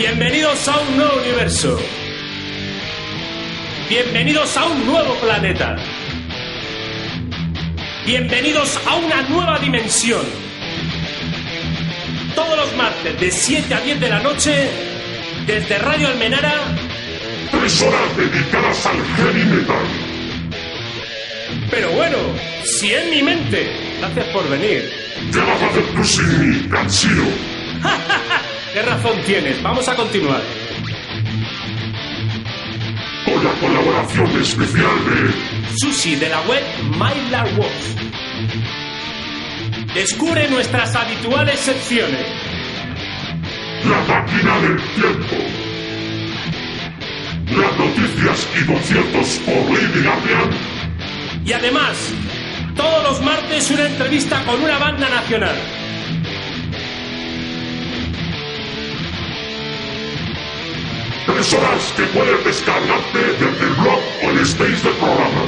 Bienvenidos a un nuevo universo. Bienvenidos a un nuevo planeta. Bienvenidos a una nueva dimensión. Todos los martes de 7 a 10 de la noche, desde Radio Almenara, 3 horas dedicadas al heavy metal. Pero bueno, si es mi mente. Gracias por venir. ¿Qué vas a hacer tú sin mí, Kanshiro? ¿Qué razón tienes? Vamos a continuar. Con la colaboración especial de Susi, de la web MyLarWorks. Descubre nuestras habituales secciones. La máquina del tiempo. Las noticias y conciertos por Lady Gaga. Y además, todos los martes una entrevista con una banda nacional. Tres horas que puedes descargarte desde el blog o el space del programa.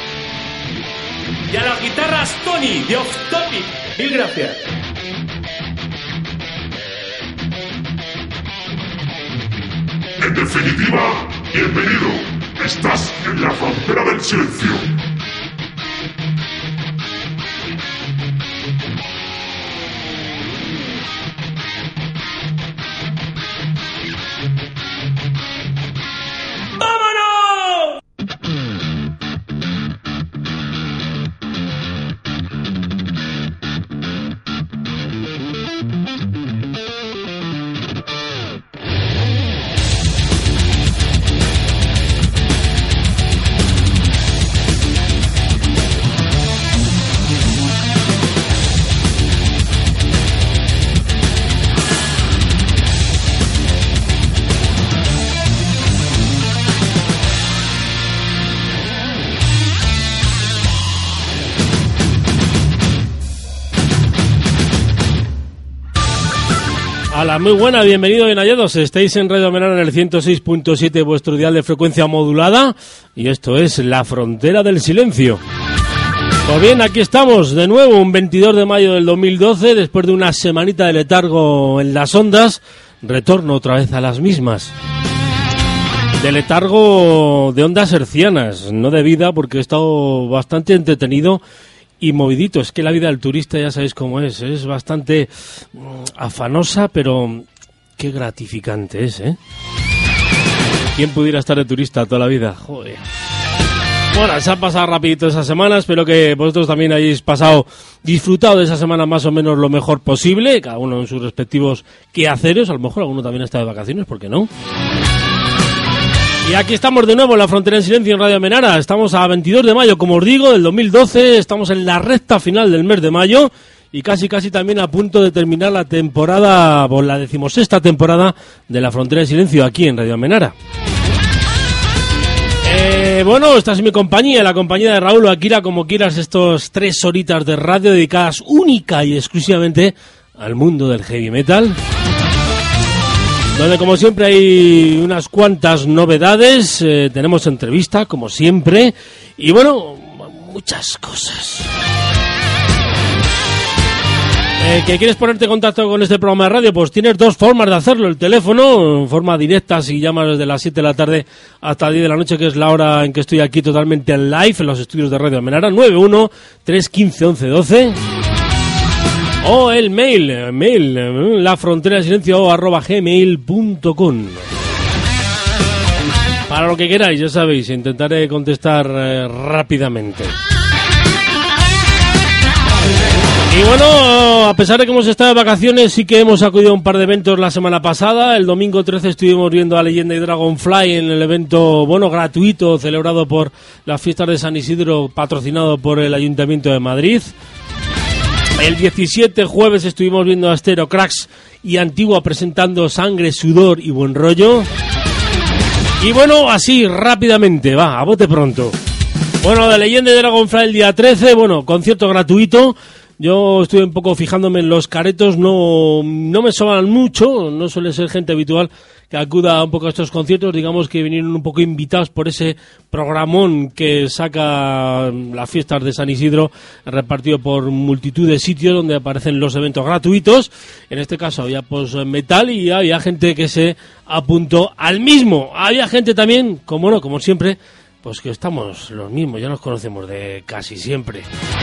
Y a las guitarras Tony, de Off Topic. Mil gracias. En definitiva, bienvenido. Estás en la frontera del silencio. Hola, muy buena, bienvenidos y hallados. Estáis en Radio Almenara en el 106.7, vuestro dial de frecuencia modulada, y esto es La Frontera del Silencio. Pues bien, aquí estamos de nuevo, un 22 de mayo del 2012, después de una semanita de letargo en las ondas, retorno otra vez a las mismas. De letargo de ondas hercianas, no de vida, porque he estado bastante entretenido y movidito. Es que la vida del turista ya sabéis cómo es bastante afanosa, pero qué gratificante es, ¿eh? ¿Quién pudiera estar de turista toda la vida? Joder. Bueno, se ha pasado rapidito esa semana, espero que vosotros también hayáis disfrutado de esa semana más o menos lo mejor posible, cada uno en sus respectivos quehaceres, a lo mejor alguno también está de vacaciones, ¿por qué no? Y aquí estamos de nuevo en La Frontera en Silencio en Radio Almenara. Estamos a 22 de mayo, como os digo, del 2012. Estamos en la recta final del mes de mayo y casi también a punto de terminar la temporada, por la 16ª temporada de La Frontera en Silencio aquí en Radio Almenara. Bueno, esta es mi compañía, la compañía de Raúl o Akira, como quieras, estos 3 horitas de radio dedicadas única y exclusivamente al mundo del heavy metal, donde como siempre hay unas cuantas novedades, tenemos entrevista como siempre y bueno, muchas cosas. ¿Que quieres ponerte en contacto con este programa de radio? Pues tienes 2 formas de hacerlo. El teléfono, en forma directa, si llamas desde las 7 de la tarde hasta 10 de la noche, que es la hora en que estoy aquí totalmente en live en los estudios de Radio Almenara, 91-315-1112. O el mail, lafronterasilencio@gmail.com. Para lo que queráis, ya sabéis, intentaré contestar rápidamente. Y bueno, a pesar de que hemos estado de vacaciones, sí que hemos acudido a un par de eventos la semana pasada. El domingo 13 estuvimos viendo a Leyenda y Dragonfly en el evento, bueno, gratuito, celebrado por las fiestas de San Isidro, patrocinado por el Ayuntamiento de Madrid. El 17, jueves, estuvimos viendo a Asterocrax y Antigua presentando Sangre, Sudor y Buen Rollo. Y bueno, así, rápidamente, va, a bote pronto. Bueno, de Leyenda y Dragonfly el día 13, bueno, concierto gratuito, Yo estuve un poco fijándome en los caretos, no me sonan mucho, no suele ser gente habitual que acuda un poco a estos conciertos, digamos que vinieron un poco invitados por ese programón que saca las fiestas de San Isidro, repartido por multitud de sitios donde aparecen los eventos gratuitos. En este caso había post-metal y había gente que se apuntó al mismo. Había gente también, como siempre, pues que estamos los mismos, ya nos conocemos de casi siempre.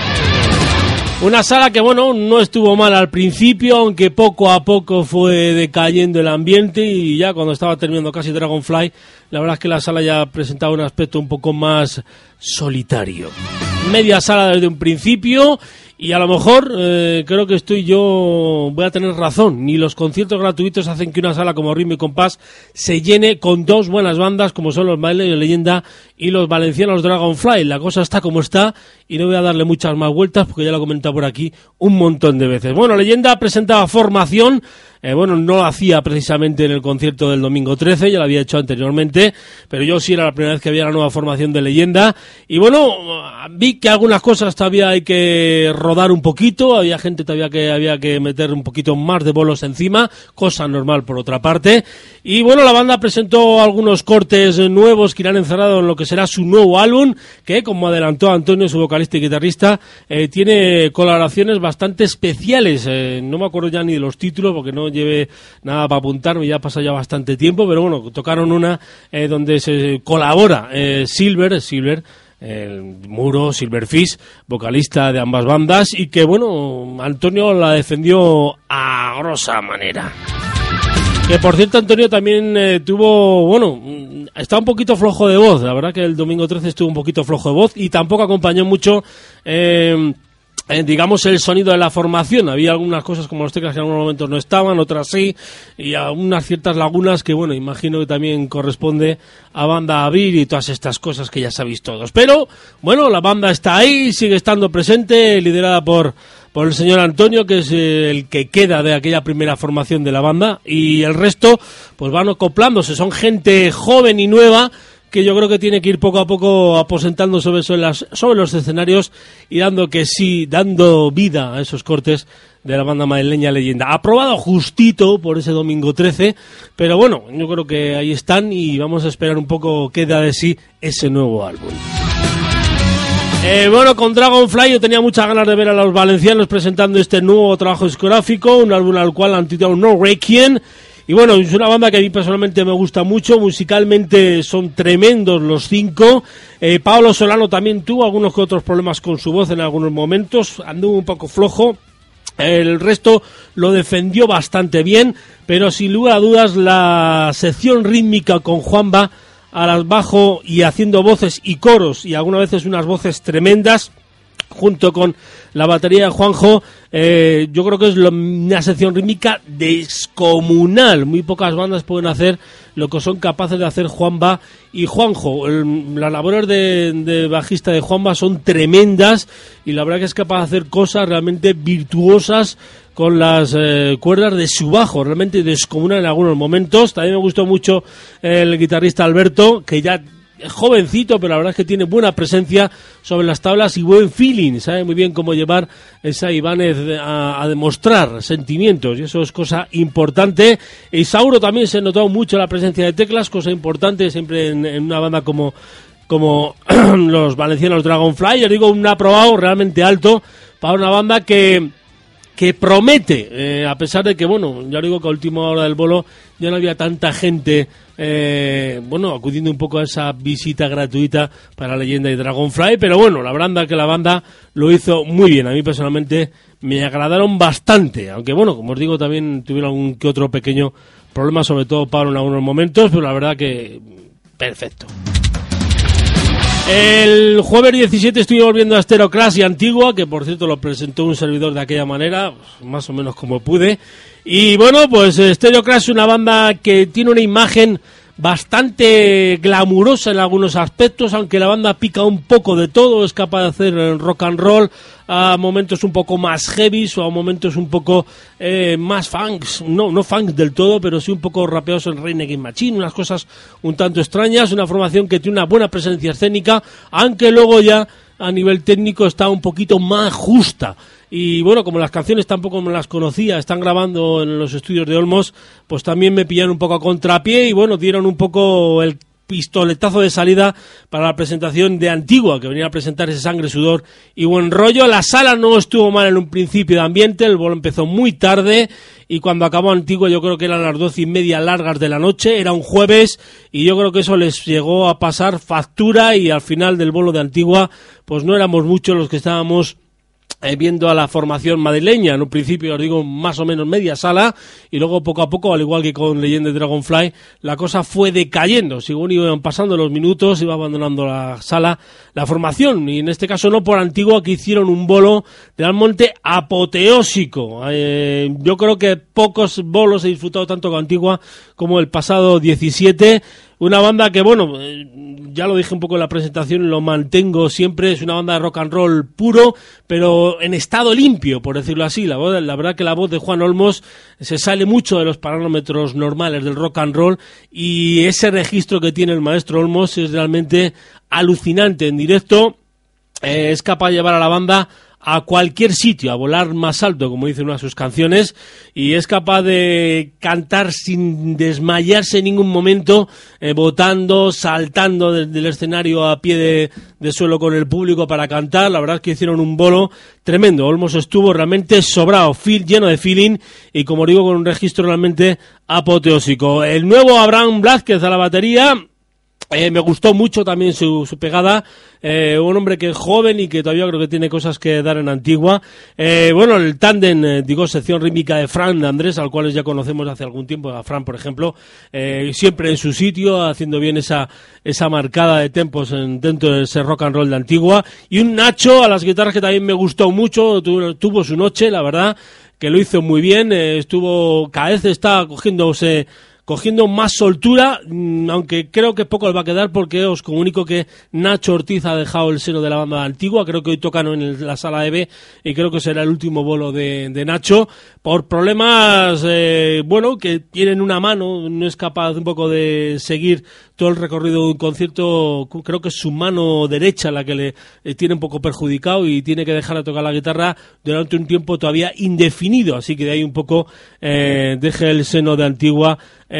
Una sala que, no estuvo mal al principio, aunque poco a poco fue decayendo el ambiente y ya cuando estaba terminando casi Dragonfly, la verdad es que la sala ya presentaba un aspecto un poco más solitario. Media sala desde un principio y a lo mejor creo que voy a tener razón. Ni los conciertos gratuitos hacen que una sala como Ritmo y Compás se llene con dos buenas bandas como son los Madrileños Leyenda y los valencianos Dragonfly. La cosa está como está y no voy a darle muchas más vueltas porque ya lo he comentado por aquí un montón de veces. Bueno, Leyenda presentaba formación. No lo hacía precisamente en el concierto del domingo 13, ya lo había hecho anteriormente, pero yo sí era la primera vez que había la nueva formación de Leyenda. Y vi que algunas cosas todavía hay que rodar un poquito, había gente todavía que había que meter un poquito más de bolos encima, cosa normal por otra parte. Y la banda presentó algunos cortes nuevos que irán encerrados en lo que será su nuevo álbum, que como adelantó Antonio, su vocalista y guitarrista, tiene colaboraciones bastante especiales. No me acuerdo ya ni de los títulos porque no llevé nada para apuntarme, ya ha pasado ya bastante tiempo, pero tocaron una donde se colabora Silver, el Muro, Silverfish, vocalista de ambas bandas, y que Antonio la defendió a grosa manera. Que por cierto Antonio también está un poquito flojo de voz, la verdad que el domingo 13 estuvo un poquito flojo de voz y tampoco acompañó mucho digamos el sonido de la formación. Había algunas cosas como los teclas que en algunos momentos no estaban, otras sí, y algunas ciertas lagunas que imagino que también corresponde a banda abrir y todas estas cosas que ya sabéis todos. Pero la banda está ahí, sigue estando presente, liderada por el señor Antonio, que es el que queda de aquella primera formación de la banda, y el resto pues van acoplándose, son gente joven y nueva que yo creo que tiene que ir poco a poco aposentándose sobre los escenarios y dando vida a esos cortes de la banda madrileña Leyenda. Aprobado justito por ese domingo 13, pero yo creo que ahí están y vamos a esperar un poco qué da de sí ese nuevo álbum. Con Dragonfly yo tenía muchas ganas de ver a los valencianos presentando este nuevo trabajo discográfico, un álbum al cual han titulado No Requiem. Y es una banda que a mí personalmente me gusta mucho, musicalmente son tremendos los cinco. Pablo Solano también tuvo algunos que otros problemas con su voz en algunos momentos, anduvo un poco flojo. El resto lo defendió bastante bien, pero sin lugar a dudas la sección rítmica con Juanba al bajo y haciendo voces y coros y algunas veces unas voces tremendas, junto con la batería de Juanjo, yo creo que es una sección rítmica descomunal. Muy pocas bandas pueden hacer lo que son capaces de hacer Juanba y Juanjo. Las labores de bajista de Juanba son tremendas y la verdad que es capaz de hacer cosas realmente virtuosas con las cuerdas de su bajo, realmente descomunal en algunos momentos. También me gustó mucho el guitarrista Alberto, que ya jovencito, pero la verdad es que tiene buena presencia sobre las tablas y buen feeling, sabe muy bien cómo llevar esa Ibáñez a demostrar sentimientos, y eso es cosa importante. Isauro también se notó mucho la presencia de teclas, cosa importante siempre en una banda como los valencianos Dragonfly. Yo digo, un aprobado realmente alto para una banda que promete, a pesar de que, ya digo que a última hora del bolo ya no había tanta gente, acudiendo un poco a esa visita gratuita para Leyenda y Dragonfly, pero la verdad que la banda lo hizo muy bien. A mí personalmente me agradaron bastante, aunque como os digo, también tuvieron algún que otro pequeño problema, sobre todo Pablo en algunos momentos, pero la verdad que perfecto. El jueves 17 estuvimos viendo a Stereoclash Antigua, que por cierto lo presentó un servidor de aquella manera, más o menos como pude. Y Stereoclash es una banda que tiene una imagen bastante glamurosa en algunos aspectos, aunque la banda pica un poco de todo, es capaz de hacer rock and roll a momentos un poco más heavies o a momentos un poco más funks, no funk del todo, pero sí un poco rapeados en Rage Against the Machine, unas cosas un tanto extrañas, una formación que tiene una buena presencia escénica, aunque luego ya a nivel técnico está un poquito más justa. Y bueno, como las canciones tampoco me las conocía, están grabando en los estudios de Olmos, pues también me pillaron un poco a contrapié y bueno, dieron un poco el pistoletazo de salida para la presentación de Antigua, que venía a presentar ese Sangre, Sudor y Buen Rollo. La sala no estuvo mal en un principio de ambiente, el bolo empezó muy tarde y cuando acabó Antigua yo creo que eran las 12:30 largas de la noche, era un jueves y yo creo que eso les llegó a pasar factura y al final del bolo de Antigua pues no éramos muchos los que estábamos viendo a la formación madrileña. En un principio, os digo, más o menos media sala, y luego poco a poco, al igual que con Legend de Dragonfly, la cosa fue decayendo. Según iban pasando los minutos, iba abandonando la sala la formación, y en este caso no por Antigua, que hicieron un bolo realmente apoteósico. Yo creo que pocos bolos he disfrutado tanto con Antigua como el pasado 17. Una banda que, bueno, ya lo dije un poco en la presentación, lo mantengo siempre, es una banda de rock and roll puro, pero en estado limpio, por decirlo así. La verdad que la voz de Juan Olmos se sale mucho de los parámetros normales del rock and roll, y ese registro que tiene el maestro Olmos es realmente alucinante. En directo es capaz de llevar a la banda a cualquier sitio, a volar más alto, como dice una de sus canciones, y es capaz de cantar sin desmayarse en ningún momento, botando, saltando desde el escenario a pie de suelo con el público para cantar. La verdad es que hicieron un bolo tremendo. Olmos estuvo realmente sobrado, lleno de feeling, y como digo, con un registro realmente apoteósico. El nuevo Abraham Blázquez a la batería. Me gustó mucho también su pegada, un hombre que es joven y que todavía creo que tiene cosas que dar en Antigua. Bueno, el tándem, sección rítmica de Fran, de Andrés, al cual ya conocemos hace algún tiempo, a Fran, por ejemplo, siempre en su sitio, haciendo bien esa marcada de tempos dentro de ese rock and roll de Antigua. Y un Nacho a las guitarras que también me gustó mucho, tuvo su noche, la verdad, que lo hizo muy bien, cada vez está cogiendo más soltura, aunque creo que poco le va a quedar, porque os comunico que Nacho Ortiz ha dejado el seno de la banda Antigua. Creo que hoy tocan en la sala de B y creo que será el último bolo de Nacho, por problemas que tienen una mano, no es capaz un poco de seguir todo el recorrido de un concierto. Creo que es su mano derecha la que le tiene un poco perjudicado y tiene que dejar de tocar la guitarra durante un tiempo todavía indefinido, así que de ahí un poco deje el seno de Antigua.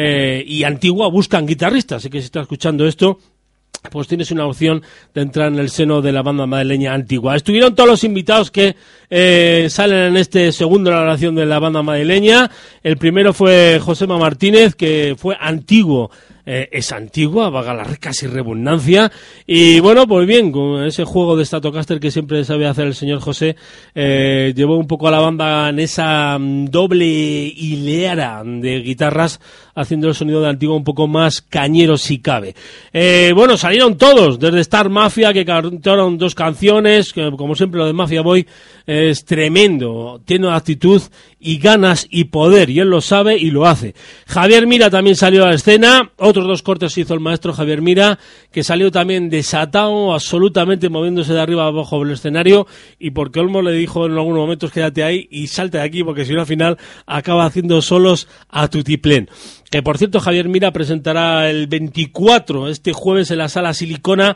Y Antigua buscan guitarristas, así que si estás escuchando esto, pues tienes una opción de entrar en el seno de la banda madrileña Antigua. Estuvieron todos los invitados que salen en este segundo de la narración de la banda madrileña. El primero fue Josema Martínez, que fue antiguo. Es Antigua, vaga la casi redundancia, y bueno, pues bien, con ese juego de Stratocaster que siempre sabe hacer el señor José, llevó un poco a la banda en esa doble hilera de guitarras, haciendo el sonido de Antigua un poco más cañero si cabe. Bueno, salieron todos, desde Star Mafia, que cantaron 2 canciones, que como siempre lo de Mafia Boy es tremendo, tiene actitud y ganas y poder, y él lo sabe y lo hace. Javier Mira también salió a la escena, otros 2 cortes hizo el maestro Javier Mira, que salió también desatado, absolutamente moviéndose de arriba a abajo del escenario, y porque Olmos le dijo en algunos momentos quédate ahí y salte de aquí, porque si no al final acaba haciendo solos a tutiplén. Que por cierto, Javier Mira presentará el 24, este jueves, en la Sala Silicona,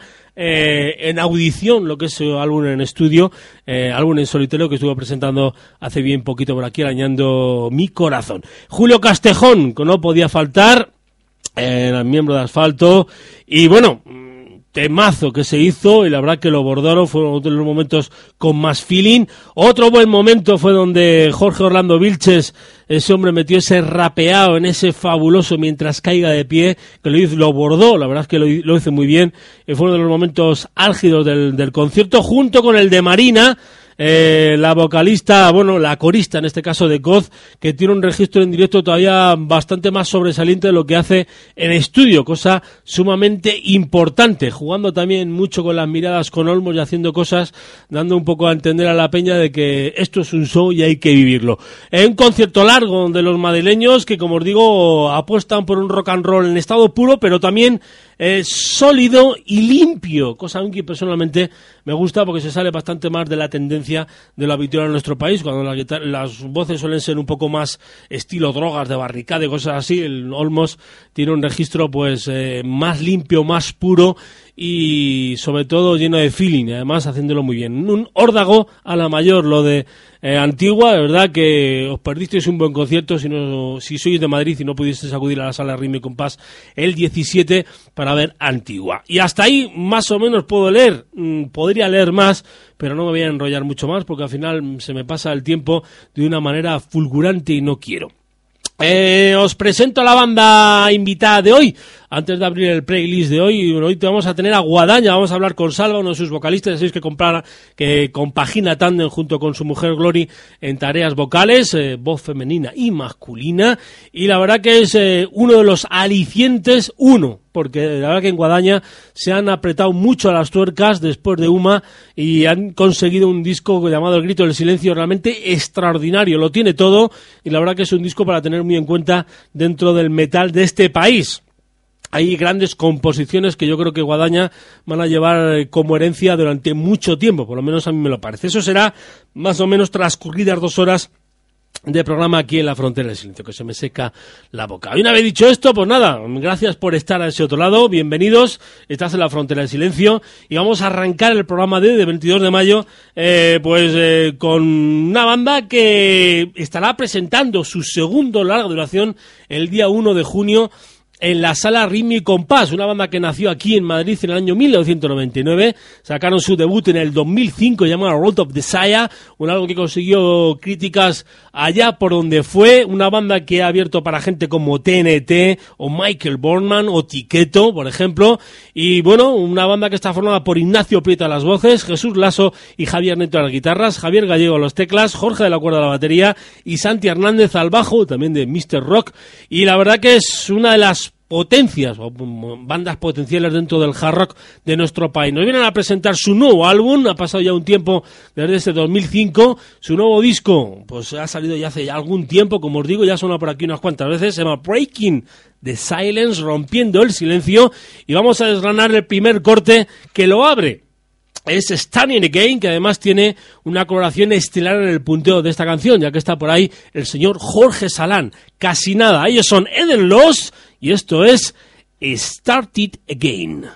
en audición, lo que es su álbum en estudio, álbum en solitario que estuvo presentando hace bien poquito por aquí, arañando mi corazón. Julio Castejón, que no podía faltar, el miembro de Asfalto, y bueno, temazo que se hizo, y la verdad que lo bordaron, fueron uno de los momentos con más feeling. Otro buen momento fue donde Jorge Orlando Vilches, ese hombre, metió ese rapeado en ese fabuloso Mientras caiga de pie, que lo bordó, la verdad es que lo hizo muy bien, y fue uno de los momentos álgidos del concierto, junto con el de Marina, la vocalista, la corista en este caso de Goz, que tiene un registro en directo todavía bastante más sobresaliente de lo que hace en estudio, cosa sumamente importante, jugando también mucho con las miradas con Olmos y haciendo cosas, dando un poco a entender a la peña de que esto es un show y hay que vivirlo. Un concierto largo de los madrileños que, como os digo, apuestan por un rock and roll en estado puro, pero también sólido y limpio, cosa que personalmente me gusta porque se sale bastante más de la tendencia de lo habitual en nuestro país, cuando las voces suelen ser un poco más estilo drogas de barricada y cosas así. El Olmos tiene un registro pues más limpio, más puro, y sobre todo lleno de feeling, y además haciéndolo muy bien. Un órdago a la mayor lo de Antigua, de verdad que os perdisteis un buen concierto si sois de Madrid y no pudisteis acudir a la sala Ritmo y Compás el 17 para ver Antigua. Y hasta ahí más o menos puedo leer, podría leer más, pero no me voy a enrollar mucho más porque al final se me pasa el tiempo de una manera fulgurante y no quiero. Os presento a la banda invitada de hoy. Antes de abrir el playlist de hoy, hoy te vamos a tener a Guadaña, vamos a hablar con Salva, uno de sus vocalistas, ya sabéis que compagina tándem junto con su mujer Glory en tareas vocales, voz femenina y masculina, y la verdad que es uno de los alicientes, porque la verdad que en Guadaña se han apretado mucho a las tuercas después de Uma y han conseguido un disco llamado El Grito del Silencio realmente extraordinario, lo tiene todo y la verdad que es un disco para tener muy en cuenta dentro del metal de este país. Hay grandes composiciones que yo creo que Guadaña van a llevar como herencia durante mucho tiempo, por lo menos a mí me lo parece. Eso será más o menos transcurridas 2 horas de programa aquí en La Frontera del Silencio, que se me seca la boca. Y una vez dicho esto, pues nada, gracias por estar a ese otro lado, bienvenidos, estás en La Frontera del Silencio y vamos a arrancar el programa de 22 de mayo con una banda que estará presentando su segundo larga duración el día 1 de junio en la sala Ritmo y Compás, una banda que nació aquí en Madrid en el año 1999, sacaron su debut en el 2005 llamado Road of Desire, un álbum que consiguió críticas allá por donde fue, una banda que ha abierto para gente como TNT o Michael Bornman o Tiqueto, por ejemplo, y bueno, una banda que está formada por Ignacio Prieto a las voces, Jesús Lasso y Javier Neto a las guitarras, Javier Gallego a los teclas, Jorge de la Cuerda a la batería y Santi Hernández al bajo, también de Mr. Rock, y la verdad que es una de las potencias o bandas potenciales dentro del hard rock de nuestro país. Nos vienen a presentar su nuevo álbum, ha pasado ya un tiempo desde este 2005, su nuevo disco pues ha salido ya hace algún tiempo, como os digo, ya suena por aquí unas cuantas veces, se llama Breaking the Silence, rompiendo el silencio, y vamos a desgranar el primer corte que lo abre. Es Standing Again, que además tiene una colaboración estelar en el punteo de esta canción, ya que está por ahí el señor Jorge Salán. Casi nada, ellos son Eden Lost y esto es Start It Again.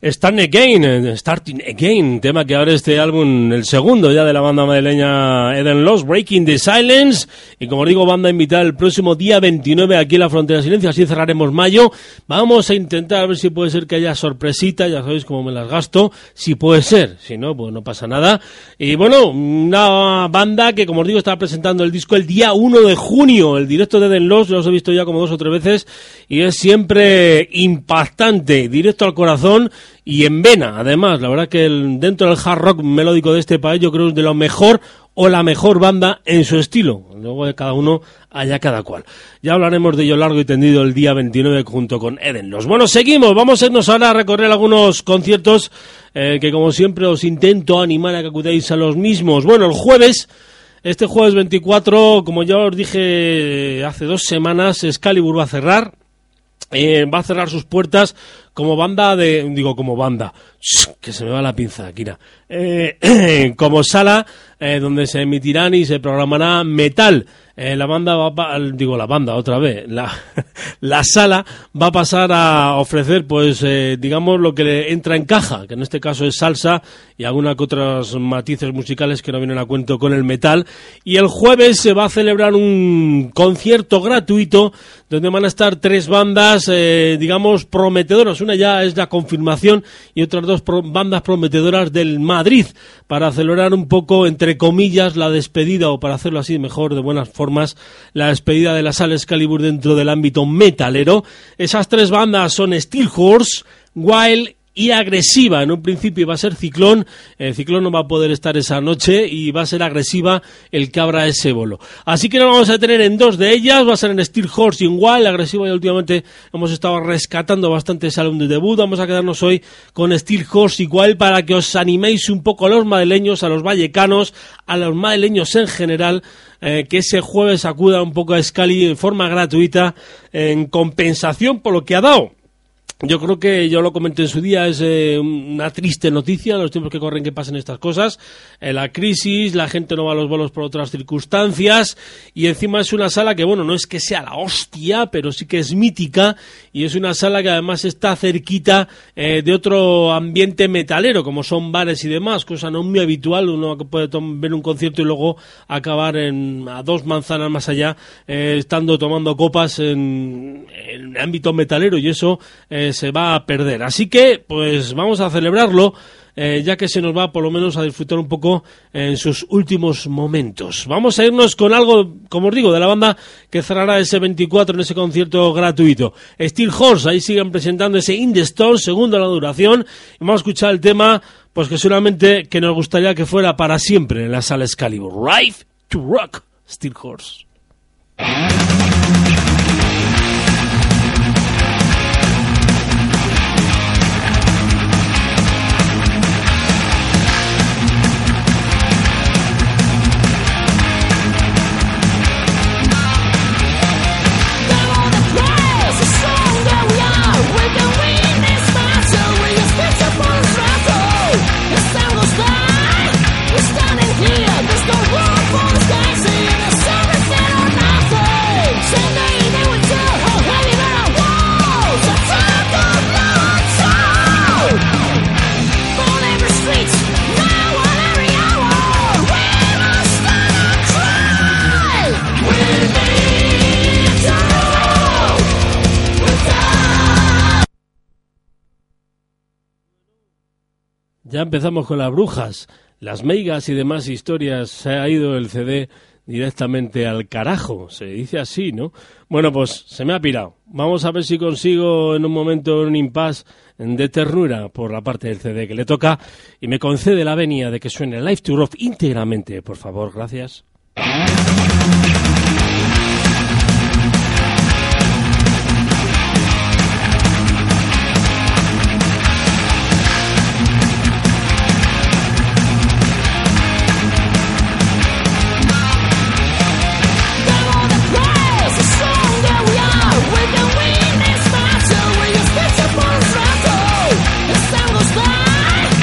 Starting Again, tema que abre este álbum, el segundo ya de la banda madrileña Eden Lost, Breaking the Silence, y como digo, banda invitada el próximo día 29 aquí en la Frontera del Silencio, así cerraremos mayo. Vamos a intentar a ver si puede ser que haya sorpresita, ya sabéis cómo me las gasto, si puede ser, si no, pues no pasa nada. Y bueno, una banda que, como os digo, estaba presentando el disco el día 1 de junio, el directo de Eden Lost, lo os he visto ya como 2 o 3 veces, y es siempre impactante, directo al corazón y en vena. Además, la verdad que dentro del hard rock melódico de este país yo creo que es de lo mejor o la mejor banda en su estilo. Luego de cada uno haya cada cual. Ya hablaremos de ello largo y tendido el día 29 junto con Eden Lost. Bueno, seguimos. Vamos a irnos ahora a recorrer algunos conciertos que, como siempre, os intento animar a que acudéis a los mismos. Bueno, este jueves 24, como ya os dije hace 2 semanas, Excalibur va a cerrar. Va a cerrar sus puertas como banda que se me va la pinza, Kira, como sala donde se emitirán y se programará metal. La sala va a pasar a ofrecer, pues, digamos, lo que le entra en caja, que en este caso es salsa y algunas otras matices musicales que no vienen a cuento con el metal. Y el jueves se va a celebrar un concierto gratuito donde van a estar 3 bandas, digamos, prometedoras. Una ya es la confirmación y otras 2 bandas prometedoras del Madrid, para celebrar un poco, entre comillas, la despedida, o para hacerlo así mejor, de buenas formas, la despedida de la sala Excalibur dentro del ámbito metalero. Esas 3 bandas son Steel Horse, Wild y Agresiva. En un principio va a ser Ciclón. Ciclón no va a poder estar esa noche y va a ser Agresiva el que abra ese bolo. Así que nos vamos a tener en 2 de ellas. Va a ser en Steel Horse y en Wild. Agresiva, y últimamente hemos estado rescatando bastante ese álbum de debut. Vamos a quedarnos hoy con Steel Horse y Wild para que os animéis un poco a los madrileños, a los vallecanos, a los madrileños en general, que ese jueves acuda un poco a Excali de forma gratuita en compensación por lo que ha dado. Yo creo que yo lo comenté en su día, es una triste noticia en los tiempos que corren que pasen estas cosas. La crisis, la gente no va a los bolos por otras circunstancias, y encima es una sala que, bueno, no es que sea la hostia, pero sí que es mítica, y es una sala que además está cerquita de otro ambiente metalero, como son bares y demás, cosa no muy habitual. Uno puede ver un concierto y luego acabar a 2 manzanas más allá, estando tomando copas en el ámbito metalero, y eso se va a perder. Así que, pues vamos a celebrarlo, ya que se nos va por lo menos a disfrutar un poco en sus últimos momentos. Vamos a irnos con algo, como os digo, de la banda que cerrará ese 24 en ese concierto gratuito. Steel Horse, ahí siguen presentando ese In the Stone, segundo la duración, y vamos a escuchar el tema, pues que seguramente que nos gustaría que fuera para siempre en la sala Excalibur. Live to Rock, Steel Horse. Ya empezamos con las brujas, las meigas y demás historias. Se ha ido el CD directamente al carajo, se dice así, ¿no? Bueno, pues se me ha pirado. Vamos a ver si consigo en un momento un impasse de ternura por la parte del CD que le toca, y me concede la venia de que suene Live to Rock íntegramente, por favor, gracias.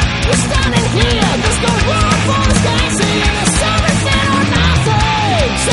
Let's go run for the sky, seeing the summer or nothing.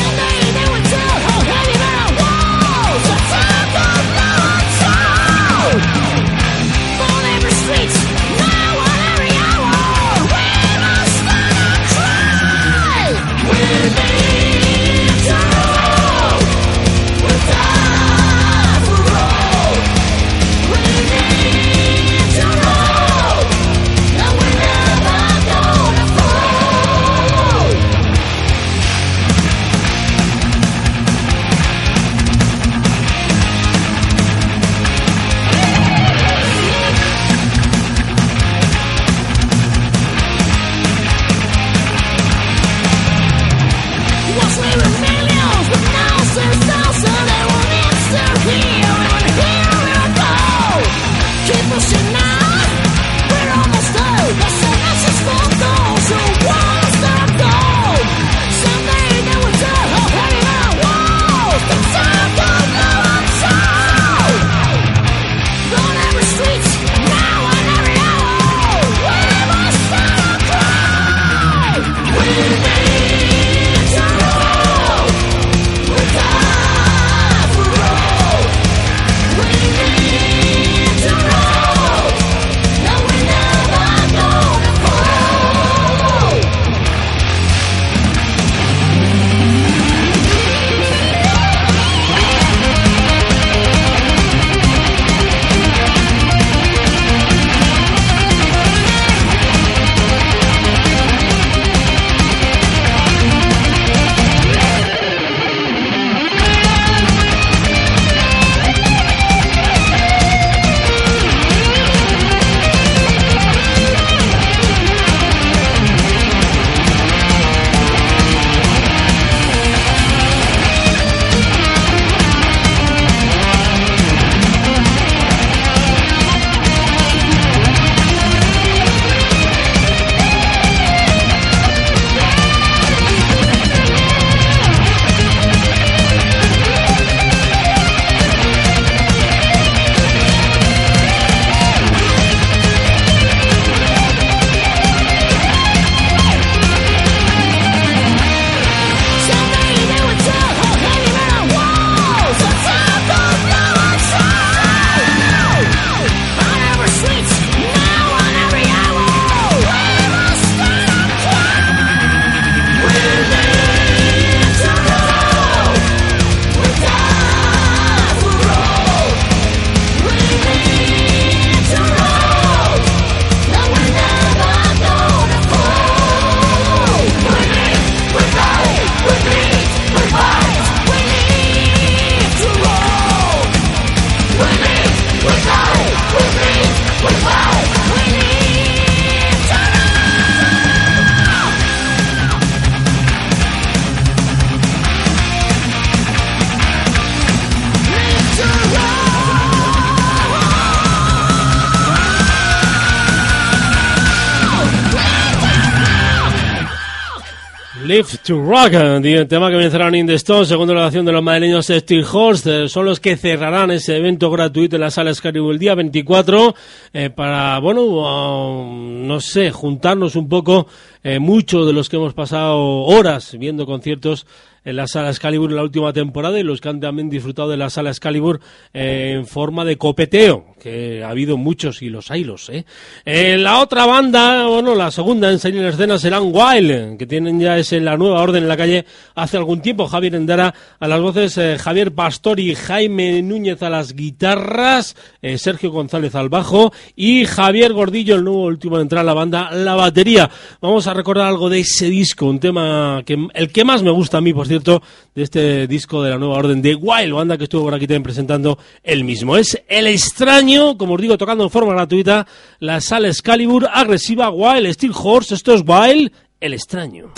Live to Rock, el tema que vencerán In The Stone, según la relación de los madrileños Steel Horse, son los que cerrarán ese evento gratuito en la sala Excalibur el día 24 para, no sé, juntarnos un poco muchos de los que hemos pasado horas viendo conciertos en la sala Excalibur en la última temporada y los que han también disfrutado de la sala Excalibur en forma de copeteo, que ha habido muchos y los hay. La otra banda, la segunda en salir en escena serán Wild, que tienen ya la nueva orden en la calle hace algún tiempo. Javier Endara a las voces, Javier Pastor y Jaime Núñez a las guitarras, Sergio González al bajo y Javier Gordillo, el nuevo último en entrar a la banda, la batería. Vamos a recordar algo de ese disco, un tema el que más me gusta a mí, por cierto, de este disco de la nueva orden de Wild, banda que estuvo por aquí también presentando el mismo. Es El Extraño, como os digo, tocando en forma gratuita la sala Excalibur, agresiva, Wild, Steel Horse, esto es Wild, El Extraño.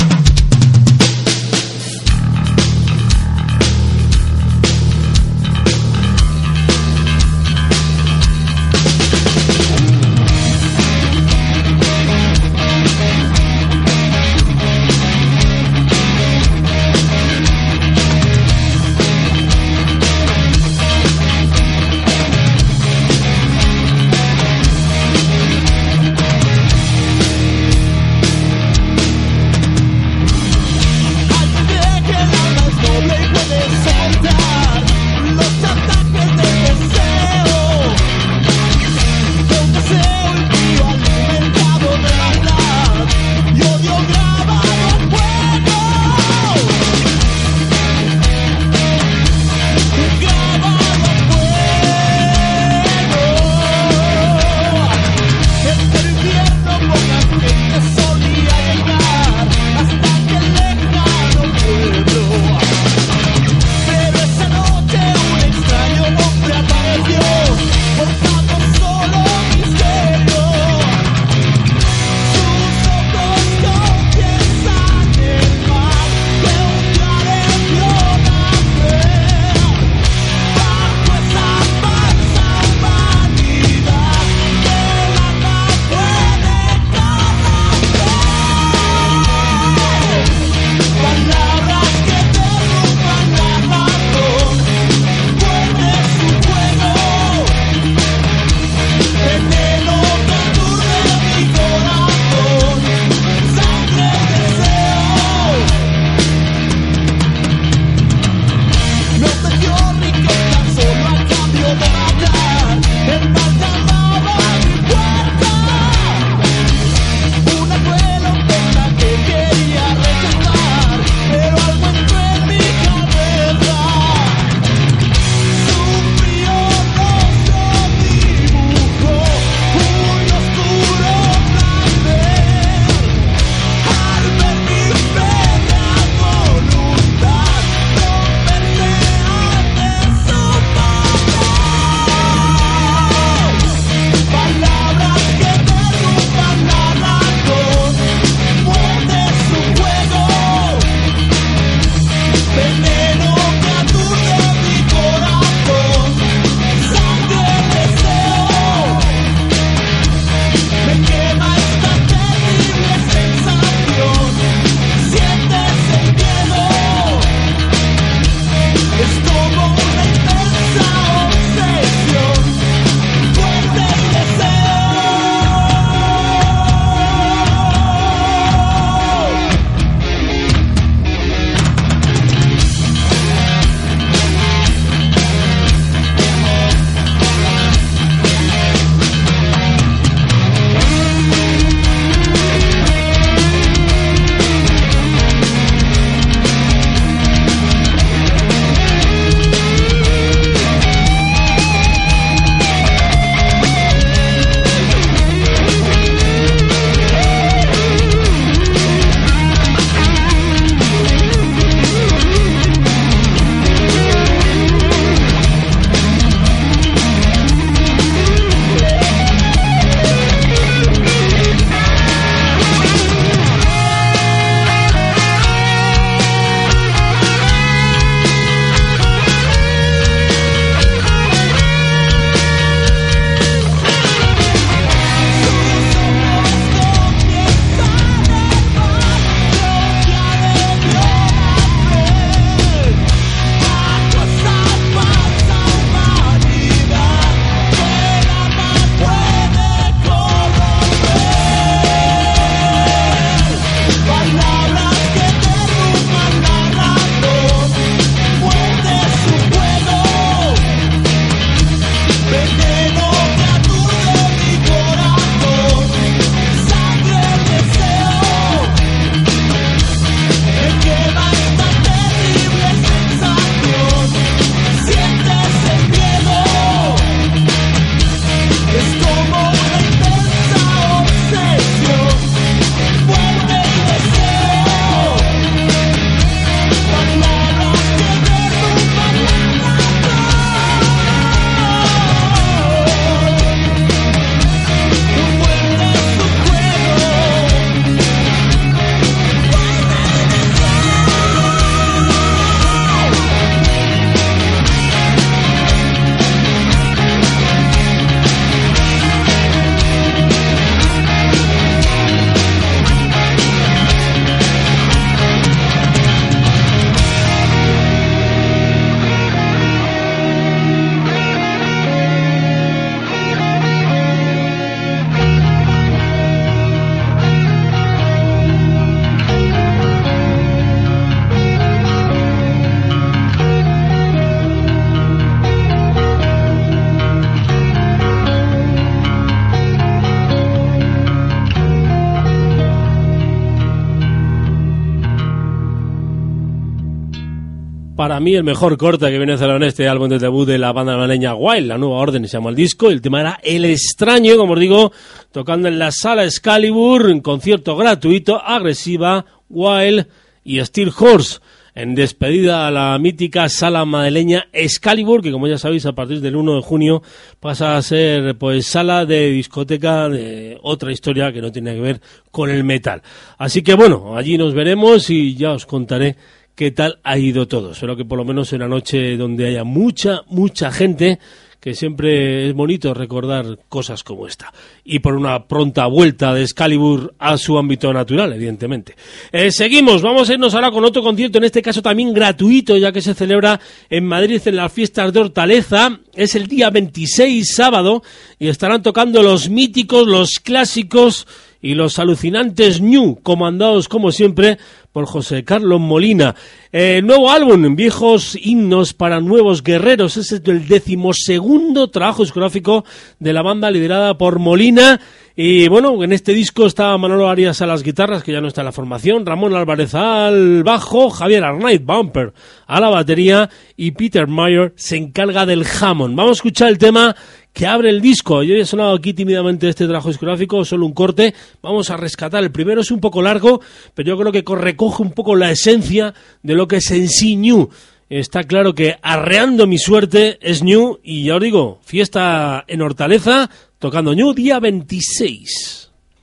para mí el mejor corte que viene a hacer en este álbum de debut de la banda malagueña Wild, La Nueva Orden se llama el disco, el tema era El Extraño, como os digo, tocando en la Sala Excalibur, en concierto gratuito, Agresiva, Wild y Steel Horse, en despedida a la mítica sala madrileña Excalibur, que como ya sabéis a partir del 1 de junio pasa a ser pues sala de discoteca de otra historia que no tiene que ver con el metal. Así que bueno, allí nos veremos y ya os contaré qué tal ha ido todo. Espero que por lo menos en una noche donde haya mucha gente, que siempre es bonito recordar cosas como esta. Y por una pronta vuelta de Excalibur a su ámbito natural, evidentemente. Seguimos, vamos a irnos ahora con otro concierto, en este caso también gratuito, ya que se celebra en Madrid en las fiestas de Hortaleza. Es el día 26, sábado, y estarán tocando los míticos, los clásicos y los alucinantes New, comandados como siempre por José Carlos Molina. Nuevo álbum, Viejos Himnos para Nuevos Guerreros, es el 12º trabajo discográfico de la banda liderada por Molina. Y bueno, en este disco está Manolo Arias a las guitarras, que ya no está en la formación, Ramón Álvarez al bajo, Javier Arnaiz Bumper a la batería y Peter Mayer se encarga del Hammond. Vamos a escuchar el tema que abre el disco. Yo he sonado aquí tímidamente este trabajo discográfico, solo un corte. Vamos a rescatar. El primero es un poco largo, pero yo creo que recoge un poco la esencia de lo que es en sí New. Está claro que Arreando mi suerte es New, y ya os digo, fiesta en Hortaleza, tocando New, día 26.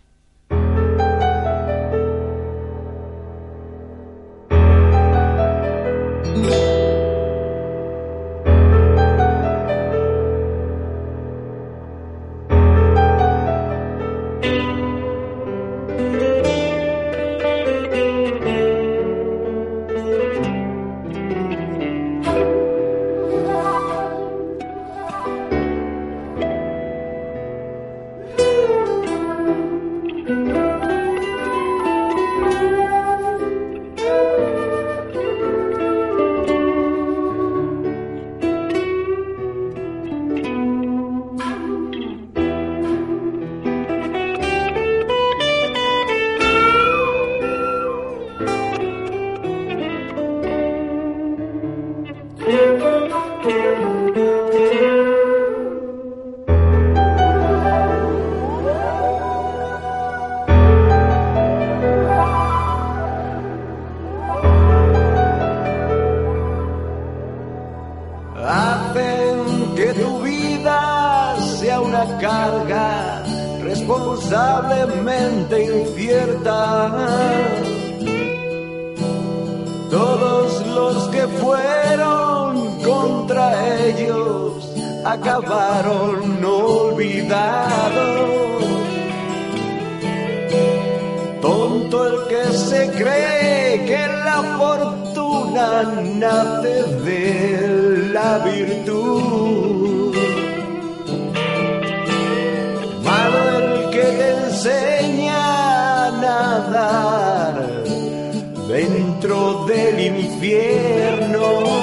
Carga responsablemente incierta. Todos los que fueron contra ellos acabaron olvidados. Tonto el que se cree que la fortuna nace de la virtud. Malo el que te enseña a nadar dentro del infierno.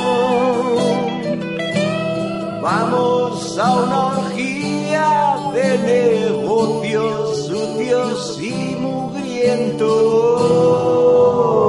Vamos a una orgía de negocios sucios y mugrientos.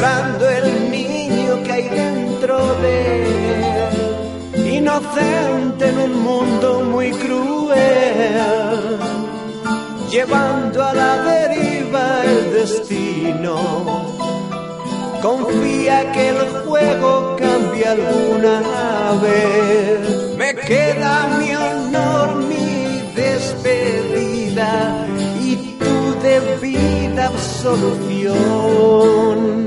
mostrando el niño que hay dentro de él, inocente en un mundo muy cruel, llevando a la deriva el destino. Confía que el juego cambia alguna vez. Me queda mi honor, mi despedida y tu debida absolución.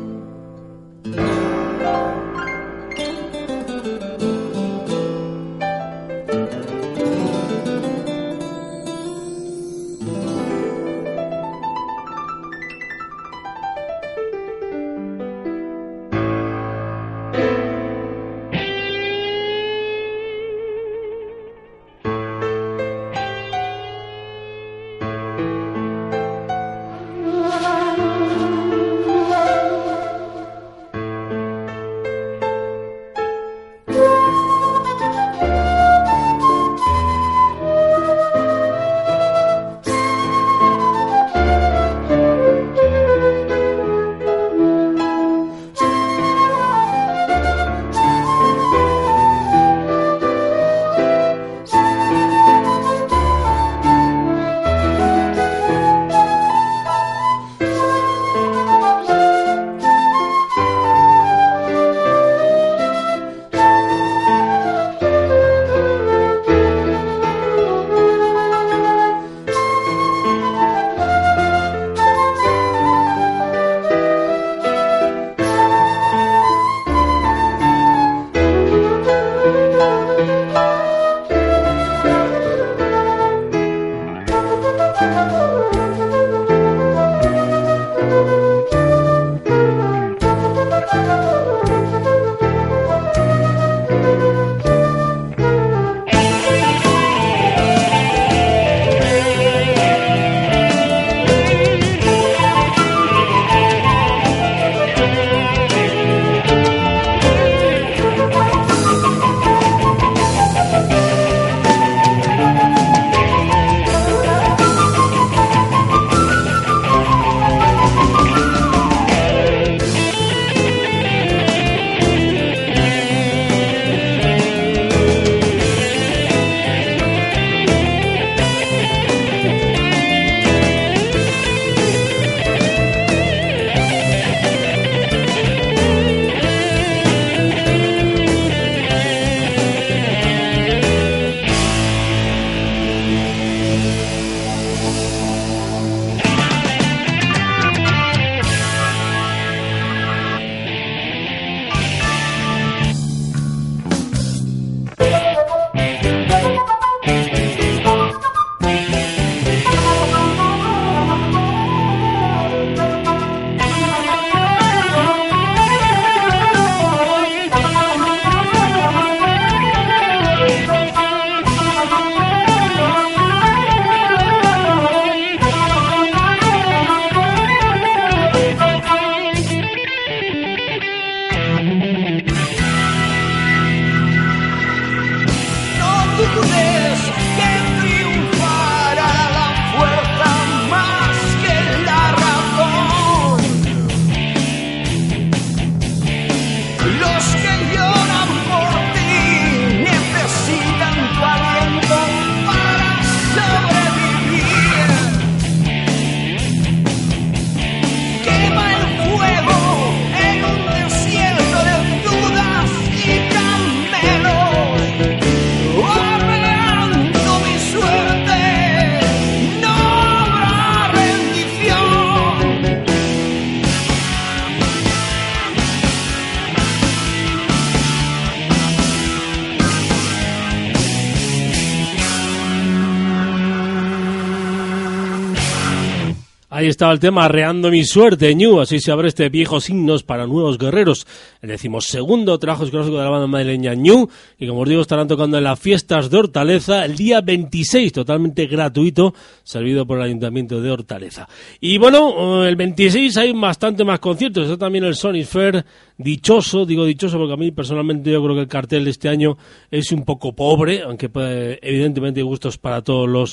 Ahí estaba el tema, Arreando mi suerte, Ñu, así se abre este Viejos himnos para nuevos guerreros. El 12º trabajo discográfico de la banda madrileña Ñu, y como os digo, estarán tocando en las fiestas de Hortaleza el día 26, totalmente gratuito, servido por el Ayuntamiento de Hortaleza. Y bueno, el 26 hay bastante más conciertos, está también el Sonic Fair, dichoso, digo dichoso porque a mí personalmente yo creo que el cartel de este año es un poco pobre, aunque evidentemente hay gustos para todos los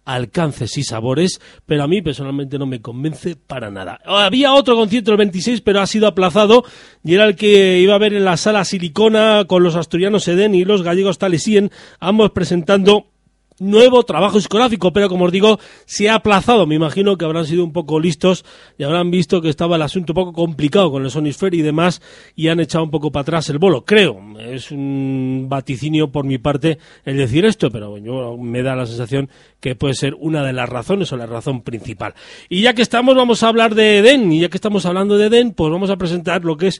alcances y sabores, pero a mí personalmente no me convence para nada. Había otro concierto el 26, pero ha sido aplazado, y era el que iba a haber en la Sala Silicona con los asturianos Edén y los gallegos Talesien, ambos presentando nuevo trabajo discográfico, pero como os digo, se ha aplazado. Me imagino que habrán sido un poco listos y habrán visto que estaba el asunto un poco complicado con el Sonisphere y demás, y han echado un poco para atrás el bolo. Creo, es un vaticinio por mi parte el decir esto, pero yo me da la sensación que puede ser una de las razones o la razón principal. Y ya que estamos, vamos a hablar de Edén, y ya que estamos hablando de Edén, pues vamos a presentar lo que es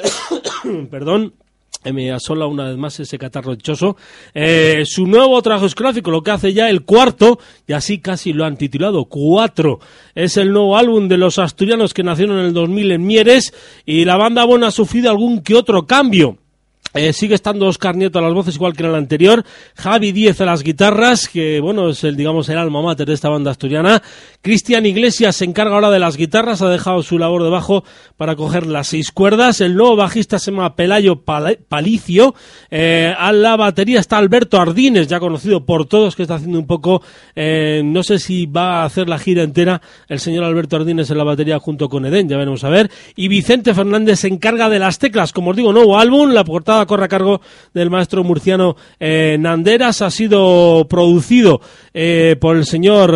perdón, me asola una vez más ese catarro dichoso, su nuevo trabajo discográfico, lo que hace ya el cuarto, y así casi lo han titulado 4. Es el nuevo álbum de los asturianos que nacieron en el 2000 en Mieres, y la banda bueno ha sufrido algún que otro cambio. Sigue estando Óscar Nieto a las voces igual que en el anterior, Javi Díez a las guitarras, que bueno, es el alma mater de esta banda asturiana. Cristian Iglesias se encarga ahora de las guitarras, ha dejado su labor de bajo para coger las 6 cuerdas. El nuevo bajista se llama Pelayo Palicio, a la batería está Alberto Ardines, ya conocido por todos, que está haciendo un poco, no sé si va a hacer la gira entera el señor Alberto Ardines en la batería junto con Edén, ya veremos a ver. Y Vicente Fernández se encarga de las teclas, como os digo, nuevo álbum, la portada corre a cargo del maestro murciano Nanderas, ha sido producido por el señor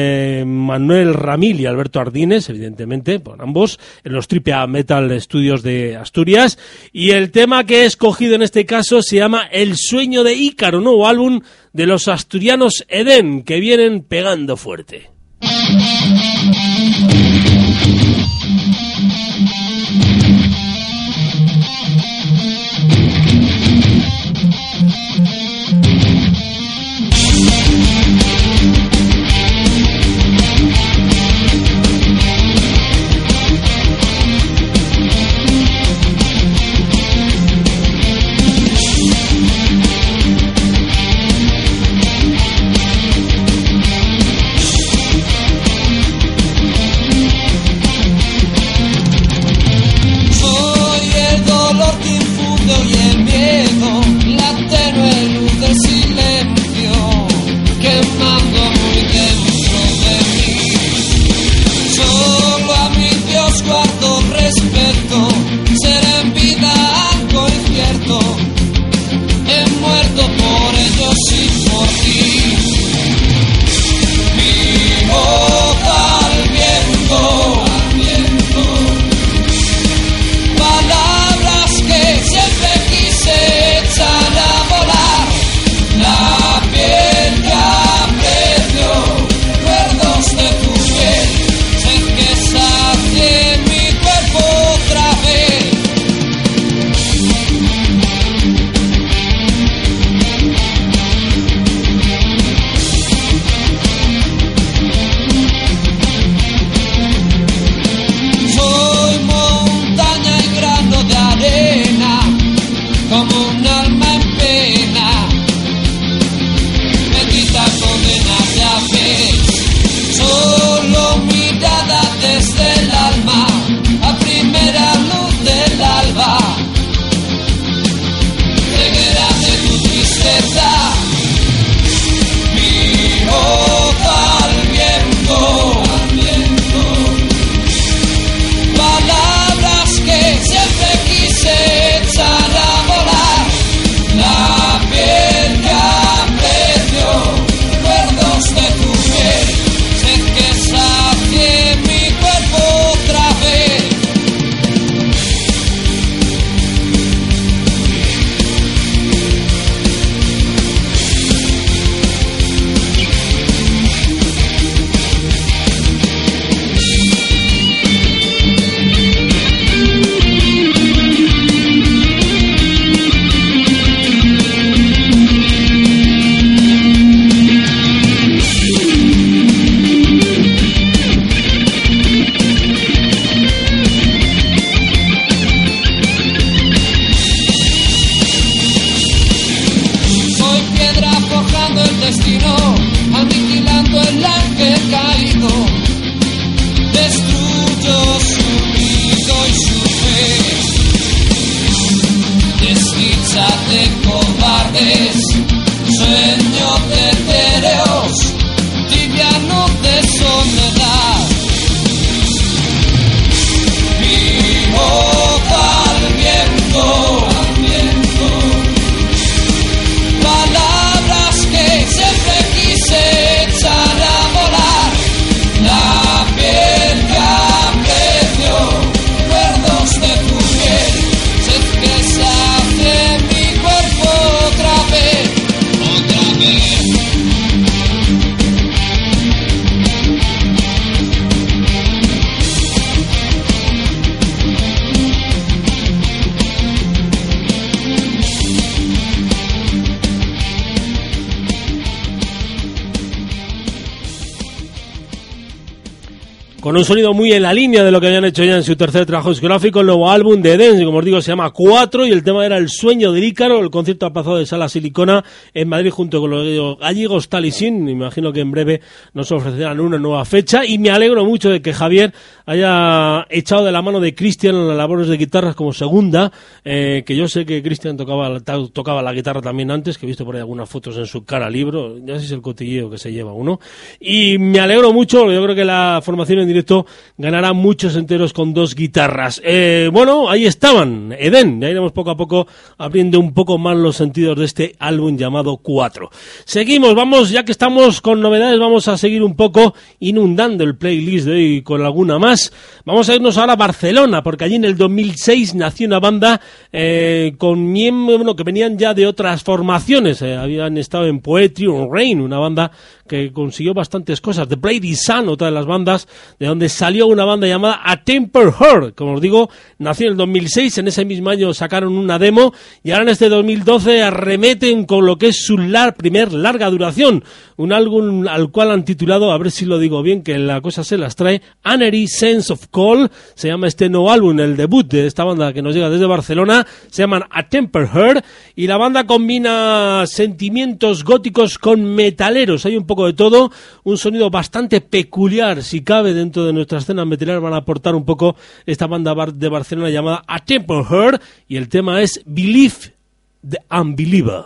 Manuel Ramil y Alberto Ardines, evidentemente, por ambos, en los Tripia Metal Studios de Asturias, y el tema que he escogido en este caso se llama El sueño de Ícaro, nuevo álbum de los asturianos Edén, que vienen pegando fuerte. Sueño de etéreos, Con un sonido muy en la línea de lo que habían hecho ya en su tercer trabajo discográfico, el nuevo álbum de Eden, como os digo, se llama 4 y el tema era El sueño del Ícaro, el concierto aplazado de Sala Silicona en Madrid junto con los gallegos Talisin. Me imagino que en breve nos ofrecerán una nueva fecha y me alegro mucho de que Javier haya echado de la mano de Cristian en las labores de guitarras como segunda, que yo sé que Cristian tocaba la guitarra también antes, que he visto por ahí algunas fotos en su cara libro, ya sé si es el cotilleo que se lleva uno, y me alegro mucho, yo creo que la formación en directo ganará muchos enteros con dos guitarras. Bueno, ahí estaban, Eden, ya iremos poco a poco abriendo un poco más los sentidos de este álbum llamado 4. Seguimos, vamos, ya que estamos con novedades, vamos a seguir un poco inundando el playlist de hoy con alguna más. Vamos a irnos ahora a Barcelona, porque allí en el 2006 nació una banda con miembros que venían ya de otras formaciones, habían estado en Poetry on Rain, una banda que consiguió bastantes cosas. The Brady Sun, otra de las bandas de donde salió una banda llamada A Temper Heard. Como os digo, nació en el 2006, en ese mismo año sacaron una demo y ahora en este 2012 arremeten con lo que es su primer larga duración, un álbum al cual han titulado, a ver si lo digo bien, que la cosa se las trae, Honorary Sense of Call, se llama este nuevo álbum, el debut de esta banda que nos llega desde Barcelona, se llaman A Temper Heard y la banda combina sentimientos góticos con metaleros, hay un poco de todo, un sonido bastante peculiar, si cabe, dentro de nuestra escena metalera van a aportar un poco esta banda de Barcelona llamada A Temper Heard y el tema es Believe the Unbeliever.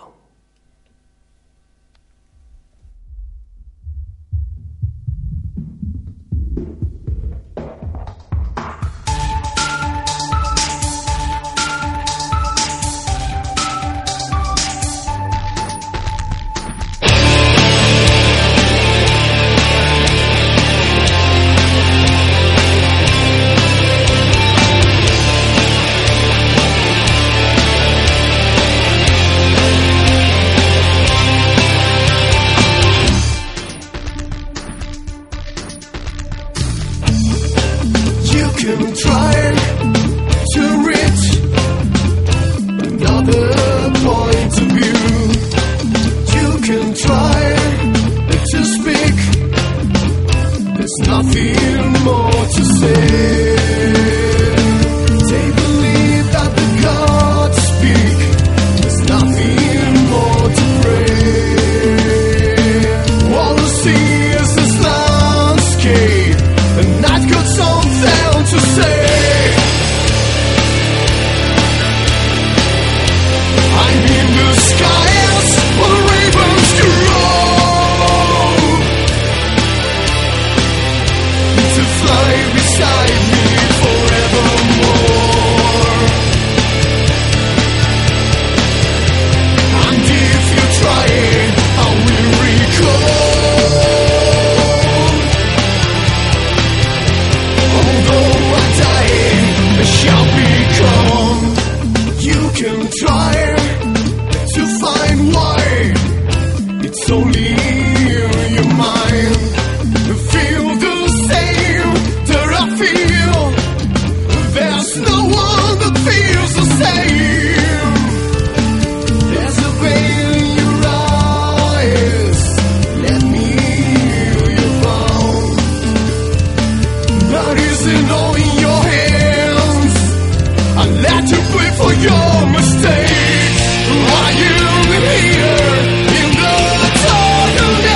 Mistakes, are you here in the darkness?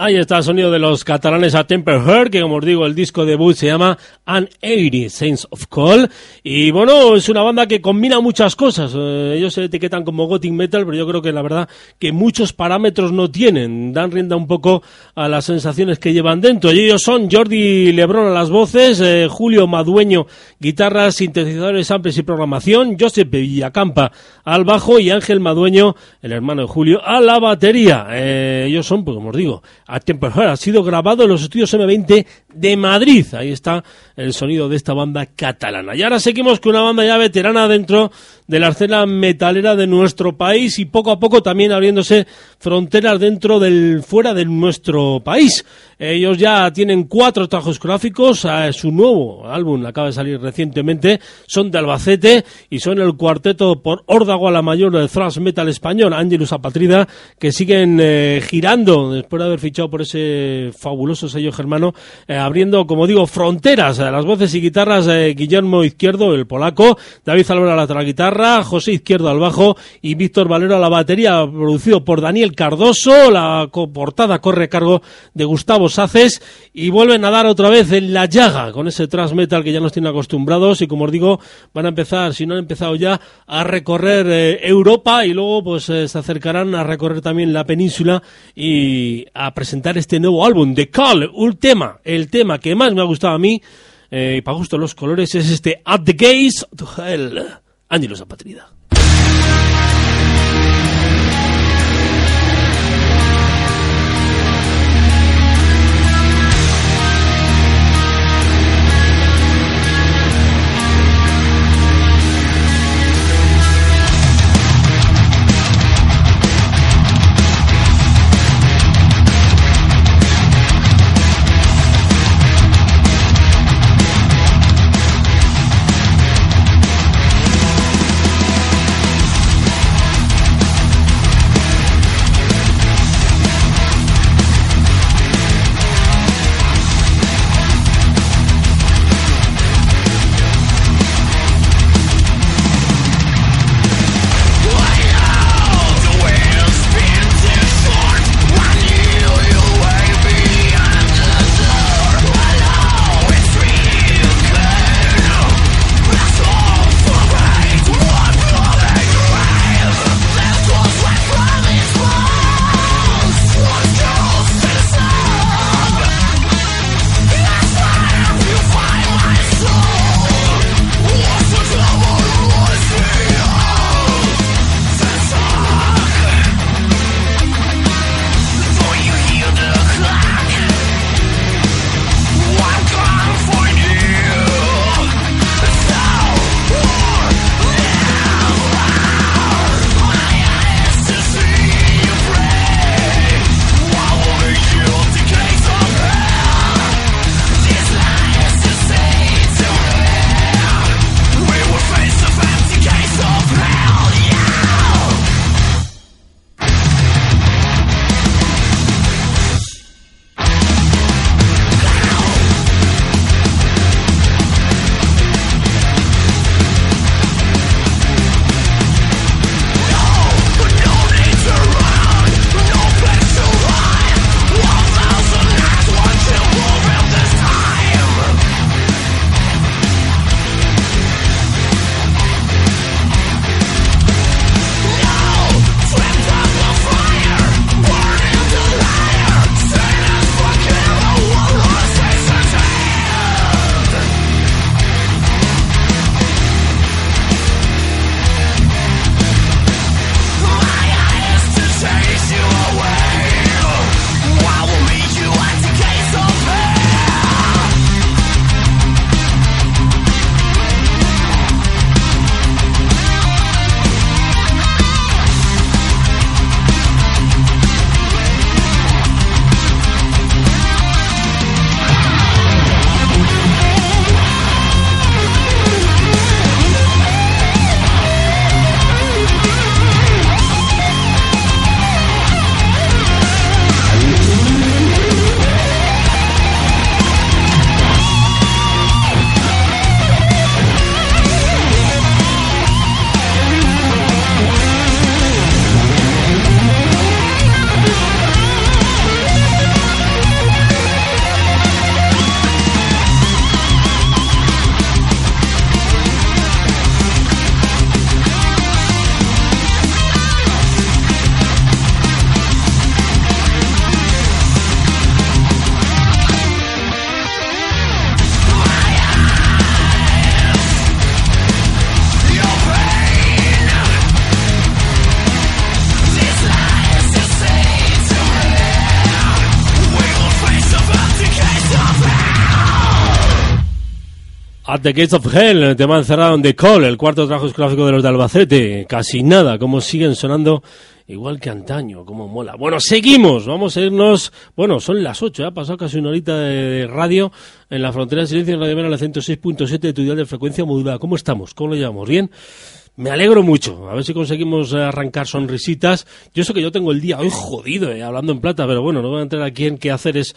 Ahí está el sonido de los catalanes A Temper Heart, que como os digo, el disco debut se llama An 80 Saints of Coal. Y bueno, es una banda que combina muchas cosas. Ellos se etiquetan como gothic metal, pero yo creo que la verdad que muchos parámetros no tienen. Dan rienda un poco a las sensaciones que llevan dentro. Y ellos son Jordi Lebrón a las voces, Julio Madueño, guitarras, sintetizadores, samples y programación, Josep Villacampa al bajo y Ángel Madueño, el hermano de Julio, a la batería. Ellos son, pues como os digo, A Temper Heart. Ha sido grabado en los estudios M20 de Madrid. Ahí está el sonido de esta banda catalana. Y ahora seguimos con una banda ya veterana dentro de la escena metalera de nuestro país y poco a poco también abriéndose fronteras dentro del fuera de nuestro país. Ellos ya tienen 4 trabajos discográficos, su nuevo álbum acaba de salir recientemente, son de Albacete y son el cuarteto por órdago a la mayor del thrash metal español, Ángelus Apatrida, que siguen girando después de haber fichado por ese fabuloso sello germano, abriendo, como digo, fronteras. Las voces y guitarras, Guillermo Izquierdo, el polaco, David Alvera a la guitarra, José Izquierdo al bajo y Víctor Valero a la batería, producido por Daniel Cardoso. La portada corre a cargo de Gustavo Saces y vuelven a dar otra vez en la llaga con ese thrash metal que ya nos tienen acostumbrados y, como os digo, van a empezar, si no han empezado ya, a recorrer Europa y luego pues se acercarán a recorrer también la península y a presentar este nuevo álbum, The Call. El tema que más me ha gustado a mí, y para gusto los colores, es este At the Gates to Hell, Ángelus Apatrida. At the Gates of Hell, el tema encerrado en The Call, el cuarto trabajo discográfico de los de Albacete. Casi nada, como siguen sonando igual que antaño, como mola. Bueno, seguimos, vamos a irnos. Bueno, son las 8, ha pasado casi una horita de radio en la Frontera del Silencio en Radio Mena, 106.7 de tu dial de frecuencia modulada. ¿Cómo estamos? ¿Cómo lo llevamos? ¿Bien? Me alegro mucho, a ver si conseguimos arrancar sonrisitas. Yo sé que yo tengo el día hoy jodido, hablando en plata, pero bueno, no voy a entrar aquí en qué haceres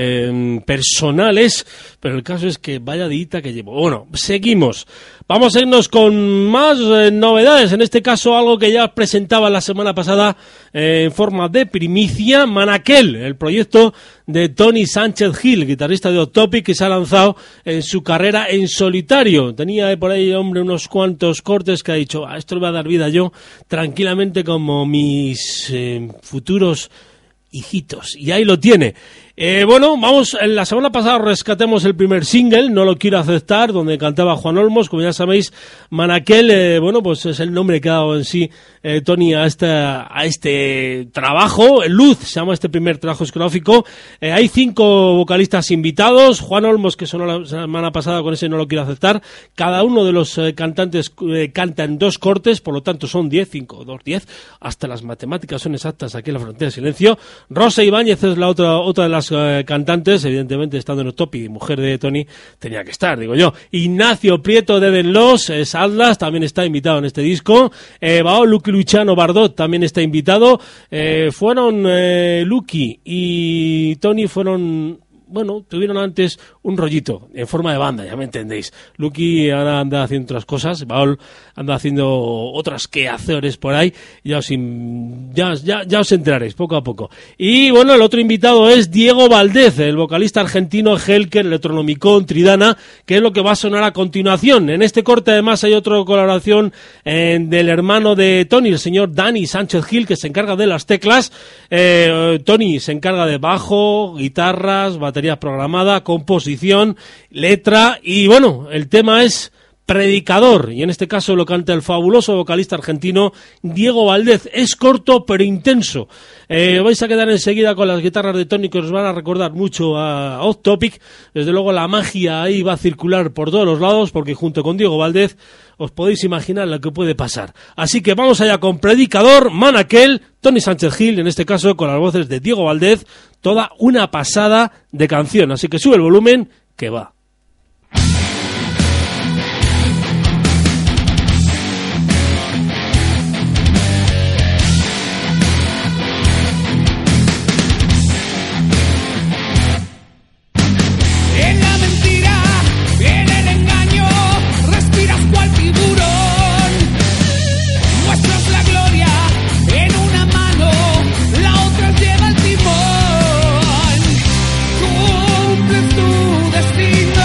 personales, pero el caso es que vaya dita que llevo. Bueno, seguimos. Vamos a irnos con más novedades, en este caso algo que ya presentaba la semana pasada en forma de primicia, Manaquel, el proyecto de Tony Sánchez Gil, guitarrista de Hot Topic, que se ha lanzado en su carrera en solitario. Tenía por ahí, hombre, unos cuantos cortes que ha dicho, a esto le voy a dar vida yo tranquilamente como mis futuros hijitos. Y ahí lo tiene. Bueno, vamos, la semana pasada rescatemos el primer single, No lo quiero aceptar, donde cantaba Juan Olmos. Como ya sabéis, Manaquel, bueno, pues es el nombre que ha dado en sí Tony a este trabajo. Luz se llama este primer trabajo discográfico. Hay 5 vocalistas invitados. Juan Olmos, que sonó la semana pasada con ese No lo quiero aceptar. Cada uno de los cantantes canta en 2 cortes, por lo tanto son 10, 5, 2, 10. Hasta las matemáticas son exactas aquí en la Frontera del Silencio. Rosa Ibáñez es la otra de las cantantes, evidentemente estando en el top y mujer de Tony tenía que estar, digo yo. Ignacio Prieto de Denlos, es Atlas, también está invitado en este disco. Lucky Luciano Bardot también está invitado. Fueron Lucky y Tony bueno, tuvieron antes un rollito en forma de banda, ya me entendéis. Lucky ahora anda haciendo otras cosas, Baol anda haciendo otras quehaceres por ahí, ya os enteraréis poco a poco. Y bueno, el otro invitado es Diego Valdez, el vocalista argentino Helker, Electronomicon, Tridana, que es lo que va a sonar a continuación. En este corte además hay otra colaboración del hermano de Tony, el señor Dani Sánchez Gil, que se encarga de las teclas. Tony se encarga de bajo, guitarras, batería programada, composición, letra y bueno, el tema es Predicador y en este caso lo canta el fabuloso vocalista argentino Diego Valdez. Es corto pero intenso. Vais a quedar enseguida con las guitarras de Tony que os van a recordar mucho a Hot Topic. Desde luego la magia ahí va a circular por todos los lados porque junto con Diego Valdez os podéis imaginar lo que puede pasar. Así que vamos allá con Predicador, Manaquel, Tony Sánchez Gil, en este caso con las voces de Diego Valdez, toda una pasada de canción. Así que sube el volumen, que va. Destino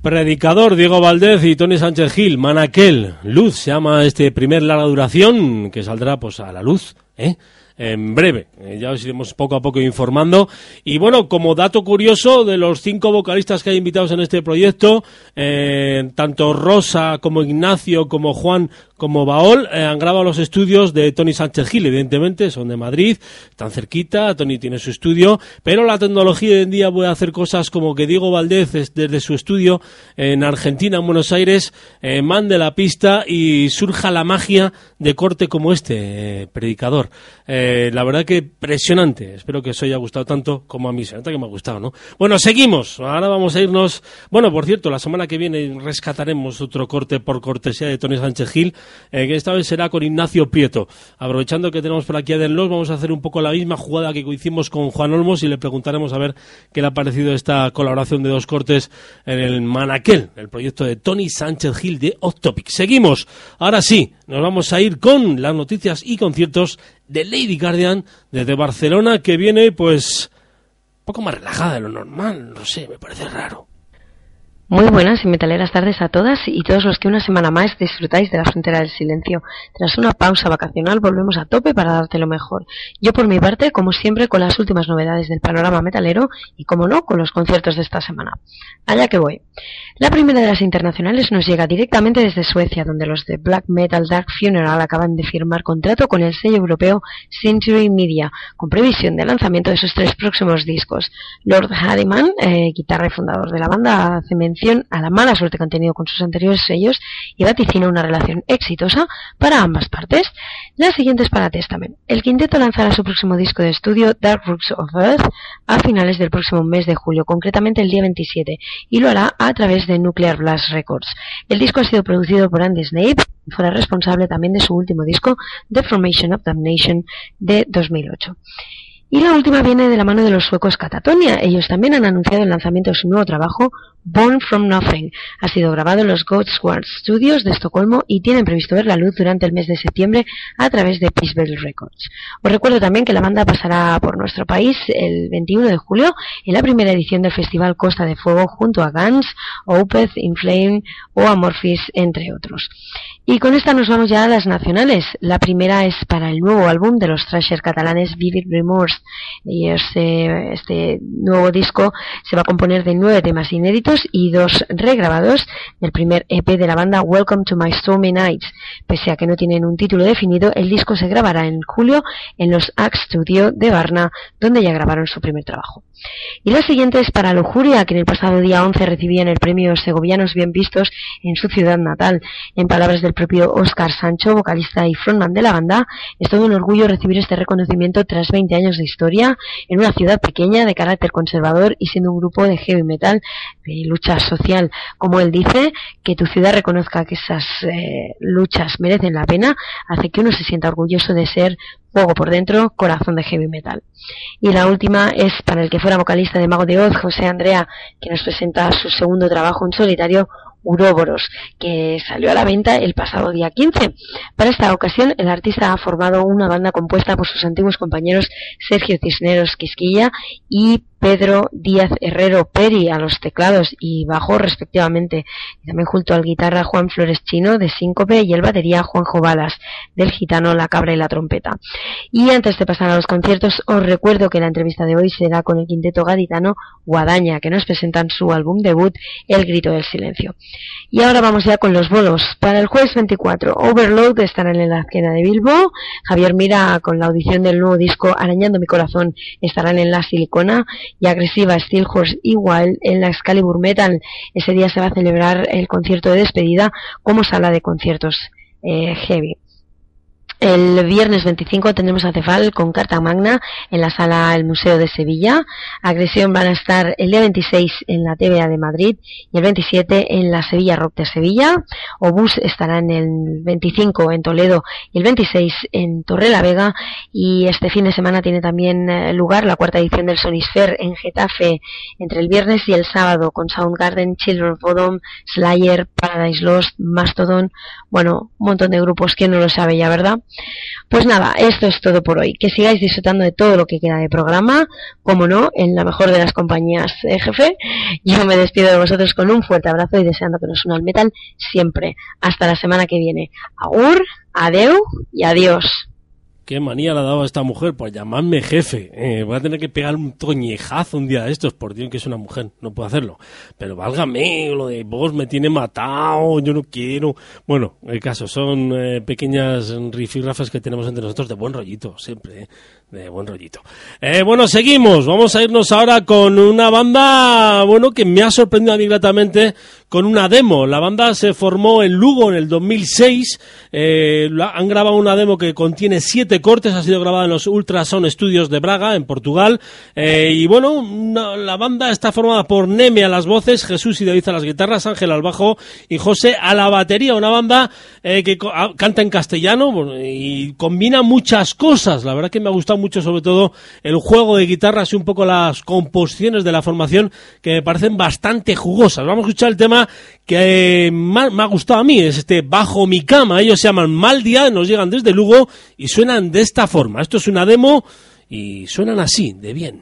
Predicador, Diego Valdez y Tony Sánchez Gil, Manaquel, Luz, se llama este primer larga duración que saldrá pues a la luz, en breve. Ya os iremos poco a poco informando. Y bueno, como dato curioso, de los 5 vocalistas que hay invitados en este proyecto, tanto Rosa como Ignacio, como Juan, como Baol, han grabado los estudios de Tony Sánchez Gil, evidentemente, son de Madrid, están cerquita, Tony tiene su estudio, pero la tecnología hoy en día puede hacer cosas como que Diego Valdez, desde su estudio en Argentina, en Buenos Aires, mande la pista y surja la magia de corte como este, Predicador. La verdad que impresionante. Espero que os haya gustado tanto como a mí. Se nota que me ha gustado, ¿no? Bueno, seguimos. Ahora vamos a irnos. Bueno, por cierto, la semana que viene rescataremos otro corte por cortesía de Tony Sánchez Gil, que esta vez será con Ignacio Prieto. Aprovechando que tenemos por aquí a Denlos, vamos a hacer un poco la misma jugada que hicimos con Juan Olmos y le preguntaremos a ver qué le ha parecido esta colaboración de 2 cortes en el Manaquel, el proyecto de Tony Sánchez Gil de Off Topic. Seguimos. Ahora sí, nos vamos a ir con las noticias y conciertos de Lady Guardian desde Barcelona, que viene pues un poco más relajada de lo normal, no sé, me parece raro. Muy buenas y metaleras tardes a todas y todos los que una semana más disfrutáis de la frontera del silencio. Tras una pausa vacacional volvemos a tope para darte lo mejor. Yo por mi parte, como siempre, con las últimas novedades del panorama metalero y, como no, con los conciertos de esta semana. Allá que voy. La primera de las internacionales nos llega directamente desde Suecia, donde los de Black Metal Dark Funeral acaban de firmar contrato con el sello europeo Century Media, con previsión de lanzamiento de sus 3 próximos discos. Lord Harriman, guitarra y fundador de la banda, hace mención a la mala suerte que han tenido con sus anteriores sellos y vaticina una relación exitosa para ambas partes. La siguiente es para Testament. El quinteto lanzará su próximo disco de estudio, Dark Roots of Earth, a finales del próximo mes de julio, concretamente el día 27, y lo hará a través de Nuclear Blast Records. El disco ha sido producido por Andy Snape, y fuera responsable también de su último disco, The Formation of Damnation, de 2008. Y la última viene de la mano de los suecos Katatonia. Ellos también han anunciado el lanzamiento de su nuevo trabajo, Born from Nothing. Ha sido grabado en los Godsward Studios de Estocolmo y tienen previsto ver la luz durante el mes de septiembre a través de Peaceville Records. Os recuerdo también que la banda pasará por nuestro país el 21 de julio en la primera edición del Festival Costa de Fuego junto a Guns, Opeth, Inflame o Amorphis, entre otros. Y con esta nos vamos ya a las nacionales. La primera es para el nuevo álbum de los thrasher catalanes Vivid Remorse. Y este nuevo disco se va a componer de 9 temas inéditos y 2 regrabados del primer EP de la banda, Welcome to My Stormy Nights. Pese a que no tienen un título definido, el disco se grabará en julio en los Axe Studio de Varna, donde ya grabaron su primer trabajo. Y la siguiente es para Lujuria, que en el pasado día 11 recibían el premio Segovianos Bien Vistos en su ciudad natal. En palabras del propio Óscar Sancho, vocalista y frontman de la banda, es todo un orgullo recibir este reconocimiento tras 20 años de historia en una ciudad pequeña de carácter conservador y siendo un grupo de heavy metal de lucha social. Como él dice, que tu ciudad reconozca que esas luchas merecen la pena, hace que uno se sienta orgulloso de ser fuego por dentro, corazón de heavy metal. Y la última es para el que fuera vocalista de Mago de Oz, José Andrea, que nos presenta su segundo trabajo en solitario, Uroboros, que salió a la venta el pasado día 15. Para esta ocasión, el artista ha formado una banda compuesta por sus antiguos compañeros Sergio Cisneros Quisquilla y Pedro Díaz Herrero Peri a los teclados y bajo respectivamente, y también junto al guitarra Juan Flores Chino de Síncope y el batería Juanjo Balas del Gitano, la Cabra y la Trompeta. Y antes de pasar a los conciertos, os recuerdo que la entrevista de hoy será con el quinteto gaditano Guadaña, que nos presentan su álbum debut, El Grito del Silencio. Y ahora vamos ya con los bolos. Para el jueves 24, Overload estarán en la Azquena de Bilbo, Javier Mira con la audición del nuevo disco Arañando mi Corazón estarán en la Silicona, y Agresiva, Steelhorse y Wild en la Excalibur Metal. Ese día se va a celebrar el concierto de despedida como sala de conciertos heavy. El viernes 25 tendremos a Cefal con Carta Magna en la sala El Museo de Sevilla. Agresión van a estar el día 26 en la TVA de Madrid y el 27 en la Sevilla Rock de Sevilla. Obús estará en el 25 en Toledo y el 26 en Torrelavega. Y este fin de semana tiene también lugar la 4ª edición del Sonisphere en Getafe entre el viernes y el sábado con Soundgarden, Children of Bodom, Slayer, Paradise Lost, Mastodon. Bueno, un montón de grupos que no lo sabe ya, ¿verdad? Pues nada, esto es todo por hoy. Que sigáis disfrutando de todo lo que queda de programa, como no, en la mejor de las compañías, jefe. Yo me despido de vosotros con un fuerte abrazo y deseando que nos una el metal siempre. Hasta la semana que viene. Agur, adeu y adiós. Qué manía le ha dado a esta mujer por llamarme jefe. Voy a tener que pegar un toñejazo un día de estos, por Dios que es una mujer, no puedo hacerlo. Pero válgame, lo de vos me tiene matado, yo no quiero. Bueno, el caso, son pequeñas rifirrafas que tenemos entre nosotros de buen rollito, siempre, de buen rollito. Bueno, seguimos, vamos a irnos ahora con una banda, bueno, que me ha sorprendido a mí gratamente, con una demo. La banda se formó en Lugo en el 2006, han grabado una demo que contiene 7 cortes, ha sido grabada en los Ultrasound Studios de Braga, en Portugal, y bueno, la banda está formada por Neme a las voces, Jesús y David a las guitarras, Ángel al bajo y José a la batería. Una banda que canta en castellano y combina muchas cosas. La verdad que me ha gustado mucho, sobre todo el juego de guitarras y un poco las composiciones de la formación, que me parecen bastante jugosas. Vamos a escuchar el tema que más me ha gustado a mí, es este Bajo mi cama. Ellos se llaman Mal Día, nos llegan desde Lugo y suenan de esta forma. Esto es una demo y suenan así, de bien.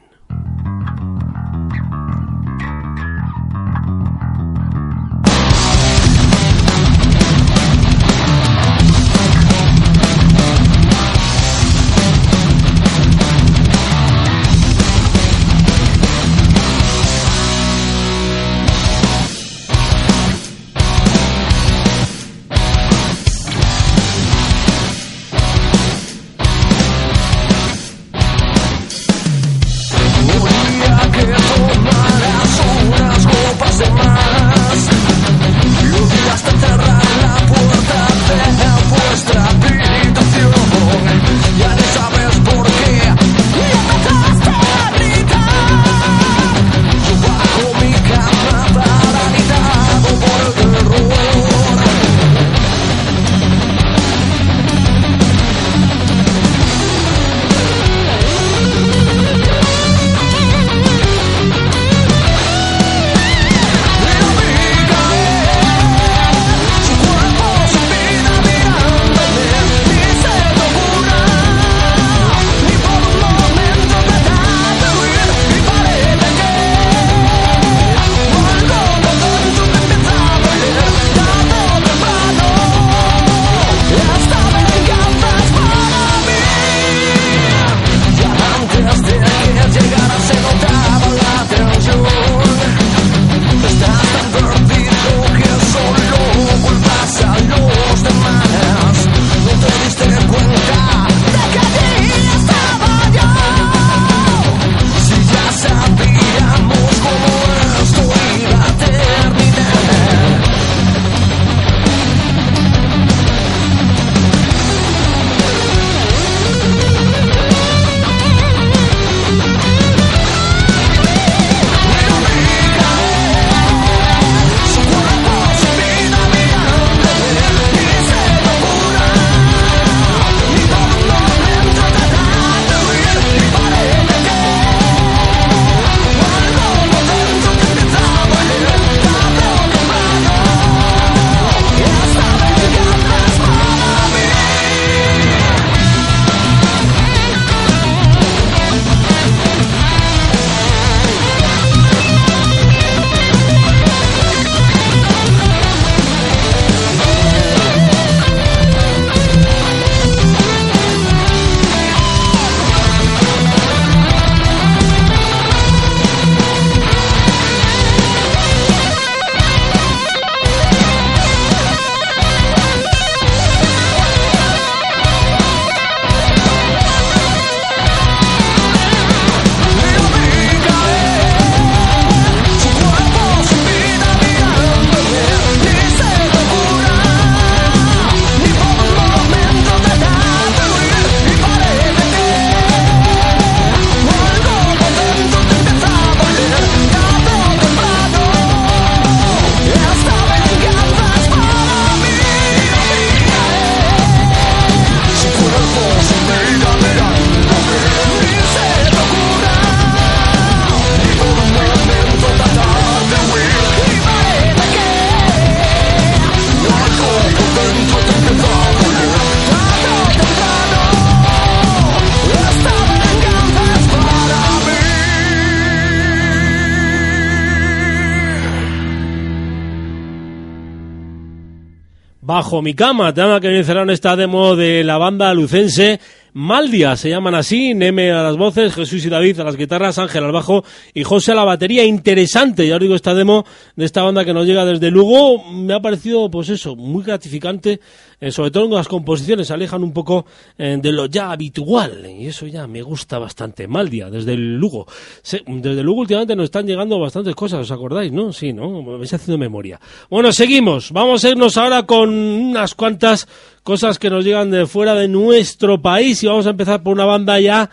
Bajo mi cama, tema que iniciaron esta demo de la banda lucense Maldia, se llaman así, Neme a las voces, Jesús y David a las guitarras, Ángel al bajo y José a la batería. Interesante, ya os digo, esta demo de esta banda que nos llega desde Lugo, me ha parecido, pues eso, muy gratificante, sobre todo en las composiciones, se alejan un poco de lo ya habitual, y eso ya me gusta bastante. Maldia, desde el Lugo. Desde Lugo últimamente nos están llegando bastantes cosas, ¿os acordáis, no? Sí, ¿no? Me vais haciendo memoria. Bueno, seguimos, vamos a irnos ahora con unas cuantas cosas que nos llegan de fuera de nuestro país y vamos a empezar por una banda ya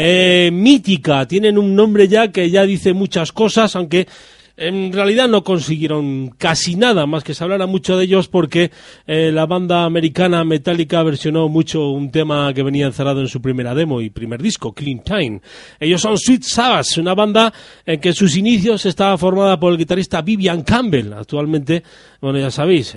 mítica. Tienen un nombre ya que ya dice muchas cosas, aunque en realidad no consiguieron casi nada, más que se hablara mucho de ellos porque la banda americana Metallica versionó mucho un tema que venía encerrado en su primera demo y primer disco, Clean Time. Ellos son Sweet Savage, una banda en que en sus inicios estaba formada por el guitarrista Vivian Campbell. Actualmente, bueno, ya sabéis,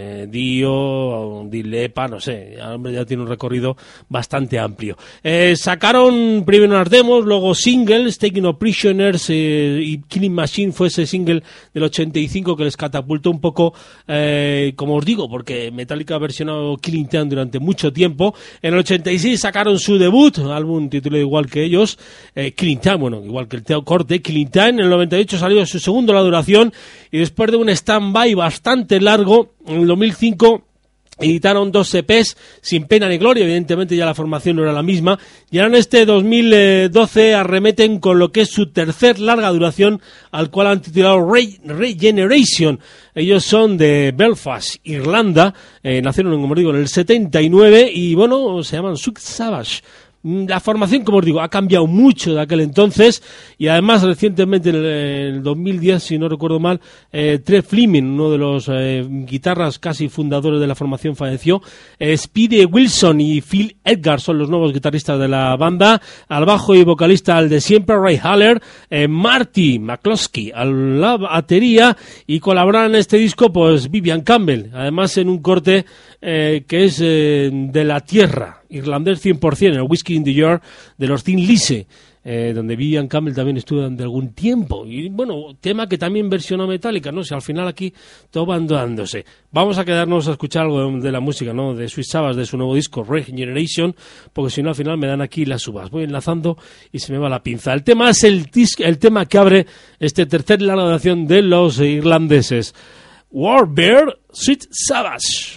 Dio, Dilepa, no sé, el hombre ya tiene un recorrido bastante amplio. Sacaron primero unas demos, luego singles, Taking of Prisoners y Killing Machine fue ese single del 85 que les catapultó un poco, como os digo, porque Metallica ha versionado Killing Time durante mucho tiempo. En el 86 sacaron su debut, álbum titulado igual que ellos, Killing Time, bueno, igual que el corte, Killing Time. En el 98 salió su segundo la duración y después de un stand-by bastante largo, en el 2005 editaron 2 EPs, Sin Pena ni Gloria, evidentemente ya la formación no era la misma, y ahora en este 2012 arremeten con lo que es su tercer larga duración, al cual han titulado Regeneration. Ellos son de Belfast, Irlanda, nacieron, como os digo, en el 79, y bueno, se llaman Sweet Savage. La formación, como os digo, ha cambiado mucho de aquel entonces y además recientemente en el 2010, si no recuerdo mal, Trev Fleming, uno de los guitarras casi fundadores de la formación, falleció. Speedy Wilson y Phil Edgar son los nuevos guitarristas de la banda. Al bajo y vocalista al de siempre, Ray Haller, Marty McCloskey a la batería, y colaboran en este disco pues Vivian Campbell, además en un corte que es de la tierra, irlandés 100%, el Whiskey in the Jar de los Thin Lizzy, donde Vivian Campbell también estuvo durante algún tiempo. Y bueno, tema que también versionó Metallica, ¿no? Si al final aquí todo va dándose. Vamos a quedarnos a escuchar algo de la música, ¿no? De Sweet Savage, de su nuevo disco, Regeneration, porque si no al final me dan aquí las uvas. Voy enlazando y se me va la pinza. El tema es el tema que abre este tercer larga duración de los irlandeses. Warbear, Sweet Savage.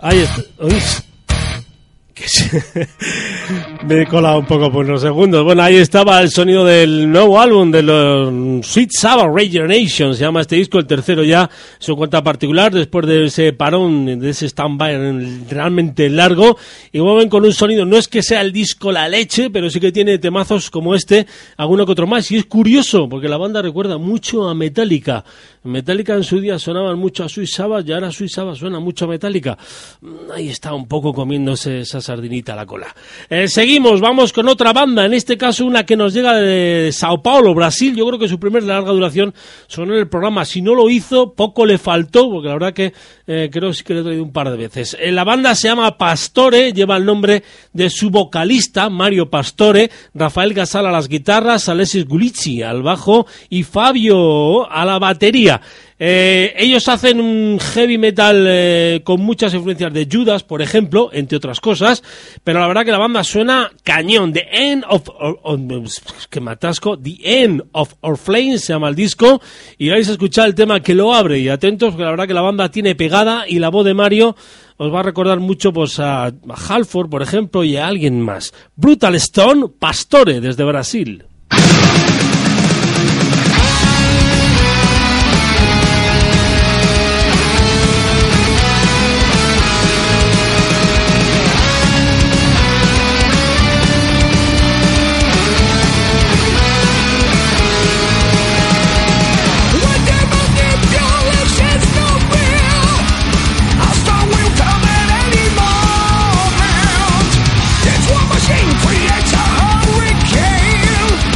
Ahí está. Uy. Me he colado un poco por unos segundos. Bueno, ahí estaba el sonido del nuevo álbum de los Sweet Sabbath Regeneration. Se llama este disco, el tercero ya, su cuenta particular, después de ese parón, de ese stand-by realmente largo. Y vuelven con un sonido, no es que sea el disco la leche, pero sí que tiene temazos como este, alguno que otro más. Y es curioso, porque la banda recuerda mucho a Metallica. Metallica en su día sonaban mucho a Sweet Sabbath, y ahora Sweet Sabbath suena mucho a Metallica. Ahí está un poco comiéndose esa sardinita a la cola. Seguimos, vamos con otra banda, en este caso una que nos llega de Sao Paulo, Brasil. Yo creo que su primer larga duración sonó en el programa. Si no lo hizo, poco le faltó, porque la verdad que creo sí que lo he traído un par de veces. La banda se llama Pastore, lleva el nombre de su vocalista, Mario Pastore, Rafael Gasal a las guitarras, Alessis Gulizzi al bajo y Fabio a la batería. Ellos hacen un heavy metal con muchas influencias de Judas, por ejemplo, entre otras cosas, pero la verdad que la banda suena cañón. The End of Our Flames se llama el disco, y vais a escuchar el tema que lo abre, y atentos, porque la verdad que la banda tiene pegada, y la voz de Mario os va a recordar mucho pues a Halford, por ejemplo, y a alguien más. Brutal Stone, Pastore, desde Brasil. Creates a hurricane.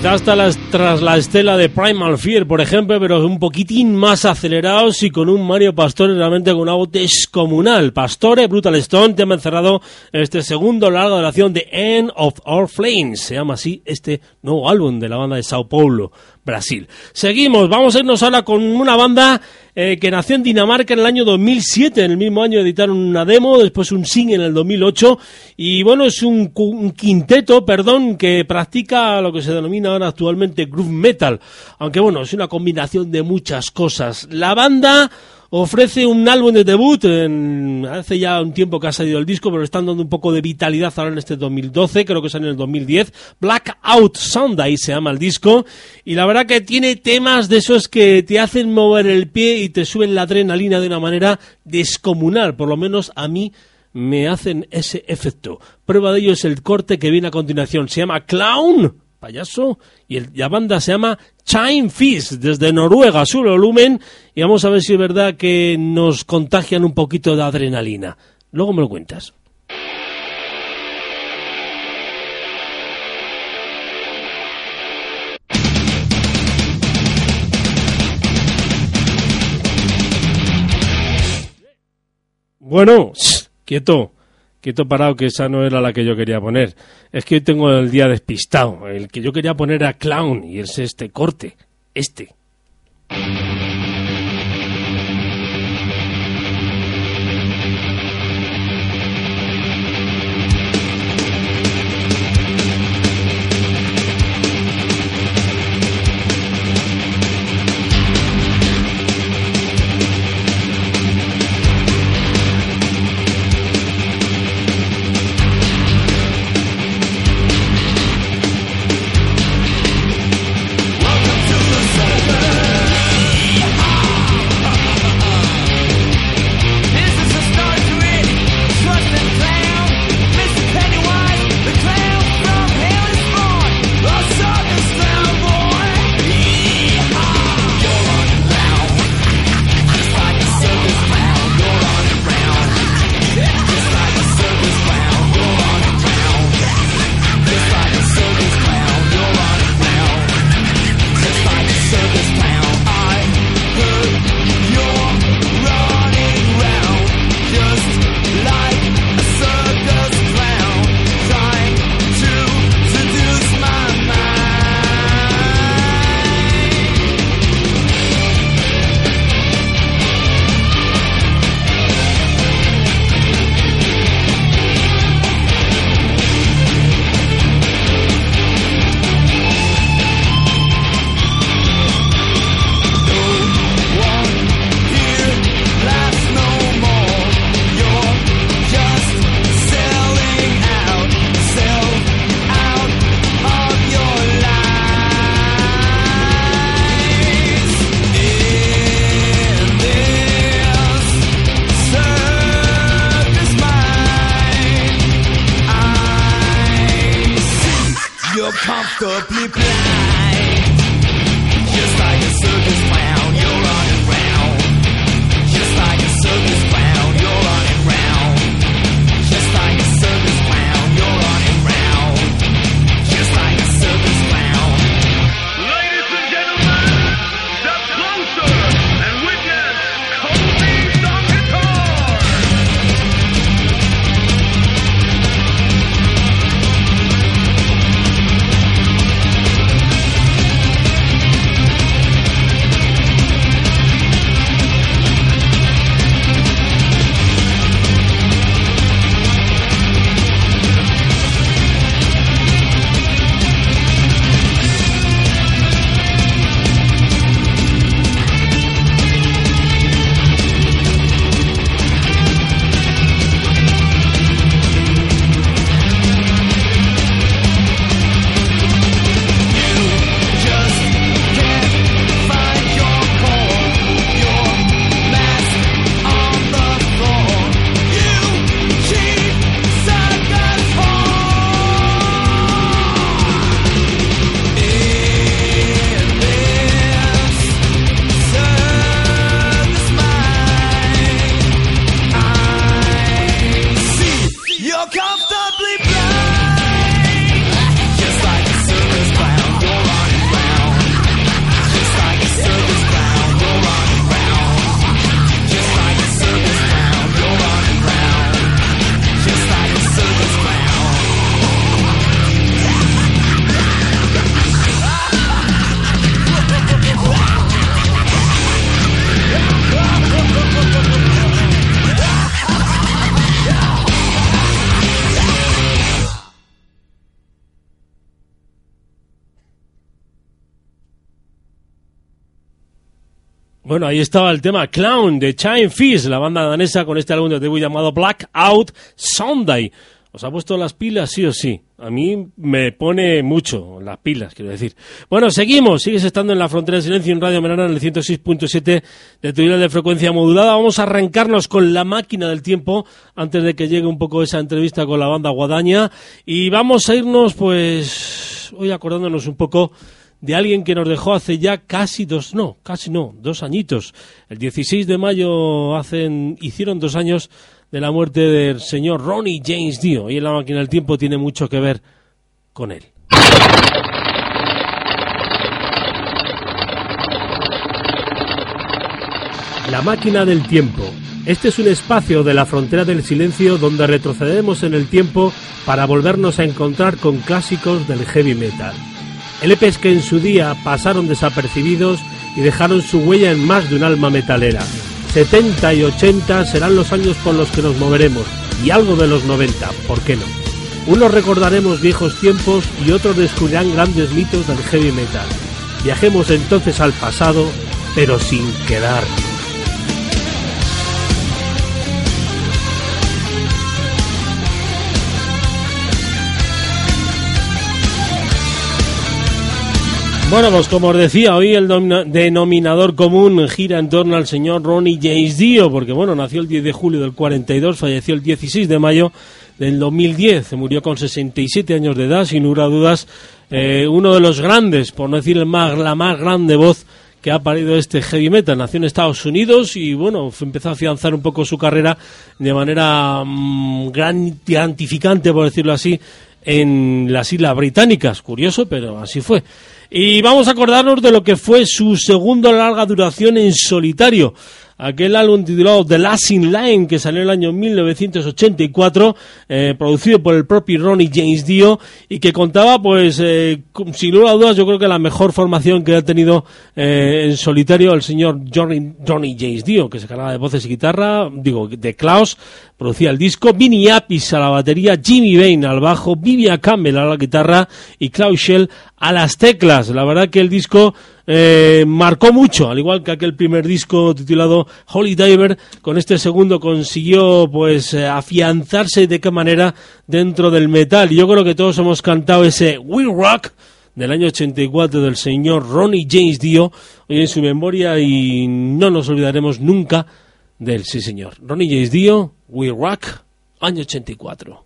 Quizás tras la estela de Primal Fear, por ejemplo, pero un poquitín más acelerados y con un Mario Pastore realmente con una voz descomunal. Pastore, Brutal Stone, te han encerrado en este segundo larga duración de End of Our Flames. Se llama así este nuevo álbum de la banda de Sao Paulo, Brasil. Seguimos, vamos a irnos ahora con una banda que nació en Dinamarca en el año 2007. En el mismo año editaron una demo, después un single en el 2008. Y bueno, es un quinteto, que practica lo que se denomina ahora actualmente groove metal. Aunque bueno, es una combinación de muchas cosas. La banda ofrece un álbum de debut, hace ya un tiempo que ha salido el disco, pero están dando un poco de vitalidad ahora en este 2012, creo que salió en el 2010. Blackout Sunday se llama el disco, y la verdad que tiene temas de esos que te hacen mover el pie y te suben la adrenalina de una manera descomunal, por lo menos a mí me hacen ese efecto. Prueba de ello es el corte que viene a continuación, se llama Clown, payaso, y la banda se llama Chime Fist, desde Noruega, su volumen, y vamos a ver si es verdad que nos contagian un poquito de adrenalina. Luego me lo cuentas. Bueno, quieto parado, que esa no era la que yo quería poner. Es que hoy tengo el día despistado. El que yo quería poner era Clown, y es este corte, este. Bueno, ahí estaba el tema Clown de Giant Fish, la banda danesa con este álbum de debut llamado Blackout Sunday. ¿Os ha puesto las pilas sí o sí? A mí me pone mucho las pilas, quiero decir. Bueno, seguimos. Sigues estando en la Frontera del Silencio en Radio Menara en el 106.7 de tu dial de frecuencia modulada. Vamos a arrancarnos con La Máquina del Tiempo antes de que llegue un poco esa entrevista con la banda Guadaña. Y vamos a irnos, pues, hoy acordándonos un poco de alguien que nos dejó hace ya dos añitos. El 16 de mayo hicieron 2 años de la muerte del señor Ronnie James Dio, y en La Máquina del Tiempo tiene mucho que ver con él. La Máquina del Tiempo. Este es un espacio de la Frontera del Silencio donde retrocedemos en el tiempo para volvernos a encontrar con clásicos del heavy metal. LPs que en su día pasaron desapercibidos y dejaron su huella en más de un alma metalera. 70 y 80 serán los años con los que nos moveremos, y algo de los 90, ¿por qué no? Unos recordaremos viejos tiempos y otros descubrirán grandes mitos del heavy metal. Viajemos entonces al pasado, pero sin quedar. Bueno, pues como os decía, hoy el denominador común gira en torno al señor Ronnie James Dio, porque bueno, nació el 10 de julio del 42, falleció el 16 de mayo del 2010, se murió con 67 años de edad, sin lugar a dudas, uno de los grandes, por no decir la más grande voz que ha parido este heavy metal. Nació en Estados Unidos y bueno, empezó a afianzar un poco su carrera de manera gratificante, por decirlo así, en las Islas Británicas. Curioso, pero así fue. Y vamos a acordarnos de lo que fue su segundo larga duración en solitario. Aquel álbum titulado The Last in Line, que salió en el año 1984, producido por el propio Ronnie James Dio, y que contaba, pues, sin lugar a dudas, yo creo que la mejor formación que ha tenido en solitario el señor Ronnie James Dio, que se cargaba de voces y guitarra, de Klaus, producía el disco, Vinnie Appice a la batería, Jimmy Bain al bajo, Vivian Campbell a la guitarra y Klaus Schell a las teclas. La verdad que el disco marcó mucho, al igual que aquel primer disco titulado Holy Diver. Con este segundo consiguió pues afianzarse de qué manera dentro del metal. Y yo creo que todos hemos cantado ese We Rock del año 84 del señor Ronnie James Dio hoy en su memoria, y no nos olvidaremos nunca de él. Sí, señor, Ronnie James Dio, We Rock, año 84.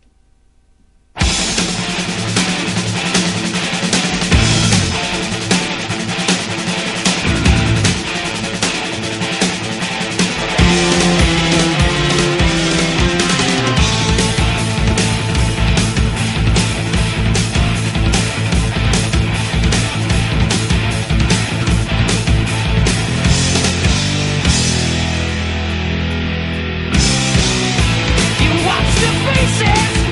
Faces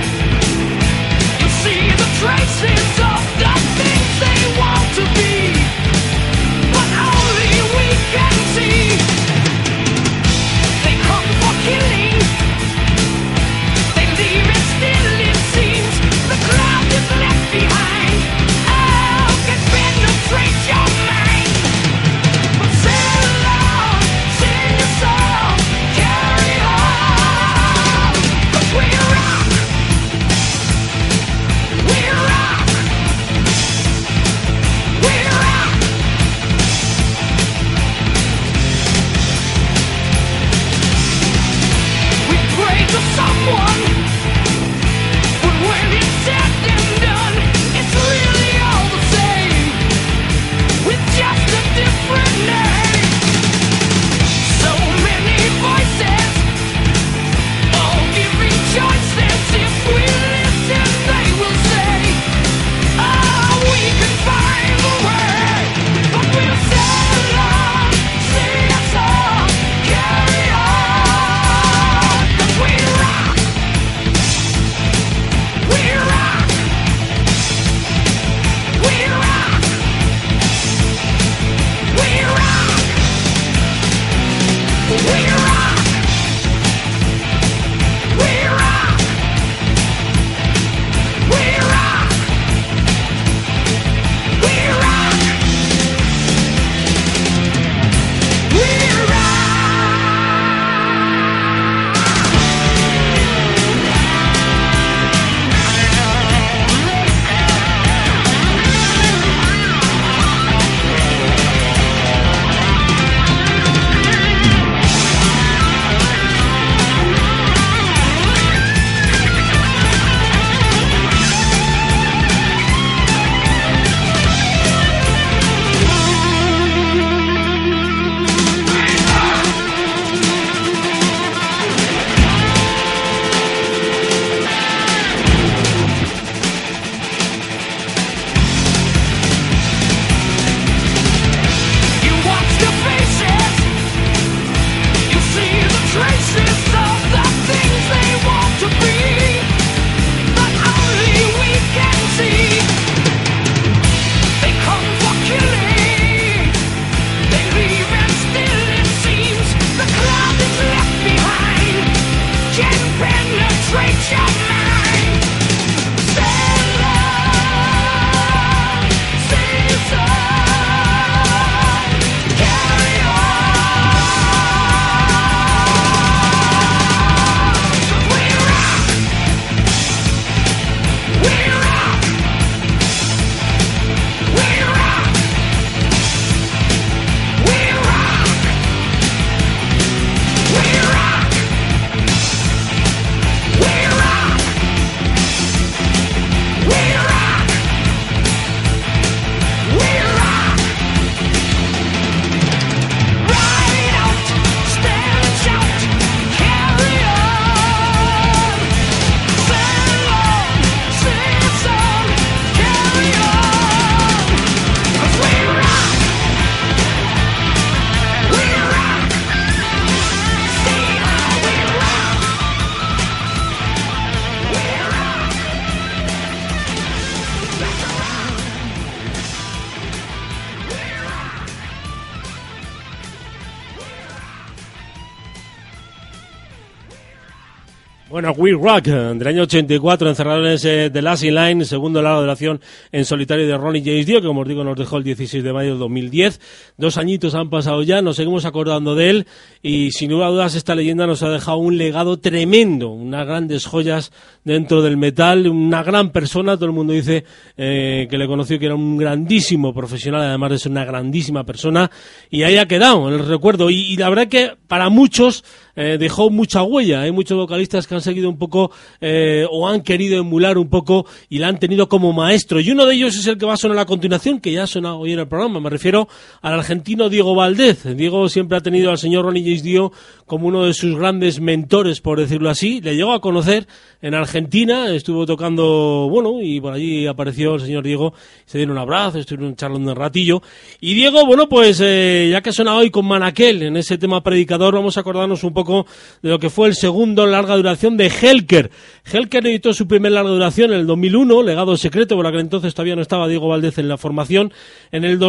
Bueno, We Rock, del año 84, encerrado en ese The Last in Line, segundo larga duración en solitario de Ronnie James Dio, que como os digo nos dejó el 16 de mayo de 2010. 2 añitos han pasado ya, nos seguimos acordando de él y sin lugar a dudas esta leyenda nos ha dejado un legado tremendo, unas grandes joyas dentro del metal, una gran persona, todo el mundo dice que le conoció que era un grandísimo profesional, además de ser una grandísima persona, y ahí ha quedado en el recuerdo y la verdad que para muchos dejó mucha huella. Hay muchos vocalistas que han seguido un poco o han querido emular un poco y la han tenido como maestro, y uno de ellos es el que va a sonar a continuación, que ya ha sonado hoy en el programa. Me refiero al argentino Diego Valdés. Diego siempre ha tenido al señor Ronnie James Dio como uno de sus grandes mentores, por decirlo así. Le llegó a conocer en Argentina, estuvo tocando, bueno, y por allí apareció el señor Diego, se dieron un abrazo, estuvieron charlando un ratillo, y Diego, bueno, pues ya que suena hoy con Manaquel en ese tema predicador, vamos a acordarnos un poco de lo que fue el segundo larga duración de Helker. Helker editó su primer larga duración en el 2001, Legado Secreto, por aquel entonces todavía no estaba Diego Valdés en la formación. En el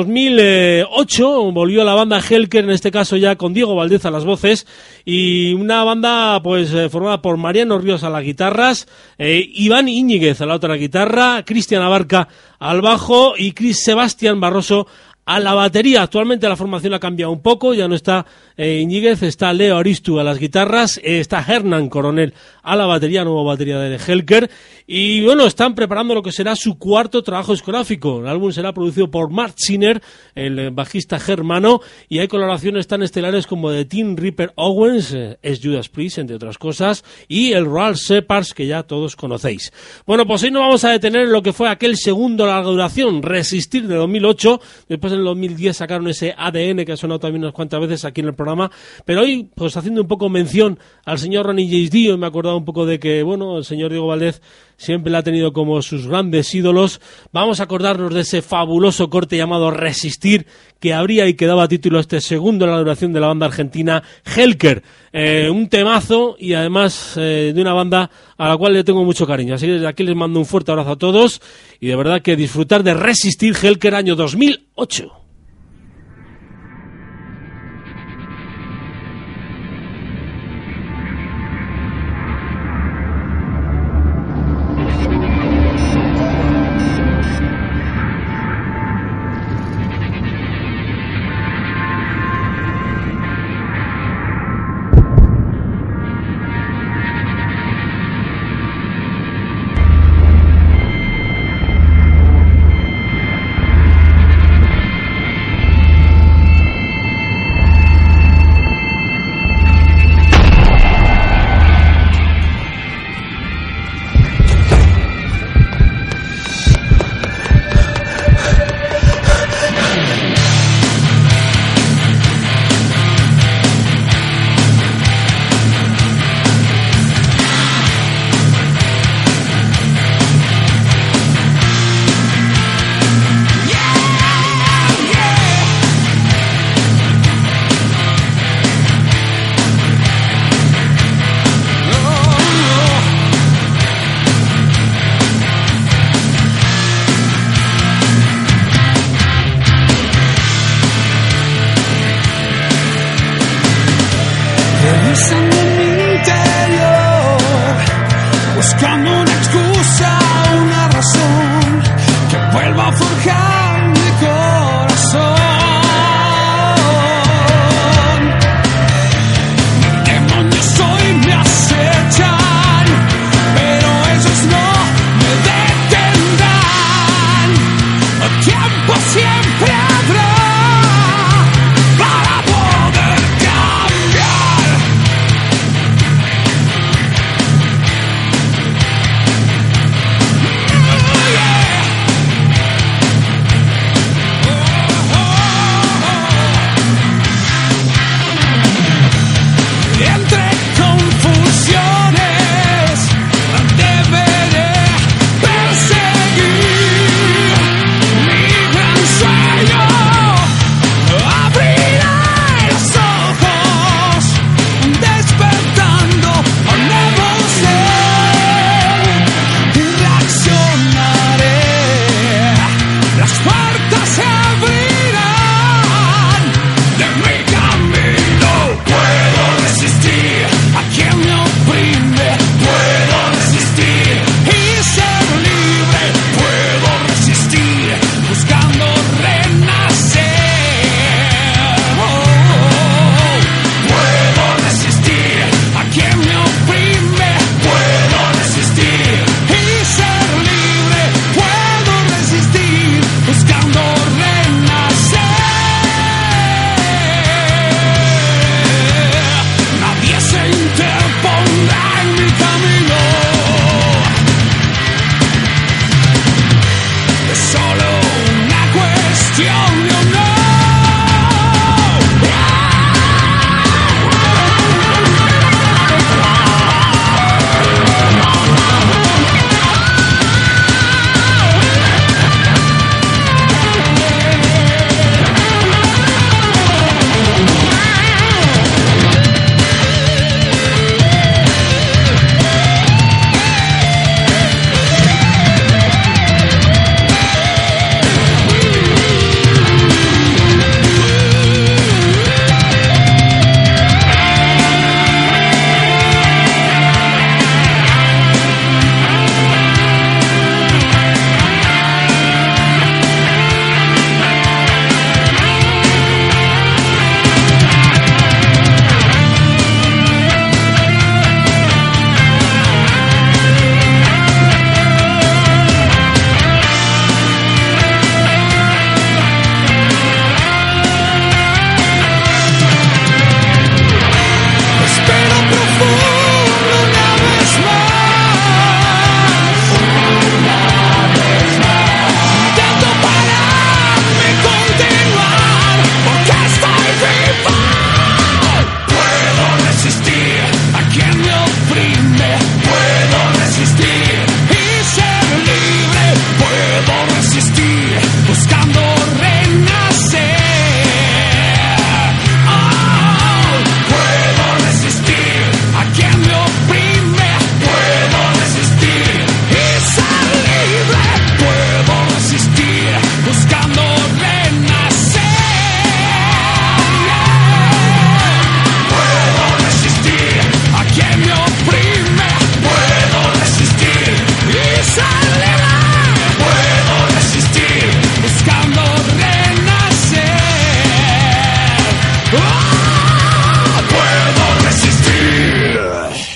2008 volvió a la banda Helker, en este caso ya con Diego Valdés a las voces, y una banda pues formada por Mariano Ríos a las guitarras, Iván Íñiguez a la otra guitarra, Cristian Abarca al bajo y Sebastián Barroso a la batería. Actualmente la formación ha cambiado un poco, ya no está Íñiguez, está Leo Aristu a las guitarras, está Hernán Coronel a la batería, nueva batería de Helker, y bueno, están preparando lo que será su cuarto trabajo discográfico. El álbum será producido por Mark Sinner, el bajista germano, y hay colaboraciones tan estelares como de Tim Ripper Owens, es Judas Priest, entre otras cosas, y el Royal Shepherds, que ya todos conocéis. Bueno, pues hoy nos vamos a detener en lo que fue aquel segundo larga duración, Resistir, de 2008, después en el 2010 sacaron ese ADN que ha sonado también unas cuantas veces aquí en el programa, pero hoy pues haciendo un poco mención al señor Ronnie James Dio, me he acordado un poco de que, bueno, el señor Diego Valdés siempre la ha tenido como sus grandes ídolos. Vamos a acordarnos de ese fabuloso corte llamado Resistir, que abría y que daba título a este segundo larga duración de la banda argentina Helker. Un temazo y además de una banda a la cual le tengo mucho cariño. Así que desde aquí les mando un fuerte abrazo a todos y de verdad que disfrutar de Resistir, Helker, año 2008.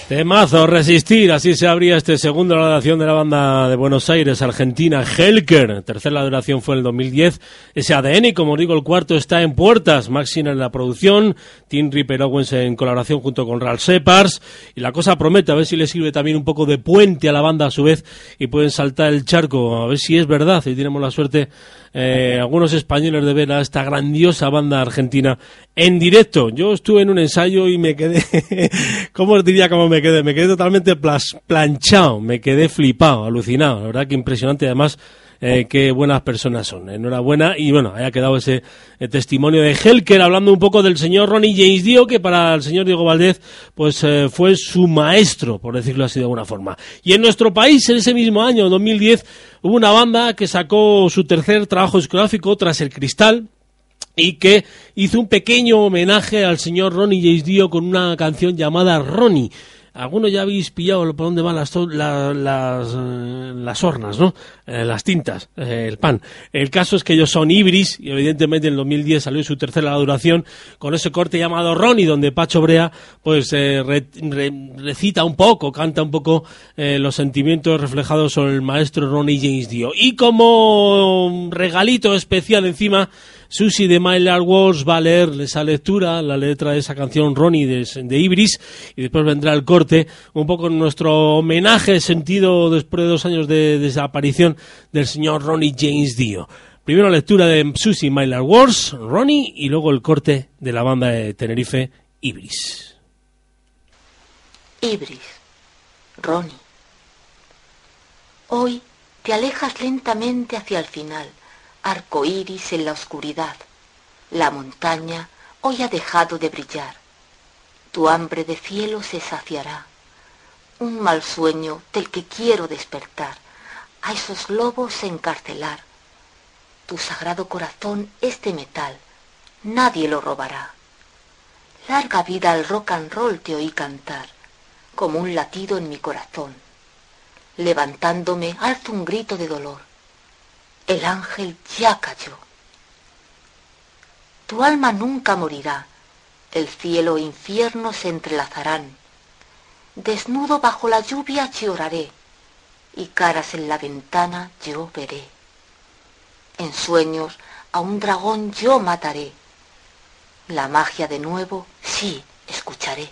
Temazo, Resistir, así se abría este segundo de la duración de la banda de Buenos Aires, Argentina, Helker. Tercera la duración fue en el 2010. Ese ADN, y como digo, el cuarto está en puertas. Maxine en la producción, Tim Ripper Owens en colaboración junto con Ralph Shepard. Y la cosa promete, a ver si le sirve también un poco de puente a la banda a su vez y pueden saltar el charco, a ver si es verdad y tenemos la suerte algunos españoles de ver a esta grandiosa banda argentina en directo. Yo estuve en un ensayo y me quedé, ¿cómo os diría cómo me quedé? Me quedé totalmente planchado, me quedé flipado, alucinado, la verdad que impresionante, además qué buenas personas son. Enhorabuena, y bueno, haya quedado ese testimonio de Helker hablando un poco del señor Ronnie James Dio, que para el señor Diego Valdez pues fue su maestro, por decirlo así de alguna forma. Y en nuestro país, en ese mismo año, 2010, hubo una banda que sacó su tercer trabajo discográfico tras El Cristal, y que hizo un pequeño homenaje al señor Ronnie James Dio con una canción llamada Ronnie. Algunos ya habéis pillado por dónde van las hornas, ¿no? Las tintas, el pan. El caso es que ellos son Ibris, y evidentemente en el 2010 salió su tercera duración con ese corte llamado Ronnie, donde Pacho Brea pues recita un poco, canta un poco los sentimientos reflejados sobre el maestro Ronnie James Dio. Y como regalito especial encima, Susie de My Last Words va a leer esa lectura, la letra de esa canción Ronnie de Ibris, y después vendrá el corte, un poco en nuestro homenaje sentido después de 2 años de desaparición del señor Ronnie James Dio. Primero lectura de Susie My Last Words, Ronnie, y luego el corte de la banda de Tenerife, Ibris. Ibris, Ronnie. Hoy te alejas lentamente hacia el final, arco iris en la oscuridad. La montaña hoy ha dejado de brillar. Tu hambre de cielo se saciará. Un mal sueño del que quiero despertar, a esos lobos encarcelar. Tu sagrado corazón es de metal, nadie lo robará. Larga vida al rock and roll te oí cantar, como un latido en mi corazón. Levantándome alzo un grito de dolor. El ángel ya cayó. Tu alma nunca morirá, el cielo e infierno se entrelazarán. Desnudo bajo la lluvia lloraré, y caras en la ventana yo veré. En sueños a un dragón yo mataré. La magia de nuevo sí escucharé.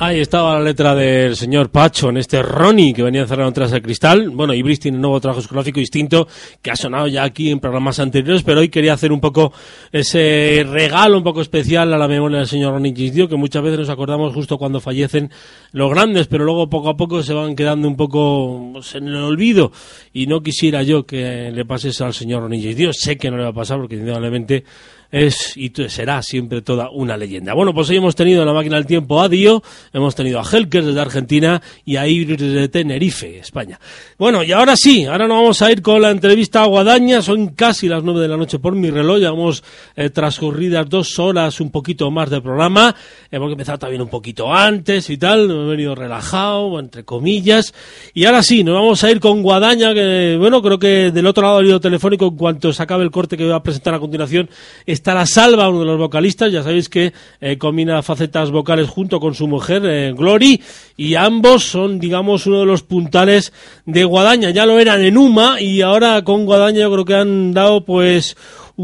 Ahí estaba la letra del señor Pacho en este Ronnie que venía encerrado tras el cristal. Bueno, Ibris tiene un nuevo trabajo discográfico distinto que ha sonado ya aquí en programas anteriores, pero hoy quería hacer un poco ese regalo un poco especial a la memoria del señor Ronnie James Dio, que muchas veces nos acordamos justo cuando fallecen los grandes, pero luego poco a poco se van quedando un poco en el olvido, y no quisiera yo que le pase eso al señor Ronnie James Dio. Sé que no le va a pasar porque indudablemente es y será siempre toda una leyenda. Bueno, pues hoy hemos tenido en la máquina del tiempo a Dio, hemos tenido a Helker desde Argentina y a Ibris desde Tenerife, España. Bueno, y ahora sí, ahora nos vamos a ir con la entrevista a Guadaña. Son casi las 9 de la noche por mi reloj, ya hemos transcurridas 2 horas, un poquito más de programa. Hemos empezado también un poquito antes y tal, hemos venido relajado, entre comillas. Y ahora sí, nos vamos a ir con Guadaña, que bueno, creo que del otro lado del hilo telefónico, en cuanto se acabe el corte que voy a presentar a continuación, estará Salva, uno de los vocalistas. Ya sabéis que combina facetas vocales junto con su mujer, Glory, y ambos son, digamos, uno de los puntales de Guadaña. Ya lo eran en Uma, y ahora con Guadaña yo creo que han dado, pues,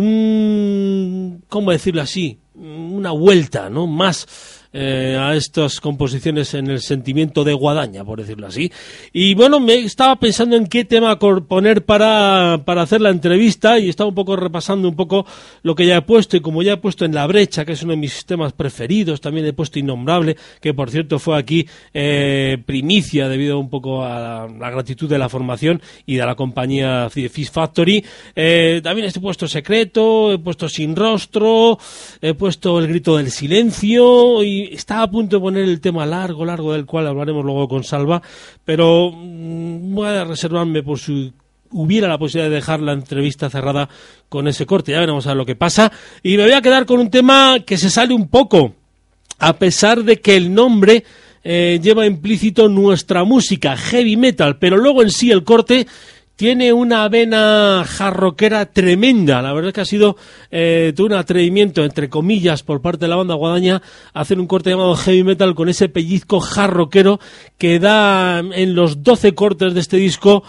¿cómo decirlo así? Una vuelta, ¿no? Más a estas composiciones en el sentimiento de Guadaña, por decirlo así. Y bueno, me estaba pensando en qué tema poner para hacer la entrevista, y estaba un poco repasando un poco lo que ya he puesto, y como ya he puesto En la brecha, que es uno de mis temas preferidos, también he puesto Innombrable, que por cierto fue aquí primicia debido un poco a la gratitud de la formación y de la compañía Fish Factory. También he puesto Secreto, he puesto Sin Rostro, he puesto El grito del silencio, y estaba a punto de poner el tema largo del cual hablaremos luego con Salva, pero voy a reservarme por si hubiera la posibilidad de dejar la entrevista cerrada con ese corte. Ya veremos a ver lo que pasa, y me voy a quedar con un tema que se sale un poco, a pesar de que el nombre lleva implícito nuestra música, heavy metal, pero luego en sí el corte tiene una vena jarroquera tremenda. La verdad es que ha sido todo un atrevimiento, entre comillas, por parte de la banda Guadaña, hacer un corte llamado heavy metal con ese pellizco jarroquero que da en los 12 cortes de este disco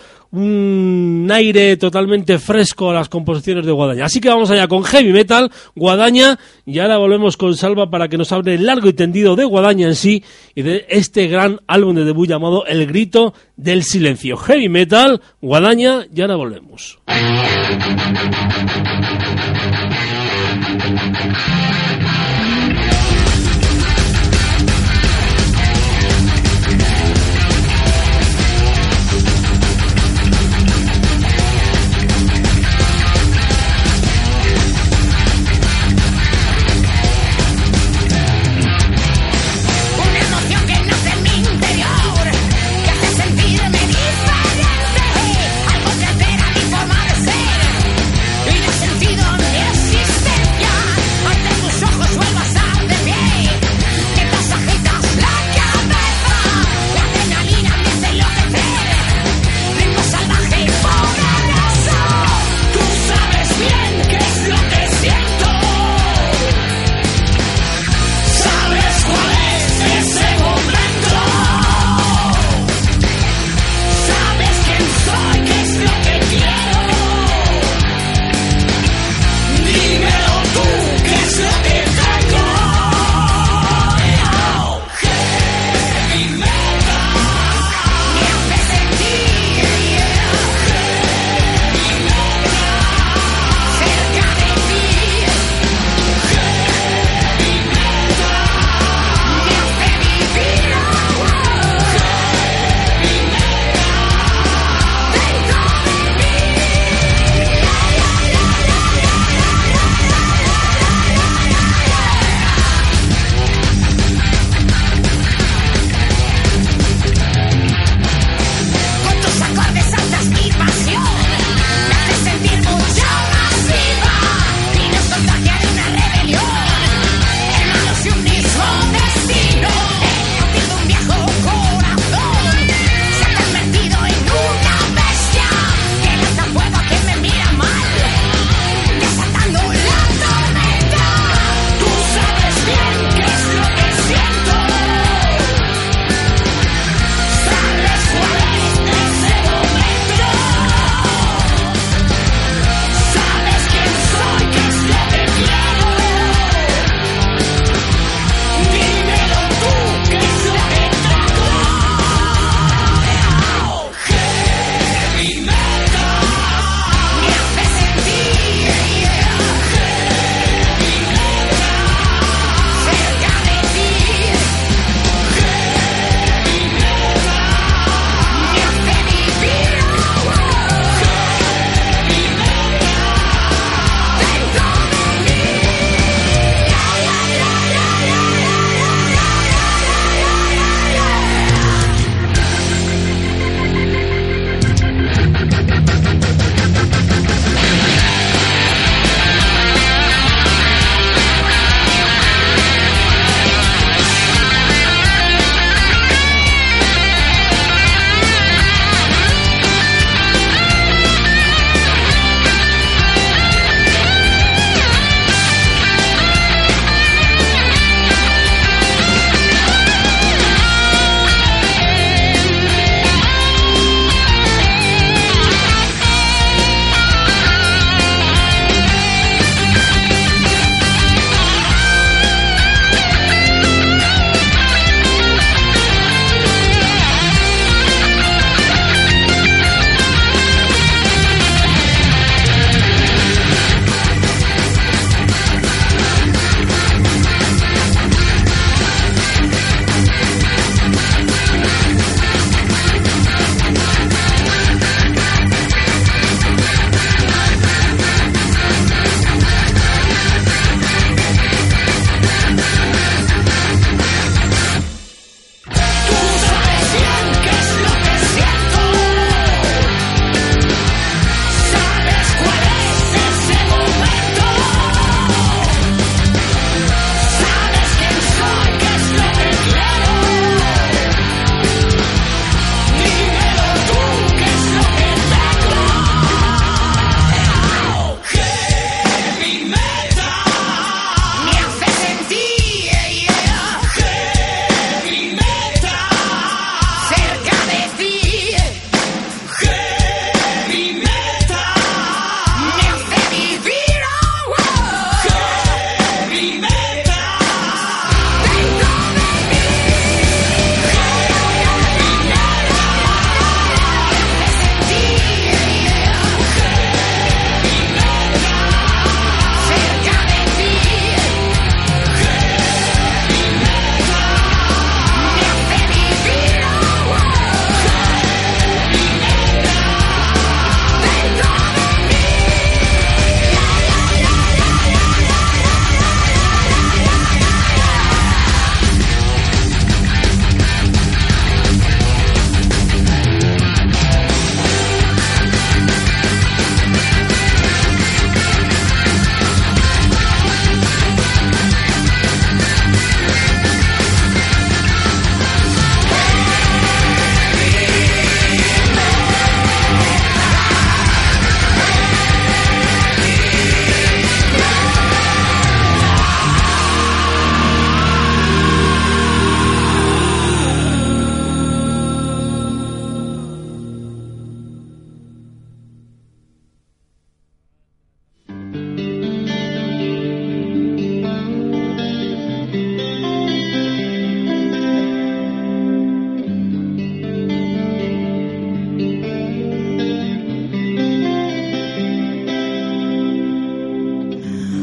un aire totalmente fresco a las composiciones de Guadaña. Así que vamos allá con heavy metal, Guadaña, y ahora volvemos con Salva para que nos hable largo y tendido de Guadaña en sí y de este gran álbum de debut llamado El grito del silencio. Heavy metal, Guadaña, y ahora volvemos. Sentido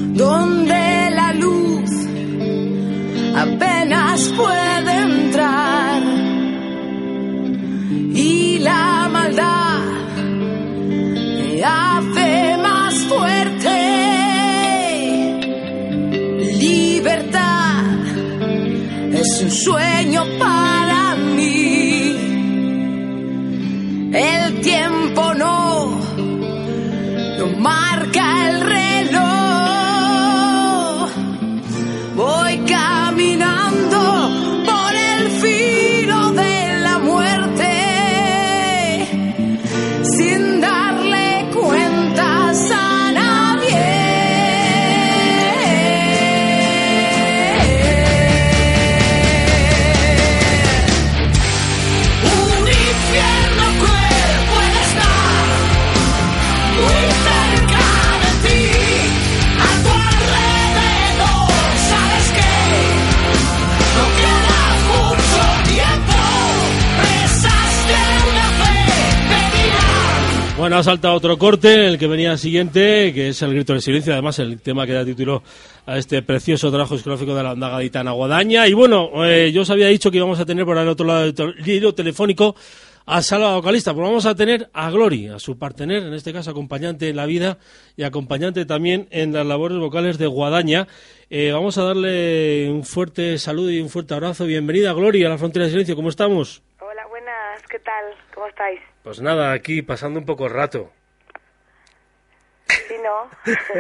donde la luz apenas puede entrar y la maldad me hace más fuerte. Libertad es un sueño para mí. El tiempo no lo marca el reloj. Voy caminando por el filo de la muerte sin darle cuentas a nadie. Bueno, ha saltado otro corte, el que venía siguiente, que es El grito del silencio, además el tema que da título a este precioso trabajo discográfico de la banda gaditana Guadaña. Y bueno, yo os había dicho que íbamos a tener por el otro lado del hilo telefónico a Salva, vocalista, pues vamos a tener a Glory, a su partener, en este caso acompañante en la vida y acompañante también en las labores vocales de Guadaña. Vamos a darle un fuerte saludo y un fuerte abrazo. Bienvenida, Glory, a la Frontera del Silencio, ¿cómo estamos? Hola, buenas, ¿qué tal? ¿Cómo estáis? Pues nada, aquí pasando un poco el rato. Sí, ¿no?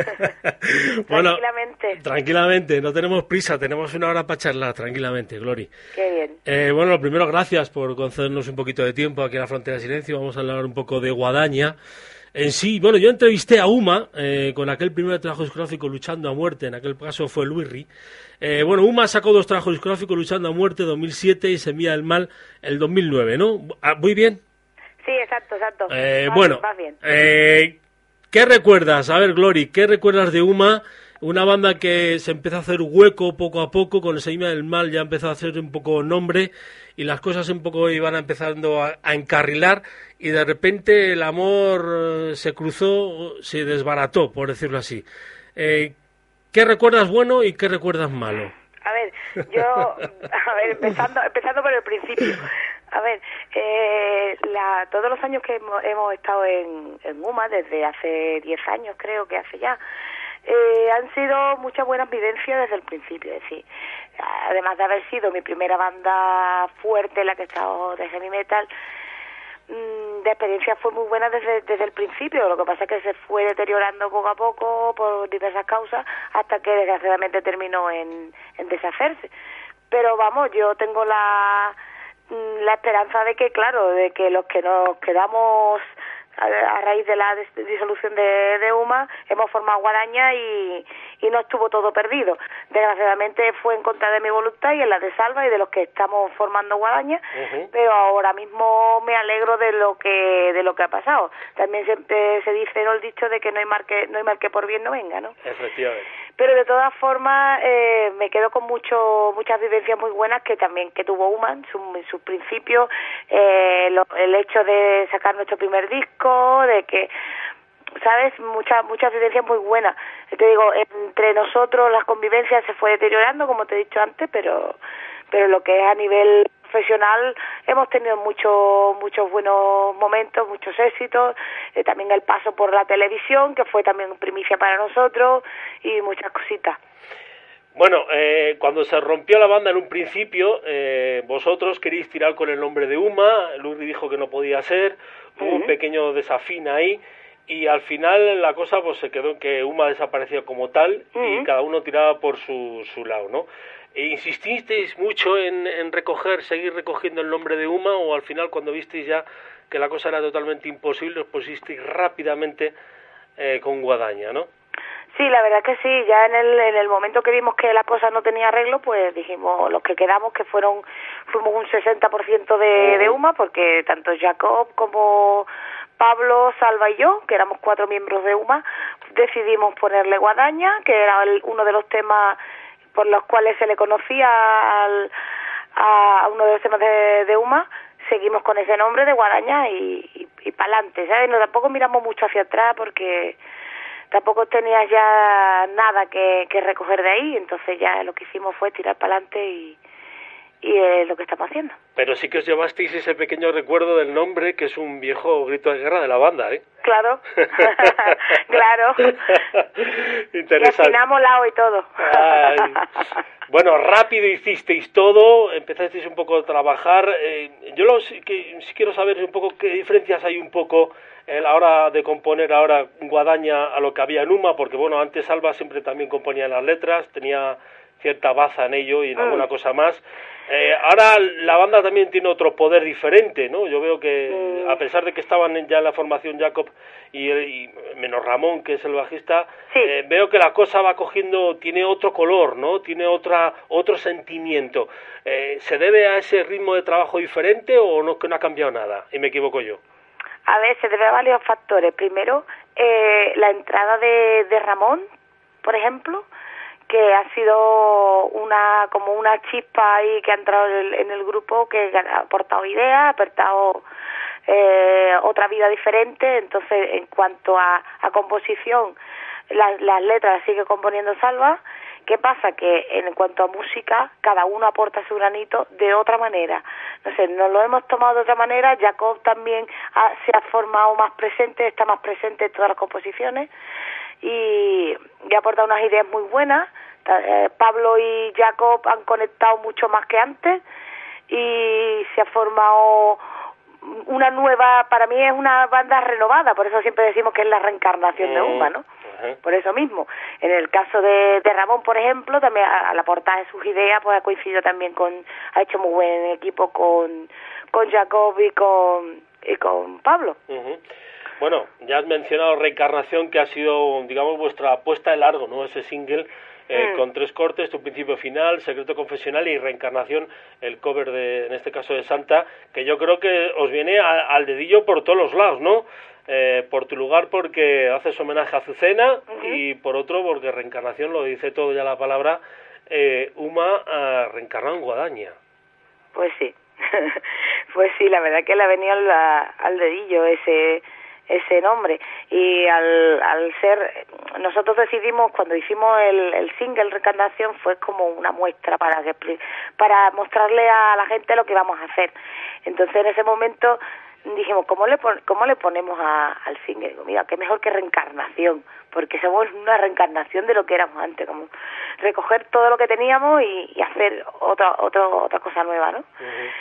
Bueno, tranquilamente. Tranquilamente, no tenemos prisa, tenemos una hora para charlar, tranquilamente, Glory. Qué bien. Bueno, lo primero, gracias por concedernos un poquito de tiempo aquí en la Frontera del Silencio. Vamos a hablar un poco de Guadaña. En sí, bueno, yo entrevisté a Uma con aquel primer trabajo discográfico, Luchando a Muerte, en aquel caso fue Luisri. Bueno, Uma sacó 2 trabajos discográficos, Luchando a Muerte 2007 y Semilla del Mal el 2009, ¿no? ¿Muy bien? Sí, exacto. Bueno, bien. ¿Qué recuerdas? A ver, Glory, ¿qué recuerdas de Uma? Una banda que se empezó a hacer hueco poco a poco, con Semilla del Mal ya empezó a hacer un poco nombre y las cosas un poco iban empezando a encarrilar y de repente el amor se cruzó, se desbarató, por decirlo así. ¿Qué recuerdas bueno y qué recuerdas malo? A ver, empezando por el principio. A ver, todos los años que hemos estado en UMA, desde hace 10 años creo que hace ya, han sido muchas buenas vivencias desde el principio, es decir, además de haber sido mi primera banda fuerte, la que he estado de heavy metal, de experiencia fue muy buena desde el principio. Lo que pasa es que se fue deteriorando poco a poco por diversas causas hasta que desgraciadamente terminó en deshacerse. Pero vamos, yo tengo la esperanza de que, claro, de que los que nos quedamos a raíz de la disolución de UMA hemos formado Guadaña y no estuvo todo perdido. Desgraciadamente fue en contra de mi voluntad y en la de Salva y de los que estamos formando Guadaña, pero ahora mismo me alegro de lo que ha pasado. También siempre se dice, ¿no?, el dicho de que no hay mal que por bien no venga, ¿no? Efectivamente. Pero de todas formas me quedo con muchas vivencias muy buenas que tuvo UMA en sus principios, el hecho de sacar nuestro primer disco, de que, ¿sabes?, muchas vivencias muy buenas. Te digo, entre nosotros las convivencias se fue deteriorando, como te he dicho antes, pero lo que es a nivel profesional hemos tenido muchos buenos momentos, muchos éxitos, también el paso por la televisión, que fue también primicia para nosotros, y muchas cositas. Bueno, cuando se rompió la banda en un principio, vosotros queréis tirar con el nombre de Uma, Luis dijo que no podía ser, hubo un pequeño desafío ahí, y al final la cosa pues se quedó en que Uma desapareció como tal, y cada uno tiraba por su lado, ¿no? ¿Insististeis mucho en seguir recogiendo el nombre de Uma, o al final cuando visteis ya que la cosa era totalmente imposible os pusisteis rápidamente con Guadaña, ¿no? Sí, la verdad que sí, ya en el momento que vimos que la cosa no tenía arreglo, pues dijimos, los que quedamos, que fuimos un 60% de UMA, porque tanto Jacob como Pablo, Salva y yo, que éramos 4 miembros de UMA, decidimos ponerle Guadaña, que era uno de los temas por los cuales se le conocía a uno de los temas de UMA. Seguimos con ese nombre de Guadaña y pa'lante, ¿sabes? No, tampoco miramos mucho hacia atrás porque tampoco tenías ya nada que recoger de ahí, entonces ya lo que hicimos fue tirar para adelante y es lo que estamos haciendo. Pero sí que os llevasteis ese pequeño recuerdo del nombre, que es un viejo grito de guerra de la banda, ¿eh? Claro, claro. Interesante. Y afinamos la O y todo. Ay. Bueno, rápido hicisteis todo, empezasteis un poco a trabajar. Sí quiero saber un poco qué diferencias hay un poco a la hora de componer ahora Guadaña a lo que había en Uma, porque bueno, antes Alba siempre también componía las letras, tenía cierta baza en ello y en alguna cosa más. Ahora la banda también tiene otro poder diferente, ¿no? Yo veo que a pesar de que estaban ya en la formación Jacob y menos Ramón, que es el bajista, sí. Veo que la cosa va cogiendo, tiene otro color, ¿no? Tiene otro sentimiento. ¿Se debe a ese ritmo de trabajo diferente o no, que no ha cambiado nada? Y me equivoco yo. A ver, se debe a varios factores. Primero, la entrada de Ramón, por ejemplo, que ha sido como una chispa ahí que ha entrado en el grupo, que ha aportado ideas, ha aportado otra vida diferente. Entonces, en cuanto a composición, las letras las sigue componiendo Salva. ¿Qué pasa? Que en cuanto a música, cada uno aporta su granito de otra manera. No sé, nos lo hemos tomado de otra manera. Jacob también se ha formado más presente, está más presente en todas las composiciones y ha aportado unas ideas muy buenas. Pablo y Jacob han conectado mucho más que antes y se ha formado una nueva, para mí es una banda renovada, por eso siempre decimos que es la reencarnación de Uma, ¿no? Por eso mismo. En el caso de Ramón, por ejemplo, también al aportar sus ideas, pues ha coincidido también ha hecho muy buen equipo con Jacob y con Pablo. Bueno, ya has mencionado Reencarnación, que ha sido, digamos, vuestra apuesta de largo, ¿no? Ese single con 3 cortes, Tu principio final, Secreto confesional y Reencarnación, el cover en este caso de Santa, que yo creo que os viene al dedillo por todos los lados, ¿no? Por tu lugar porque haces homenaje a Azucena y por otro porque Reencarnación, lo dice todo ya la palabra, Uma reencarnado en Guadaña. Pues sí, pues sí, la verdad que le ha venido al dedillo ese nombre y al ser, nosotros decidimos cuando hicimos el single Reencarnación fue como una muestra para mostrarle a la gente lo que vamos a hacer. Entonces en ese momento dijimos, ¿cómo le ponemos al single? Digo, mira, qué mejor que Reencarnación, porque somos una reencarnación de lo que éramos antes, como recoger todo lo que teníamos y hacer otra cosa nueva, ¿no?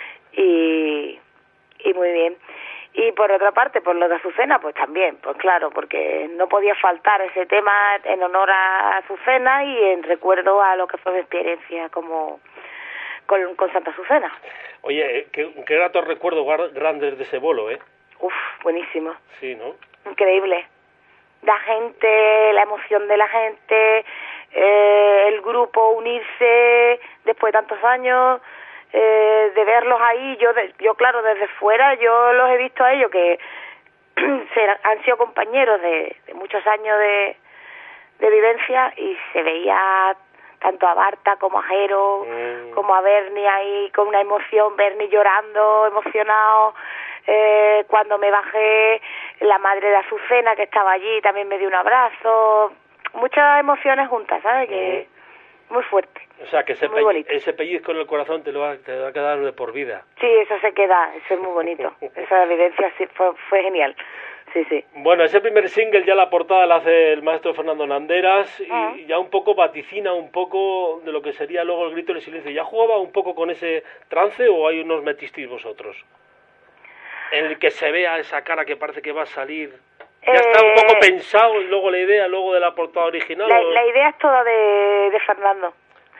Y muy bien. Y por otra parte, por lo de Azucena, pues también, pues claro, porque no podía faltar ese tema en honor a Azucena y en recuerdo a lo que fue mi experiencia con Santa Azucena. Oye, qué gratos recuerdos grandes de ese bolo, ¿eh? Uf, buenísimo. Sí, ¿no? Increíble. La gente, la emoción de la gente, el grupo unirse después de tantos años, de verlos ahí. Yo claro, desde fuera yo los he visto a ellos que han sido compañeros de muchos años de vivencia y se veía tanto a Barta como a Jero, como a Bernie ahí con una emoción, Bernie llorando, emocionado. Cuando me bajé, la madre de Azucena que estaba allí también me dio un abrazo. Muchas emociones juntas, ¿sabes? Que muy fuerte. O sea, que ese pellizco en el corazón te va a quedar de por vida. Sí, eso se queda, eso es muy bonito. Esa evidencia sí fue genial. Sí, sí. Bueno, ese primer single ya la portada la hace el maestro Fernando Nanderas y ya un poco vaticina un poco de lo que sería luego el grito del silencio. ¿Ya jugaba un poco con ese trance o hay unos metisteis vosotros? En el que se vea esa cara que parece que va a salir. ¿Ya está un poco pensado y luego la idea luego de la portada original? La idea es toda de Fernando.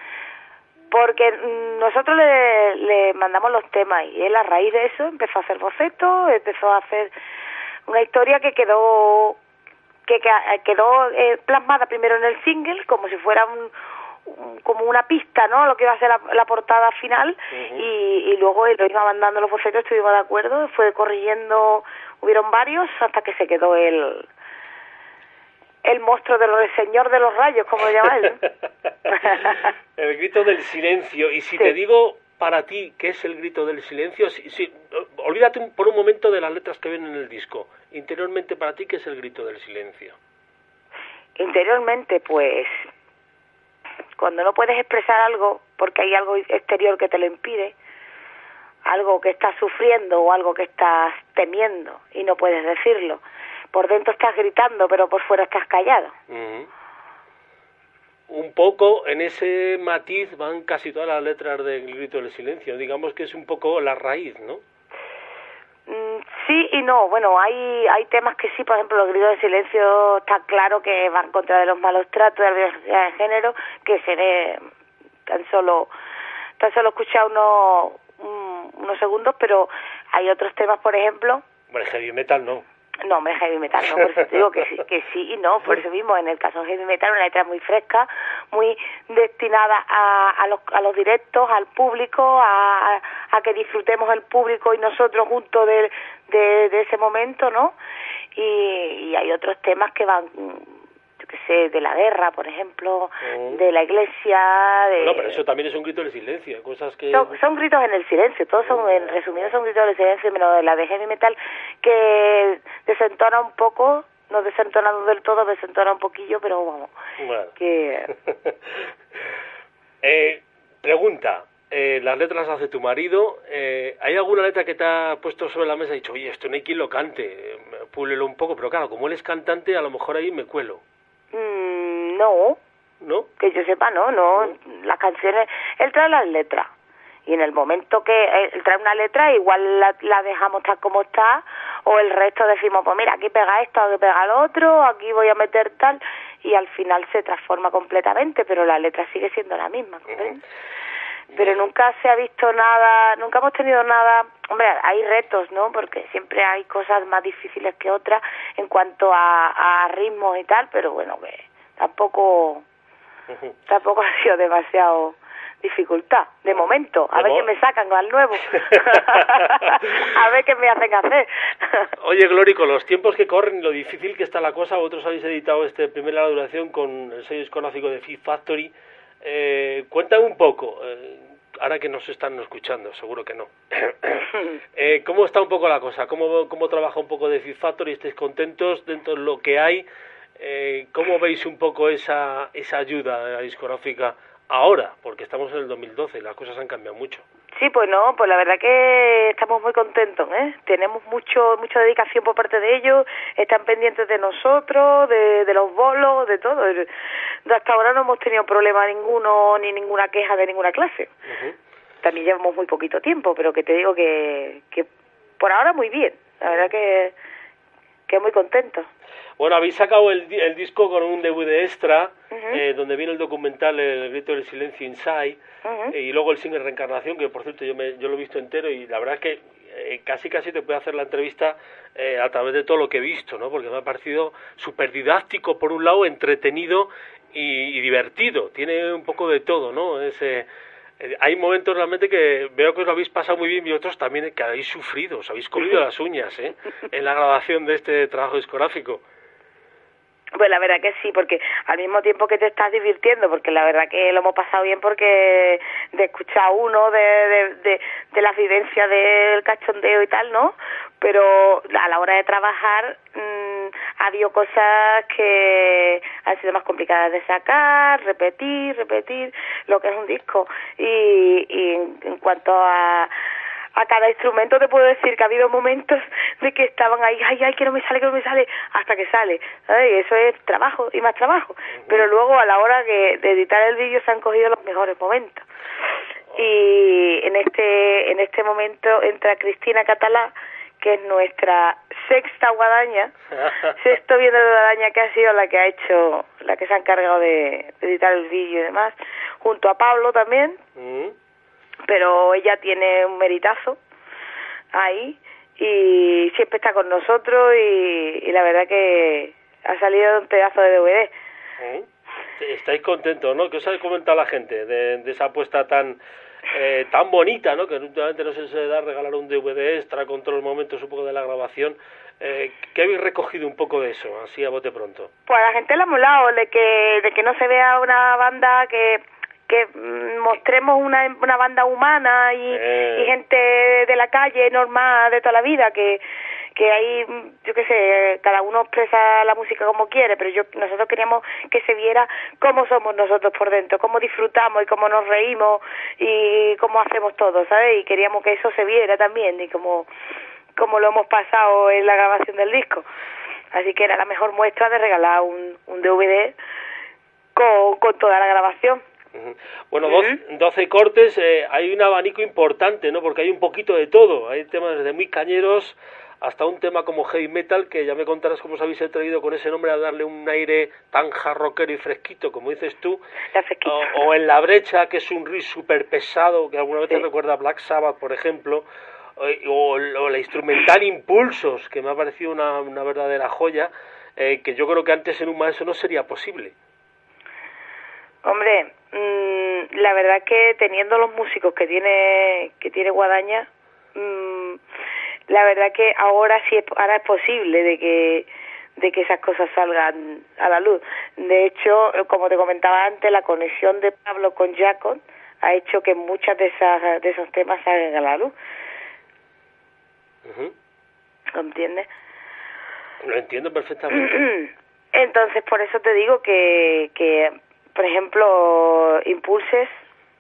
Porque nosotros le mandamos los temas y él a raíz de eso empezó a hacer bocetos, empezó a hacer una historia que quedó plasmada primero en el single como si fuera como una pista, ¿no? Lo que iba a ser la portada final y luego él lo iba mandando los bocetos, estuvimos de acuerdo, fue corrigiendo, hubieron varios hasta que se quedó el monstruo el señor de los rayos, como lo llama él. El grito del silencio. Y si te digo para ti qué es el grito del silencio, olvídate por un momento de las letras que vienen en el disco. Interiormente para ti, ¿qué es el grito del silencio? Interiormente, pues, cuando no puedes expresar algo porque hay algo exterior que te lo impide, algo que estás sufriendo o algo que estás temiendo y no puedes decirlo, por dentro estás gritando pero por fuera estás callado. Un poco en ese matiz van casi todas las letras del Grito del Silencio, digamos que es un poco la raíz, ¿no? Sí y no, bueno, hay temas que sí, por ejemplo, el Grito del Silencio está claro que va en contra de los malos tratos, de la violencia de género, que se ve tan solo escuchar unos segundos, pero hay otros temas, por ejemplo... Bueno, heavy metal no. No, hombre, heavy metal no, por eso te digo que sí y no, por eso mismo, en el caso de heavy metal, una letra muy fresca, muy destinada a los directos, al público, a que disfrutemos el público y nosotros juntos de ese momento, ¿no? Y hay otros temas que van, yo qué sé, de la guerra, por ejemplo, de la iglesia... Bueno, pero eso también es un grito del silencio, cosas que... Son gritos en el silencio, todos son, en resumido, son gritos del silencio, menos de la de heavy metal, que desentona un poco, no desentona del todo, desentona un poquillo, pero vamos, bueno. Que... Pregunta, las letras las hace tu marido, ¿hay alguna letra que te ha puesto sobre la mesa y dicho, oye, esto no hay quien lo cante, púlelo un poco, pero claro, como él es cantante, a lo mejor ahí me cuelo? No. ¿No? Que yo sepa, no. Las canciones, él trae las letras. Y en el momento que él trae una letra, igual la dejamos tal como está, o el resto decimos, pues mira, aquí pega esto, aquí pega lo otro, aquí voy a meter tal, y al final se transforma completamente, pero la letra sigue siendo la misma, ¿comprendes? Pero nunca se ha visto nada, nunca hemos tenido nada. Hombre, hay retos, ¿no? Porque siempre hay cosas más difíciles que otras en cuanto a ritmos y tal, pero bueno, que tampoco ha sido demasiado dificultad, de momento. A ver qué me sacan al nuevo. A ver qué me hacen hacer. Oye, Glory, con los tiempos que corren y lo difícil que está la cosa, vosotros habéis editado este primer larga duración con el sello discográfico de Fit Factory. Cuéntame un poco, ahora que nos están escuchando, seguro que no. ¿Cómo está un poco la cosa? ¿Cómo trabaja un poco de Fit Factory? ¿Estáis contentos dentro de lo que hay? ¿Cómo veis un poco esa ayuda de la discográfica ahora? Porque estamos en el 2012 y las cosas han cambiado mucho. Sí, pues no, pues la verdad que estamos muy contentos, ¿eh? Tenemos mucha dedicación por parte de ellos, están pendientes de nosotros, de los bolos, de todo. Hasta ahora no hemos tenido problema ninguno, ni ninguna queja de ninguna clase. También llevamos muy poquito tiempo, pero que te digo que por ahora muy bien, la verdad que muy contentos. Bueno, habéis sacado el disco con un DVD extra, donde viene el documental El Grito del Silencio Inside, y luego el single Reencarnación, que por cierto yo lo he visto entero, y la verdad es que casi te puedo hacer la entrevista a través de todo lo que he visto, ¿no? Porque me ha parecido súper didáctico por un lado, entretenido y divertido, tiene un poco de todo, ¿no? Hay momentos realmente que veo que os lo habéis pasado muy bien y otros también que habéis sufrido, os habéis comido las uñas, en la grabación de este trabajo discográfico. Pues la verdad que sí, porque al mismo tiempo que te estás divirtiendo, porque la verdad que lo hemos pasado bien, porque de escuchar uno de la vivencia del cachondeo y tal, ¿no? Pero a la hora de trabajar ha habido cosas que han sido más complicadas de sacar, repetir lo que es un disco. Y en cuanto a cada instrumento te puedo decir que ha habido momentos de que estaban ahí, ay, que no me sale, hasta que sale, ¿sabes? Y eso es trabajo y más trabajo. Pero luego a la hora de editar el vídeo se han cogido los mejores momentos. Y en este momento entra Cristina Catalá, que es nuestra sexta guadaña, sexto viene de guadaña, que ha sido la que se ha encargado de editar el vídeo y demás, junto a Pablo también. Pero ella tiene un meritazo ahí y siempre está con nosotros y la verdad que ha salido un pedazo de DVD. Estáis contentos, ¿no? ¿Qué os ha comentado la gente de esa apuesta tan bonita, ¿no? Que últimamente no se da regalar un DVD extra con todos los momentos un poco de la grabación. ¿Qué habéis recogido un poco de eso, así a bote pronto? Pues a la gente le ha molado de que no se vea una banda que mostremos una banda humana y gente de la calle normal de toda la vida, que que hay, yo qué sé, cada uno expresa la música como quiere, pero nosotros queríamos que se viera cómo somos nosotros por dentro, cómo disfrutamos y cómo nos reímos y cómo hacemos todo, ¿sabes? Y queríamos que eso se viera también y cómo lo hemos pasado en la grabación del disco. Así que era la mejor muestra de regalar un DVD con toda la grabación. Bueno, 12 cortes, hay un abanico importante, ¿no? Porque hay un poquito de todo, hay temas desde muy cañeros hasta un tema como heavy metal, que ya me contarás cómo os habéis atrevido con ese nombre a darle un aire tan rockero y fresquito, como dices tú, o En la brecha, que es un riff súper pesado, que alguna vez te recuerda a Black Sabbath, por ejemplo, o la instrumental Impulsos, que me ha parecido una verdadera joya, que yo creo que antes en Uma eso no sería posible. Hombre, la verdad que teniendo los músicos que tiene Guadaña, la verdad que ahora es posible de que esas cosas salgan a la luz. De hecho, como te comentaba antes, la conexión de Pablo con Jacob ha hecho que muchas de esos temas salgan a la luz. ¿Lo entiendes? Lo entiendo perfectamente. Entonces, por eso te digo que por ejemplo, Impulses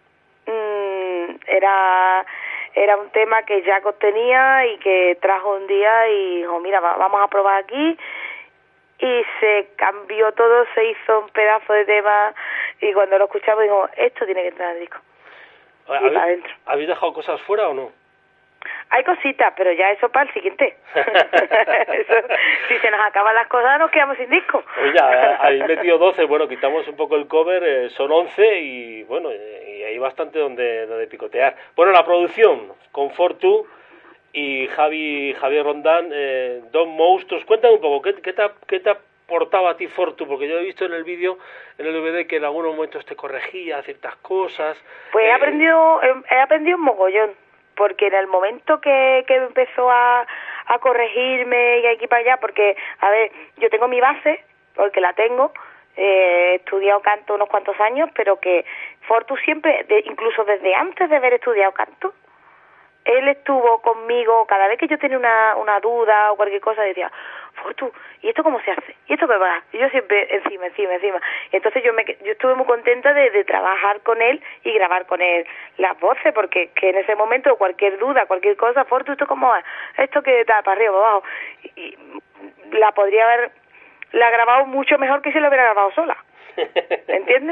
era un tema que Jacob tenía y que trajo un día y dijo, mira, vamos a probar aquí, y se cambió todo, se hizo un pedazo de tema, y cuando lo escuchamos dijo, esto tiene que entrar en el disco. Y para adentro. ¿Habéis dejado cosas fuera o no? Hay cositas, pero ya eso para el siguiente. Eso, si se nos acaban las cosas, nos quedamos sin disco. Pues ya, habéis metido 12, bueno, quitamos un poco el cover, son 11 y bueno, y hay bastante donde picotear. Bueno, la producción, con Fortu y Javier Rondán, dos monstruos. Cuéntame un poco, ¿qué te aportaba a ti Fortu? Porque yo he visto en el vídeo, en el DVD, que en algunos momentos te corregía ciertas cosas. Pues he aprendido un mogollón. Porque en el momento que empezó a corregirme y aquí para allá, porque, a ver, yo tengo mi base, porque la tengo, he estudiado canto unos cuantos años, pero que Fortu siempre, incluso desde antes de haber estudiado canto, él estuvo conmigo, cada vez que yo tenía una duda o cualquier cosa, decía, Fortu, ¿y esto cómo se hace? ¿Y esto qué va? Y yo siempre encima. Y entonces yo estuve muy contenta de trabajar con él y grabar con él las voces, porque que en ese momento cualquier duda, cualquier cosa, Fortu, ¿esto cómo va? ¿Esto que está para arriba, para abajo? Y la podría haber grabado mucho mejor que si lo hubiera grabado sola. ¿Entiendes?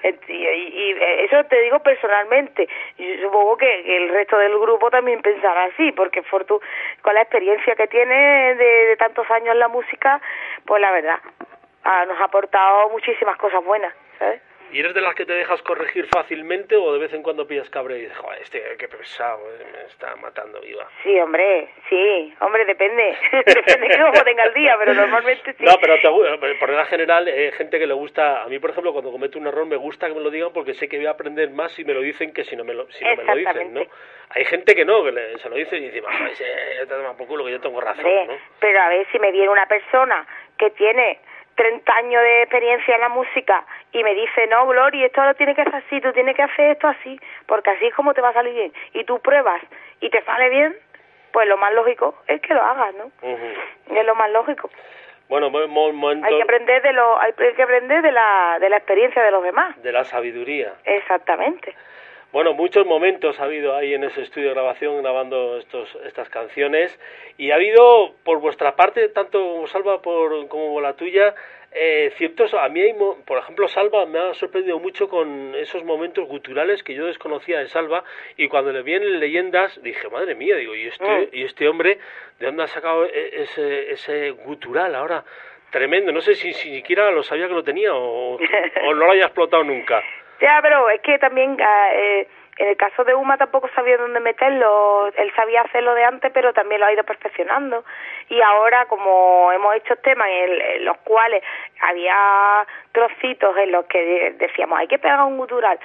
Y eso te digo personalmente. Yo supongo que el resto del grupo también pensará así, porque Fortu, con la experiencia que tiene de tantos años en la música, pues la verdad, nos ha aportado muchísimas cosas buenas, ¿sabes? ¿Y eres de las que te dejas corregir fácilmente o de vez en cuando pillas cabre y dices, joder, qué pesado, me está matando viva? Sí, hombre, depende. Depende que cómo tenga el día, pero normalmente sí. No, pero por regla general, gente que le gusta, a mí por ejemplo, cuando cometo un error me gusta que me lo digan porque sé que voy a aprender más si me lo dicen que si no me lo dicen, ¿no? Hay gente que no, que se lo dice y dice, te tomas por culo que yo tengo razón, ¿no? Pero a ver, si me viene una persona que tiene 30 años de experiencia en la música y me dice, no, Glory, esto lo tienes que hacer así, tú tienes que hacer esto así, porque así es como te va a salir bien, y tú pruebas y te sale bien, pues lo más lógico es que lo hagas, ¿no? Es lo más lógico. Bueno, momento... Hay que aprender de la experiencia de los demás. De la sabiduría. Exactamente. Bueno, muchos momentos ha habido ahí en ese estudio de grabación grabando estas canciones, y ha habido por vuestra parte, tanto Salva como la tuya, ciertos, a mí por ejemplo Salva me ha sorprendido mucho con esos momentos guturales que yo desconocía de Salva, y cuando le vi en Leyendas dije, madre mía, digo, ¿y este hombre de dónde ha sacado ese gutural ahora? Tremendo, no sé si siquiera lo sabía que lo tenía o no lo haya explotado nunca. Ya, pero es que también en el caso de Uma tampoco sabía dónde meterlo. Él sabía hacerlo de antes, pero también lo ha ido perfeccionando. Y ahora, como hemos hecho temas en los cuales había trocitos en los que decíamos, hay que pegar un gutural,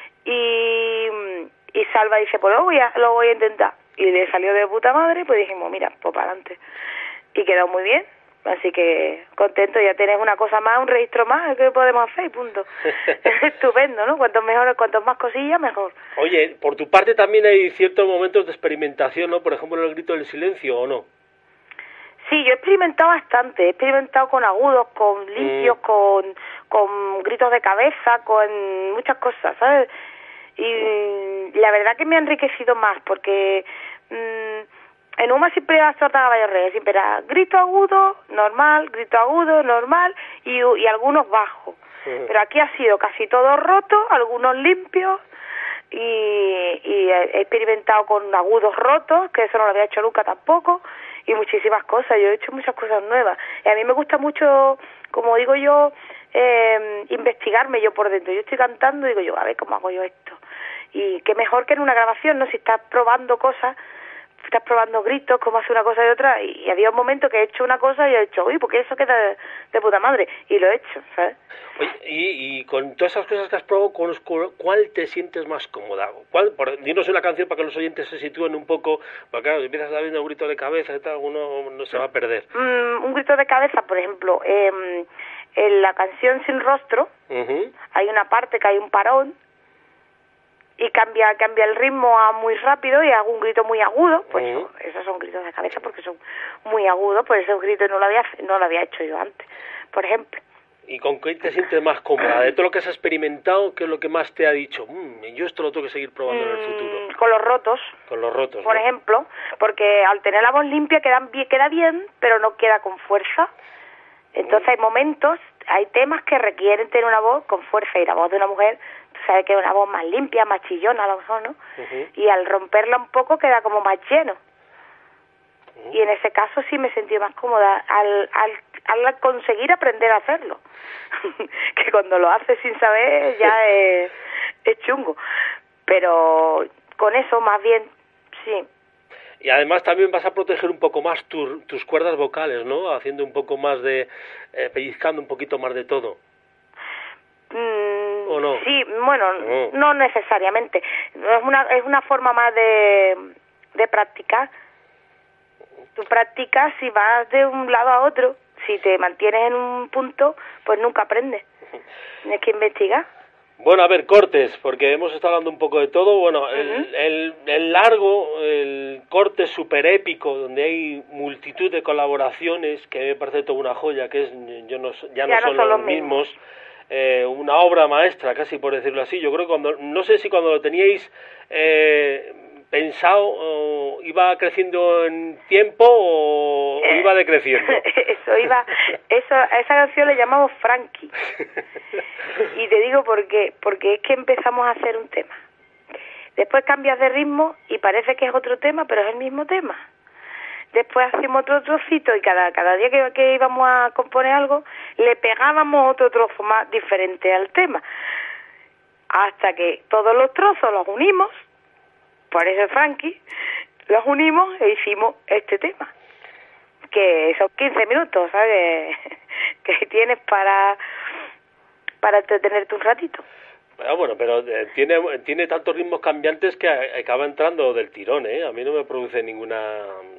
y Salva dice, pues lo voy a intentar. Y le salió de puta madre, pues dijimos, mira, pues para adelante. Y quedó muy bien. Así que contento, ya tienes una cosa más, un registro más, ¿qué podemos hacer? Punto. Estupendo, ¿no? Cuanto más cosillas, mejor. Oye, por tu parte también hay ciertos momentos de experimentación, ¿no? Por ejemplo, en el Grito del Silencio, ¿o no? Sí, yo he experimentado bastante, he experimentado con agudos, con limpios, con gritos de cabeza, con muchas cosas, ¿sabes? Y la verdad que me ha enriquecido más, porque en UMA siempre era sorda caballo rey, siempre era grito agudo, normal, y algunos bajos. Pero aquí ha sido casi todo roto, algunos limpios, y he experimentado con agudos rotos, que eso no lo había hecho nunca tampoco, y muchísimas cosas. Yo he hecho muchas cosas nuevas. Y a mí me gusta mucho, como digo yo, investigarme yo por dentro. Yo estoy cantando y digo yo, a ver cómo hago yo esto. Y qué mejor que en una grabación, ¿no? Si estás probando cosas, estás probando gritos, cómo hace una cosa y otra, y había un momento que he hecho una cosa y he dicho, uy, porque eso queda de puta madre, y lo he hecho, ¿sabes? Oye, y con todas esas cosas que has probado, ¿cuál te sientes más cómoda? Dinos una canción para que los oyentes se sitúen un poco, porque claro, si empiezas a dar un grito de cabeza y tal, uno no se va a perder. Un grito de cabeza, por ejemplo, en la canción Sin Rostro, hay una parte que hay un parón, y cambia el ritmo a muy rápido y hago un grito muy agudo, pues esos son gritos de cabeza porque son muy agudos, pues esos gritos no lo había hecho yo antes, por ejemplo. ¿Y con qué te sientes más cómoda? De todo lo que has experimentado, ¿qué es lo que más te ha dicho? Yo esto lo tengo que seguir probando en el futuro. Con los rotos. Con los rotos, por ejemplo, porque al tener la voz limpia queda bien, pero no queda con fuerza. Entonces hay momentos, hay temas que requieren tener una voz con fuerza, y la voz de una mujer, tú sabes que es una voz más limpia, más chillona a lo mejor, ¿no? Y al romperla un poco queda como más lleno. Y en ese caso sí me sentí más cómoda al conseguir aprender a hacerlo. Que cuando lo haces sin saber ya es chungo. Pero con eso más bien, sí. Y además también vas a proteger un poco más tus cuerdas vocales, ¿no? Haciendo un poco más de... pellizcando un poquito más de todo. ¿O no? Sí, bueno, no necesariamente. Es una forma más de practicar. Tú practicas y vas de un lado a otro. Si te mantienes en un punto, pues nunca aprendes. Tienes que investigar. Bueno, a ver, cortes, porque hemos estado hablando un poco de todo. Bueno, el largo, el corte super épico, donde hay multitud de colaboraciones, que me parece toda una joya, que es ya no son los mismos. Una obra maestra, casi por decirlo así. Yo creo que no sé si cuando lo teníais pensado, iba creciendo en tiempo o iba decreciendo. A esa canción le llamamos Frankie. Y te digo por qué, porque es que empezamos a hacer un tema. Después cambias de ritmo y parece que es otro tema, pero es el mismo tema. Después hacemos otro trocito y cada día que íbamos a componer algo, le pegábamos otro trozo más diferente al tema. Hasta que todos los trozos los unimos, por eso es Frankie, los unimos e hicimos este tema. Que son 15 minutos, ¿sabes? Que tienes para entretenerte un ratito. Bueno, pero tiene tantos ritmos cambiantes que acaba entrando del tirón, ¿eh? A mí no me produce ninguna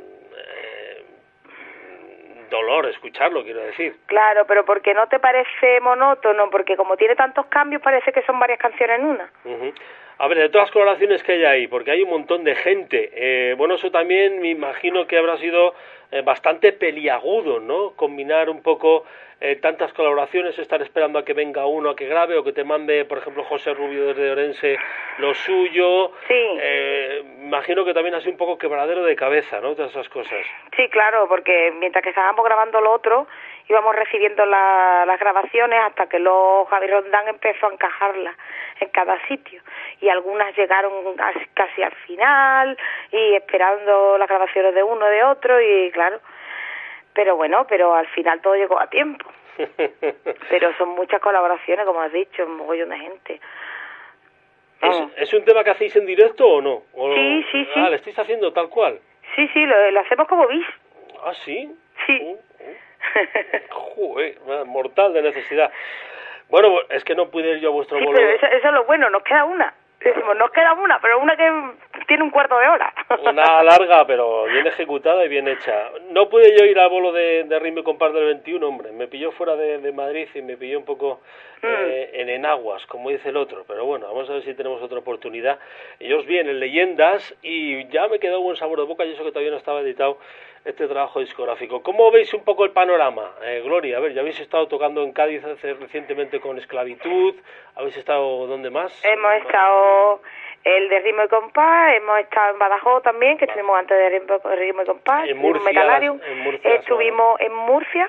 dolor escucharlo, quiero decir. Claro, pero porque no te parece monótono, porque como tiene tantos cambios parece que son varias canciones en una. A ver, de todas las colaboraciones que hay ahí, porque hay un montón de gente, bueno, eso también me imagino que habrá sido bastante peliagudo, ¿no? Combinar un poco tantas colaboraciones, estar esperando a que venga uno a que grabe, o que te mande, por ejemplo, José Rubio desde Orense lo suyo. Sí. Imagino que también ha sido un poco quebradero de cabeza, ¿no? Todas esas cosas. Sí, claro, porque mientras que estábamos grabando lo otro, íbamos recibiendo las grabaciones hasta que luego Javi Rondán empezó a encajarlas en cada sitio, y algunas llegaron casi al final y esperando las grabaciones de uno de otro, y claro, pero al final todo llegó a tiempo. Pero son muchas colaboraciones, como has dicho, un mogollón de gente. ¿Es un tema que hacéis en directo o no? Sí. ¿Lo estáis haciendo tal cual? Sí, lo hacemos como bis. ¿Ah, sí? Sí. Joder, mortal de necesidad. Bueno, es que no pude ir yo a vuestro bolo. Pero eso es lo bueno, nos queda una. Decimos, nos queda una, pero una que tiene un cuarto de hora. Una larga, pero bien ejecutada y bien hecha. No pude yo ir al bolo de Ritmo y Compás del 21, hombre. Me pilló fuera de Madrid y me pilló un poco en enaguas, como dice el otro. Pero bueno, vamos a ver si tenemos otra oportunidad. Ellos vienen Leyendas y ya me quedó buen sabor de boca y eso que todavía no estaba editado este trabajo discográfico. ¿Cómo veis un poco el panorama, Gloria? A ver, ya habéis estado tocando en Cádiz recientemente con Esclavitud, ¿habéis estado dónde más? Hemos estado el de Ritmo y Compás, hemos estado en Badajoz también, que estuvimos antes de Ritmo y Compás, en Murcia, estuvimos en Murcia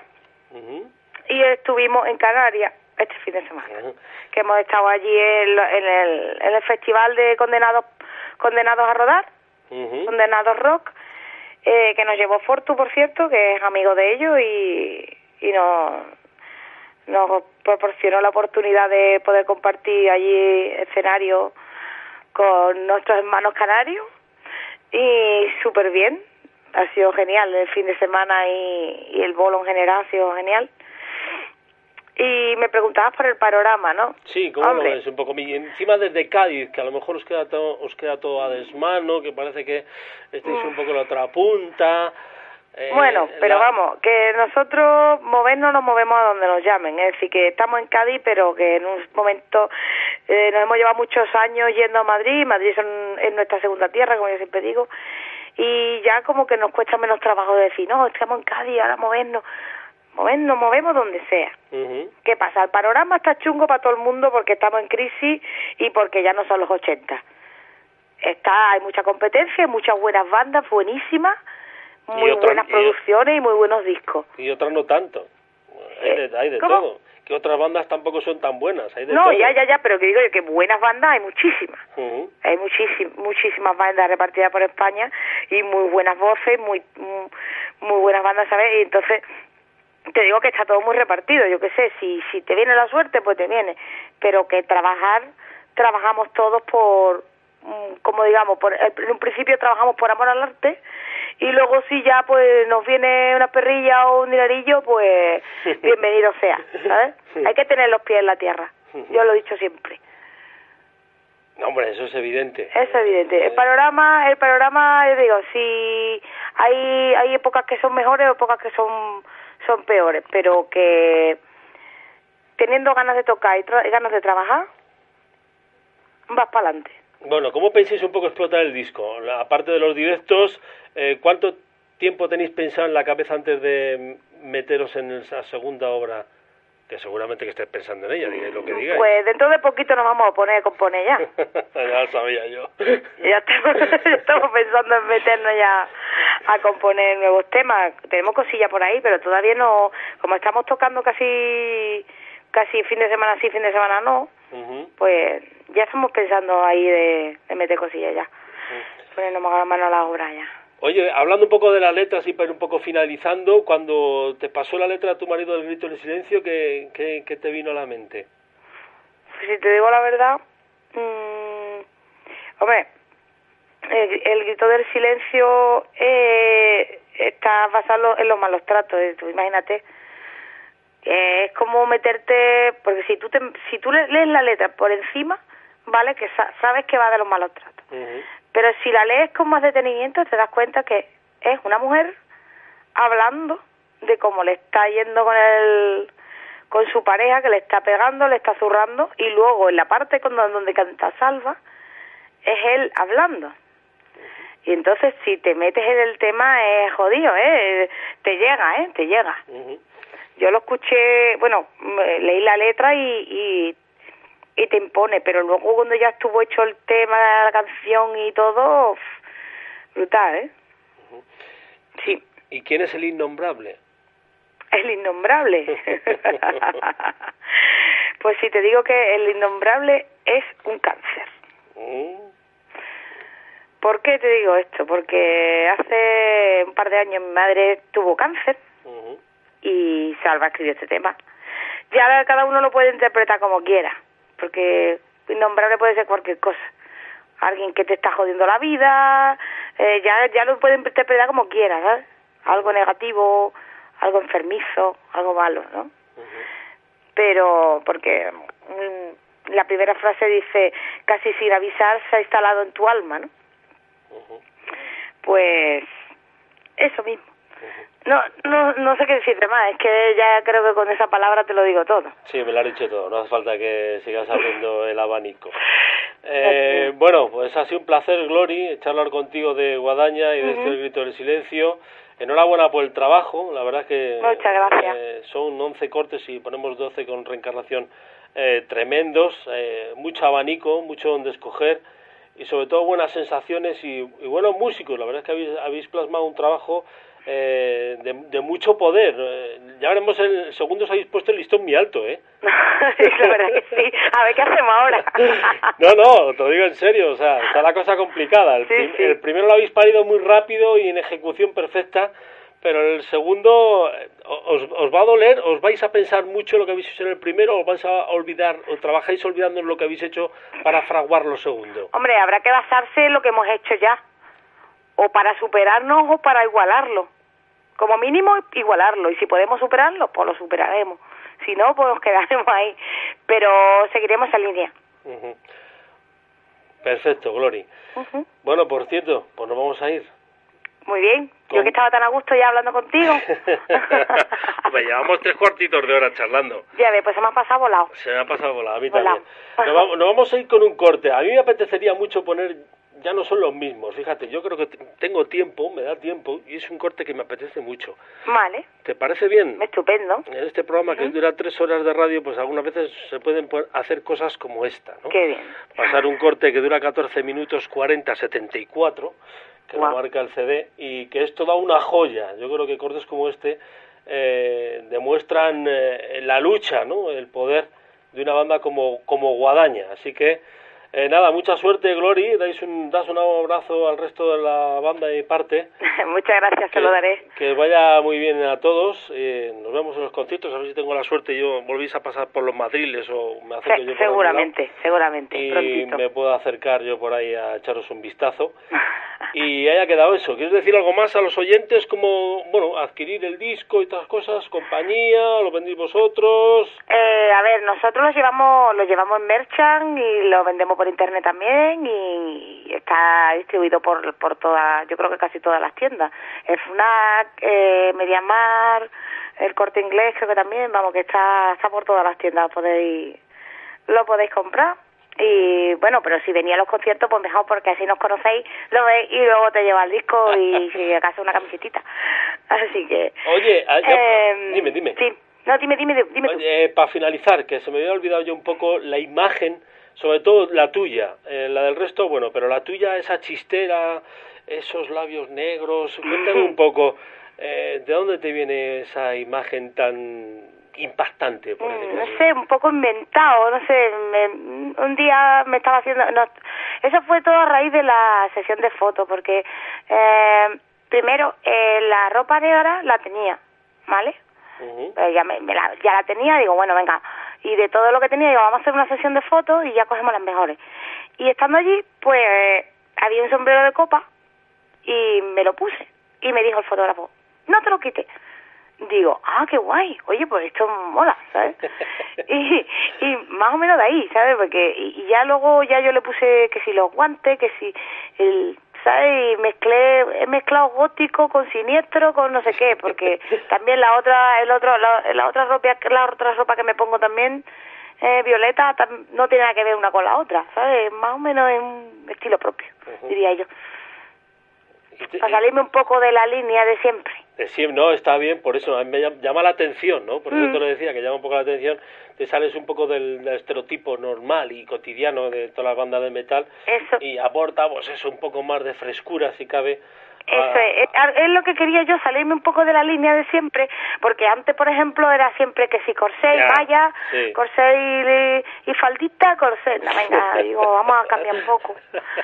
y estuvimos en Canarias este fin de semana, que hemos estado allí en el festival de Condenados a Rodar, Condenados Rock, que nos llevó Fortu, por cierto, que es amigo de ellos y nos proporcionó la oportunidad de poder compartir allí escenario con nuestros hermanos canarios y súper bien, ha sido genial el fin de semana y el bolo en general ha sido genial. Y me preguntabas por el panorama, ¿no? Sí, ¿cómo lo ves? Un poco encima desde Cádiz, que a lo mejor os queda todo a desmano, que parece que estáis un poco en la otra punta. Bueno, pero vamos, que nosotros nos movemos a donde nos llamen, es decir, que estamos en Cádiz, pero que en un momento nos hemos llevado muchos años yendo a Madrid es nuestra segunda tierra, como yo siempre digo, y ya como que nos cuesta menos trabajo decir, no, estamos en Cádiz, ahora nos movemos donde sea. ¿Qué pasa? El panorama está chungo para todo el mundo porque estamos en crisis y porque ya no son los 80. Hay mucha competencia, hay muchas buenas bandas, buenísimas, muy buenas producciones y muy buenos discos. Y otras no tanto. Hay de todo. Que otras bandas tampoco son tan buenas. Hay de no, todo. ya, pero que digo que buenas bandas hay muchísimas. Hay muchísimas bandas repartidas por España y muy buenas voces, muy buenas bandas, ¿sabes? Y entonces te digo que está todo muy repartido. Yo qué sé, si te viene la suerte, pues te viene. Pero que trabajamos todos como digamos, en un principio trabajamos por amor al arte y luego si ya pues nos viene una perrilla o un dinerillo, pues bienvenido sea, ¿sabes? Hay que tener los pies en la tierra, yo lo he dicho siempre. No, hombre, eso es evidente. Es evidente. El panorama, yo digo, si hay épocas que son mejores o épocas que son peores, pero que teniendo ganas de tocar y ganas de trabajar, vas para adelante. Bueno, ¿cómo pensáis un poco explotar el disco? Aparte de los directos, ¿cuánto tiempo tenéis pensado en la cabeza antes de meteros en esa segunda obra? Que seguramente que estáis pensando en ella, digáis lo que digáis. Pues dentro de poquito nos vamos a poner a componer ya. Ya lo sabía yo. Ya estamos pensando en meternos ya a componer nuevos temas. Tenemos cosillas por ahí, pero todavía no, como estamos tocando casi fin de semana sí, fin de semana no, pues ya estamos pensando ahí de meter cosillas ya, ponernos a la mano a la obra ya. Oye, hablando un poco de las letras y para ir un poco finalizando, cuando te pasó la letra a tu marido del Grito del Silencio, ¿qué te vino a la mente? Pues si te digo la verdad, hombre, el Grito del Silencio está basado en los malos tratos, tú imagínate. Es como meterte, porque si tú lees la letra por encima, vale, que sabes que va de los malos tratos. Pero si la lees con más detenimiento te das cuenta que es una mujer hablando de cómo le está yendo con su pareja, que le está pegando, le está zurrando, y luego en la parte donde canta Salva es él hablando. Y entonces si te metes en el tema es jodido, te llega. Yo lo escuché, bueno, leí la letra y te impone, pero luego cuando ya estuvo hecho el tema, la canción y todo, brutal, Sí. ¿Y quién es el innombrable? El innombrable. Pues si te digo que el innombrable es un cáncer. ¿Por qué te digo esto? Porque hace un par de años mi madre tuvo cáncer y Salva escribió este tema. Ya cada uno lo puede interpretar como quiera, porque innombrable puede ser cualquier cosa. Alguien que te está jodiendo la vida, ya lo puede interpretar como quiera, ¿sabes? Algo negativo, algo enfermizo, algo malo, ¿no? Pero porque la primera frase dice, casi sin avisar se ha instalado en tu alma, ¿no? pues eso mismo. No sé qué decirte más, es que ya creo que con esa palabra te lo digo todo. Sí, me lo has dicho todo, no hace falta que sigas abriendo el abanico. Bueno, pues ha sido un placer, Glory, charlar contigo de Guadaña y de este Grito del Silencio. Enhorabuena por el trabajo, la verdad es que muchas gracias. Son 11 cortes y ponemos 12 con reencarnación tremendos, mucho abanico, mucho donde escoger y sobre todo buenas sensaciones y buenos músicos. La verdad es que habéis plasmado un trabajo de mucho poder. Ya veremos, el segundo os habéis puesto el listón muy alto, ¿eh? La verdad que sí. A ver qué hacemos ahora. No, te lo digo en serio, o sea, está la cosa complicada. El primero lo habéis parido muy rápido y en ejecución perfecta, pero el segundo os va a doler, os vais a pensar mucho lo que habéis hecho en el primero, os vais a olvidar, o trabajáis olvidando lo que habéis hecho para fraguar lo segundo. Hombre, habrá que basarse en lo que hemos hecho ya, o para superarnos o para igualarlo. Como mínimo igualarlo, y si podemos superarlo, pues lo superaremos. Si no, pues nos quedaremos ahí, pero seguiremos esa línea. Perfecto, Glory. Bueno, por cierto, pues nos vamos a ir. Muy bien, yo que estaba tan a gusto ya hablando contigo. Pues llevamos 3 cuartitos de hora charlando. Ya ves, pues se me ha pasado volado. Se me ha pasado volado, a mí también. Nos vamos a ir con un corte. A mí me apetecería mucho poner, ya no son los mismos, fíjate, yo creo que tengo tiempo, me da tiempo, y es un corte que me apetece mucho. Vale. ¿Te parece bien? Estupendo. En este programa que dura 3 horas de radio, pues algunas veces se pueden hacer cosas como esta, ¿no? Qué bien. Pasar un corte que dura 14 minutos 40-74, que lo marca el CD, y que es toda una joya. Yo creo que cortes como este demuestran la lucha, ¿no? El poder de una banda como Guadaña. Así que nada, mucha suerte, Glory. Das un abrazo al resto de la banda de mi parte. Muchas gracias, se lo daré. Que vaya muy bien a todos. Nos vemos en los conciertos, a ver si tengo la suerte y yo volvéis a pasar por los madriles o me acerco yo por seguramente, y prontito. Me puedo acercar yo por ahí a echaros un vistazo. Y haya quedado eso. ¿Quieres decir algo más a los oyentes? Como, bueno, adquirir el disco y otras cosas, compañía, lo vendéis vosotros. A ver, nosotros lo llevamos en Merchant y lo vendemos por internet también y está distribuido por todas, yo creo que casi todas las tiendas. El FNAC, Mediamar, el Corte Inglés creo que también, vamos, que está por todas las tiendas, lo podéis comprar. Y bueno, pero si venía a los conciertos, pues mejor, porque así nos conocéis, lo veis y luego te lleva el disco y si acaso una camisetita. Así que... Oye, dime. Sí, no, dime tú. Para finalizar, que se me había olvidado yo un poco la imagen, sobre todo la tuya, la del resto, bueno, pero la tuya, esa chistera, esos labios negros, cuéntame un poco, ¿de dónde te viene esa imagen tan impactante, por decirlo así? No sé, un poco inventado, no sé, un día me estaba haciendo... eso fue todo a raíz de la sesión de fotos, porque primero la ropa negra la tenía, ¿vale? Ya la tenía, digo, bueno, venga, y de todo lo que tenía, digo, vamos a hacer una sesión de fotos y ya cogemos las mejores. Y estando allí, pues había un sombrero de copa y me lo puse, y me dijo el fotógrafo, no te lo quites. Digo, qué guay, oye, pues esto mola, ¿sabes? y más o menos de ahí, ¿sabes? Porque y ya luego ya yo le puse que si los guantes, que si ¿sabes? Y he mezclado gótico con siniestro, con no sé qué, porque también la otra ropa que me pongo también, violeta, no tiene nada que ver una con la otra, ¿sabes? Más o menos es un estilo propio, diría yo. Para salirme un poco de la línea de siempre. No, está bien, por eso me llama la atención, ¿no? Por eso te lo decía, que llama un poco la atención, te sales un poco del estereotipo normal y cotidiano de todas las bandas de metal. Eso. Y aporta, pues eso, un poco más de frescura, si cabe. Eso es lo que quería yo, salirme un poco de la línea de siempre, porque antes, por ejemplo, era siempre que si corsé y malla, sí. Corsé y faldita, corsé, no, venga, digo, vamos a cambiar un poco.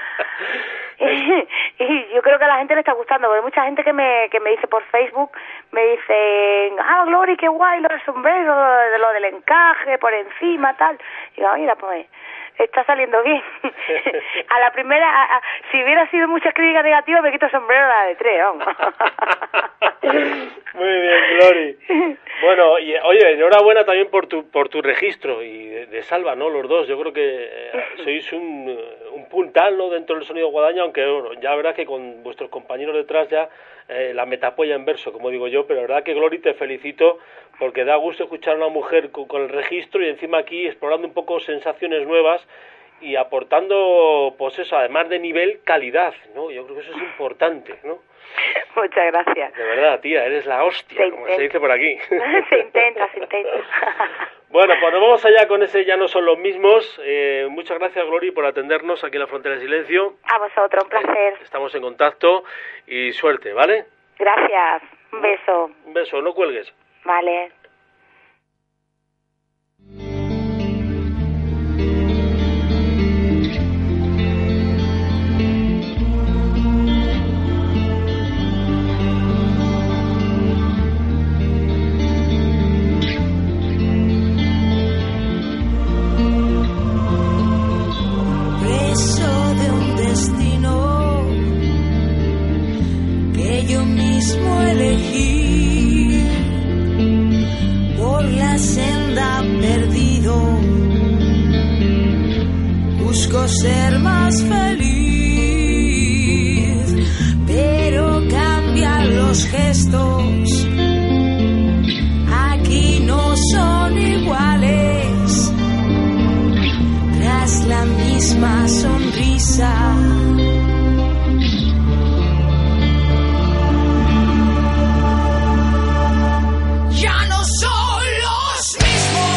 y yo creo que a la gente le está gustando, porque hay mucha gente que me dice por Facebook, me dicen, Glory, qué guay, lo del sombrero, lo del encaje, por encima, tal. Y digo, mira, pues... está saliendo bien. A la primera, si hubiera sido muchas críticas negativas, me quito el sombrero a la de 3, vamos. Muy bien, Glory. Bueno, y oye, enhorabuena también por tu registro y de Salva, ¿no? Los dos, yo creo que sois un puntal, ¿no?, dentro del sonido guadaña, aunque bueno, ya verás que con vuestros compañeros detrás ya la metapolla en verso, como digo yo, pero la verdad que Glory, te felicito, porque da gusto escuchar a una mujer con el registro y encima aquí explorando un poco sensaciones nuevas y aportando, pues eso, además de nivel, calidad, ¿no? Yo creo que eso es importante, ¿no? Muchas gracias. De verdad, tía, eres la hostia, como se dice por aquí. Se intenta. Bueno, pues nos vamos allá con ese Ya no son los mismos. Muchas gracias, Glory, por atendernos aquí en la Frontera del Silencio. A vosotros, un placer. Estamos en contacto y suerte, ¿vale? Gracias. Un beso. Un beso, no cuelgues. Vale. Ser más feliz, pero cambian los gestos, aquí no son iguales, tras la misma sonrisa. Ya no son los mismos.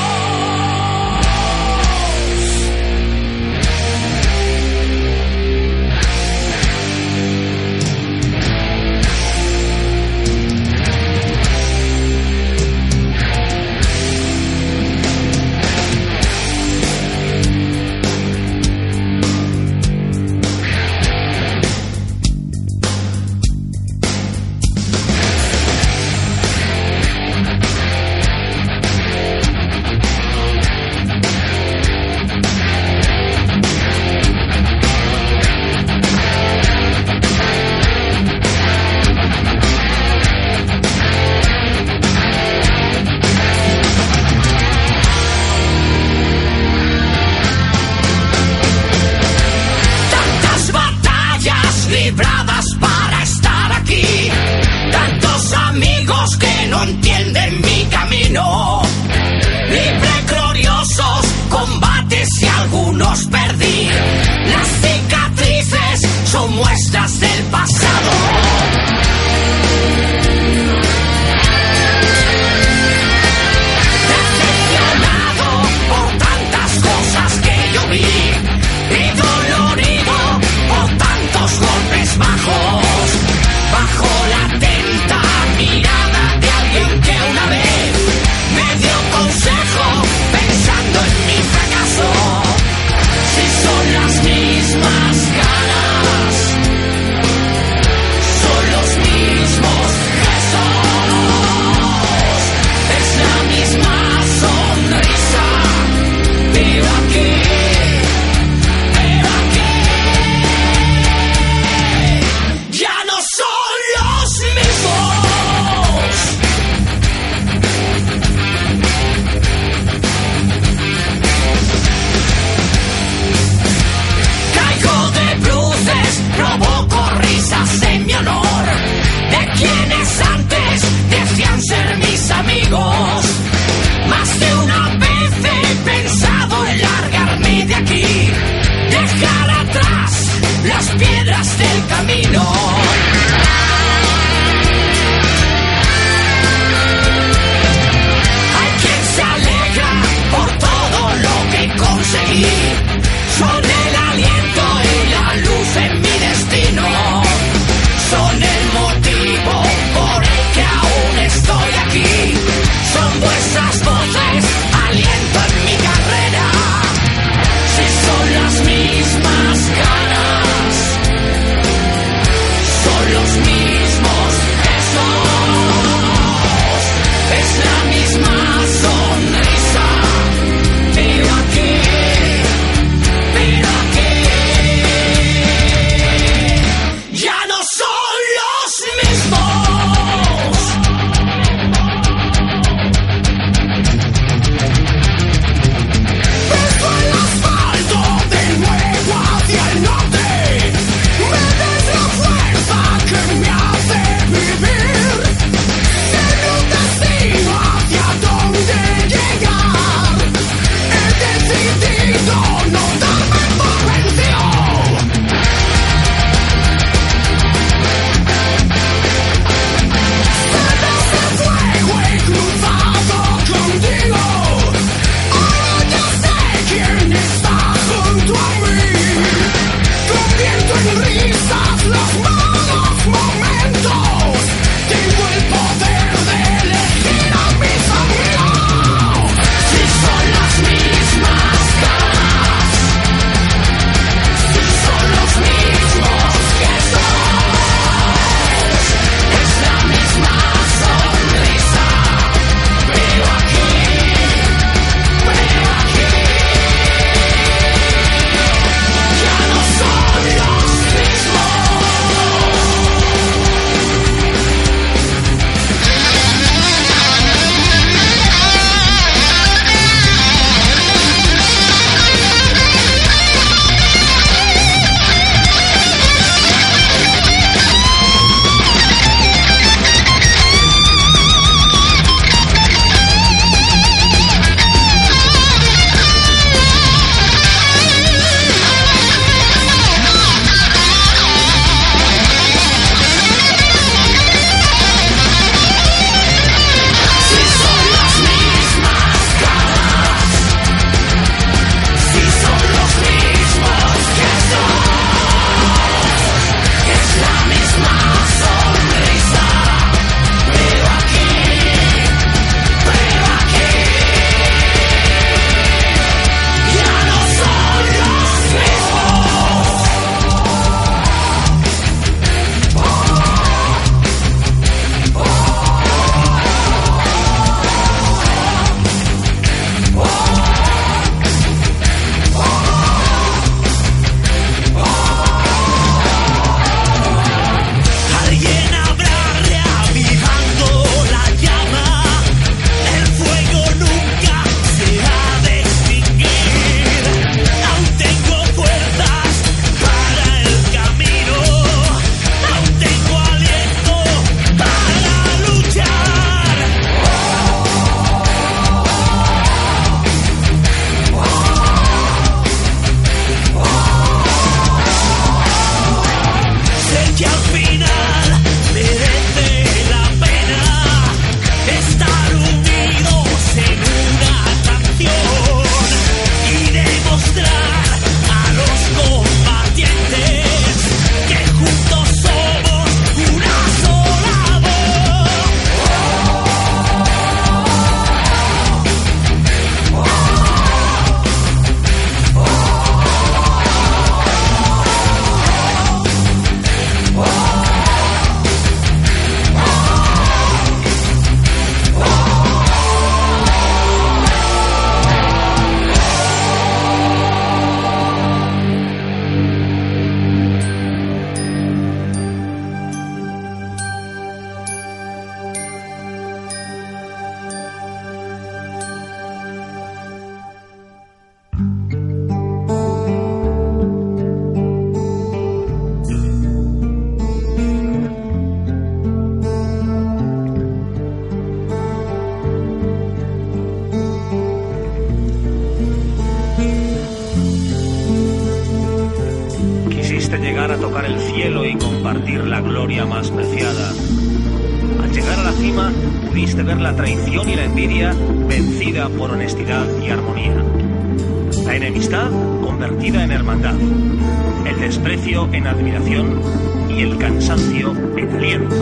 contemplar el cielo y compartir la gloria más preciada. Al llegar a la cima, pudiste ver la traición y la envidia vencida por honestidad y armonía. La enemistad convertida en hermandad, el desprecio en admiración y el cansancio en aliento.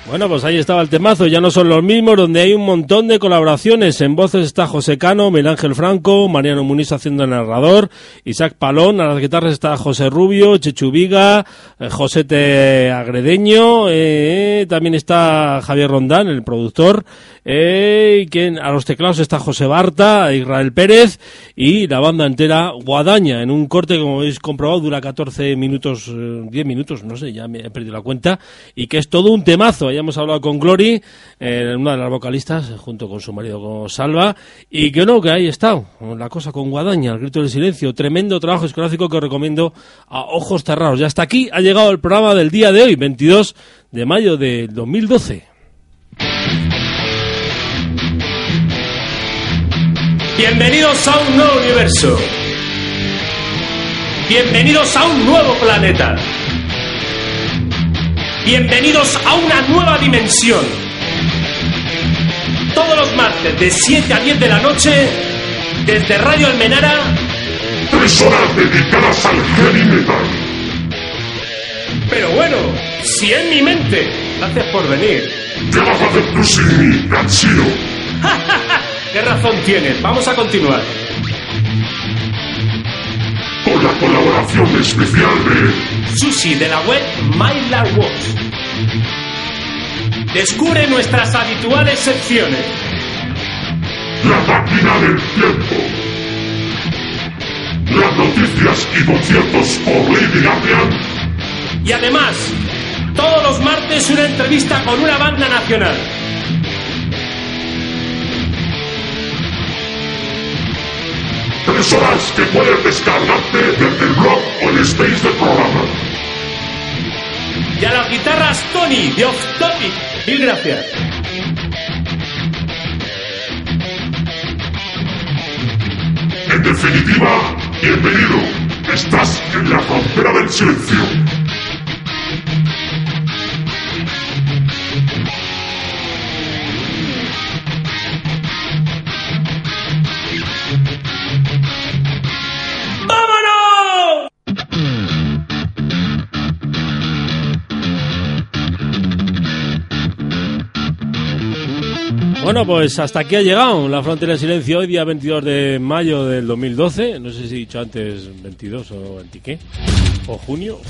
Bueno, pues ahí estaba el temazo, ya no son los mismos, donde hay un montón de colaboraciones. En voces está José Cano, Miguel Ángel Franco, Mariano Muniz haciendo el narrador, Isaac Palón, a las guitarras está José Rubio, Chechu Viga, Josete Agredeño, también está Javier Rondán, el productor, a los teclados está José Barta, Israel Pérez y la banda entera Guadaña, en un corte que, como habéis comprobado, dura 14 minutos, 10 minutos, no sé, ya me he perdido la cuenta, y que es todo un temazo. Ya hemos hablado con Glory, una de las vocalistas, junto con su marido, con Salva, y que no, que ahí está, la cosa con Guadaña, el grito del silencio, tremendo trabajo discográfico que os recomiendo a ojos cerrados. Y hasta aquí ha llegado el programa del día de hoy, 22 de mayo de 2012. Bienvenidos a un nuevo universo. Bienvenidos a un nuevo planeta. Bienvenidos a una nueva dimensión. Todos los martes de 7 a 10 de la noche, desde Radio Almenara, 3 horas dedicadas al heavy metal. Pero bueno, si es mi mente. Gracias por venir. ¿Qué vas a hacer tú sin mí, Ganchillo? ¿Qué razón tienes? Vamos a continuar. Con la colaboración especial de Susi, de la web My Life Works. Descubre nuestras habituales secciones. La máquina del tiempo. Las noticias y conciertos por Lady Guardian. Y además, todos los martes una entrevista con una banda nacional. Horas que puedes descargarte desde el blog o el space del programa. Y a las guitarras Tony, de Off Topic. Mil gracias. En definitiva, bienvenido. Estás en la frontera del silencio. Bueno, pues hasta aquí ha llegado la Frontera del Silencio hoy, día 22 de mayo del 2012. No sé si he dicho antes 22 o 20 qué, o junio.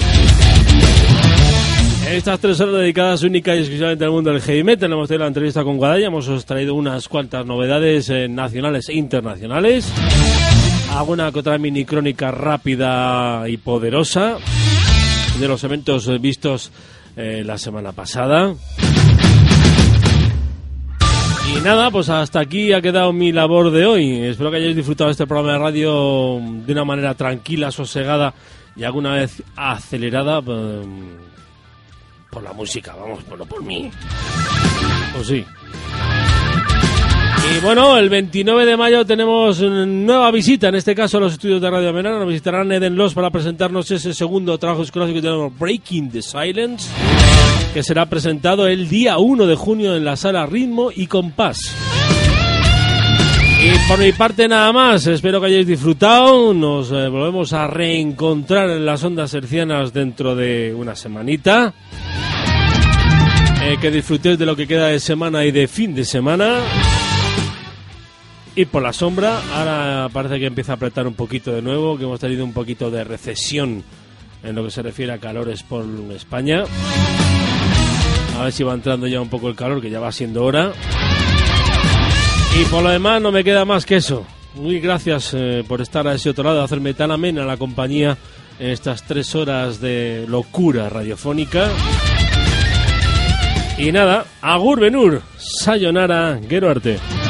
En estas 3 horas dedicadas única y exclusivamente al mundo del heavy metal, hemos tenido la entrevista con Guadaña, hemos traído unas cuantas novedades nacionales e internacionales, alguna que otra mini crónica rápida y poderosa de los eventos vistos la semana pasada. Y nada, pues hasta aquí ha quedado mi labor de hoy. Espero que hayáis disfrutado de este programa de radio de una manera tranquila, sosegada y alguna vez acelerada por la música, vamos, no por mí. Pues sí. Y bueno, el 29 de mayo tenemos nueva visita, en este caso a los estudios de Radio Almenara. Nos visitarán Eden Loss para presentarnos ese segundo trabajo discográfico que tenemos, Breaking the Silence, que será presentado el día 1 de junio en la sala Ritmo y Compás. Y por mi parte nada más, espero que hayáis disfrutado. Nos volvemos a reencontrar en las ondas hercianas dentro de una semanita. Que disfrutéis de lo que queda de semana y de fin de semana. Ir por la sombra. Ahora parece que empieza a apretar un poquito de nuevo, que hemos tenido un poquito de recesión en lo que se refiere a calores por España. A ver si va entrando ya un poco el calor, que ya va siendo hora. Y por lo demás no me queda más que eso. Muy gracias por estar a ese otro lado, hacerme tan amena la compañía en estas 3 horas de locura radiofónica. Y nada, agur benur, sayonara, gero arte.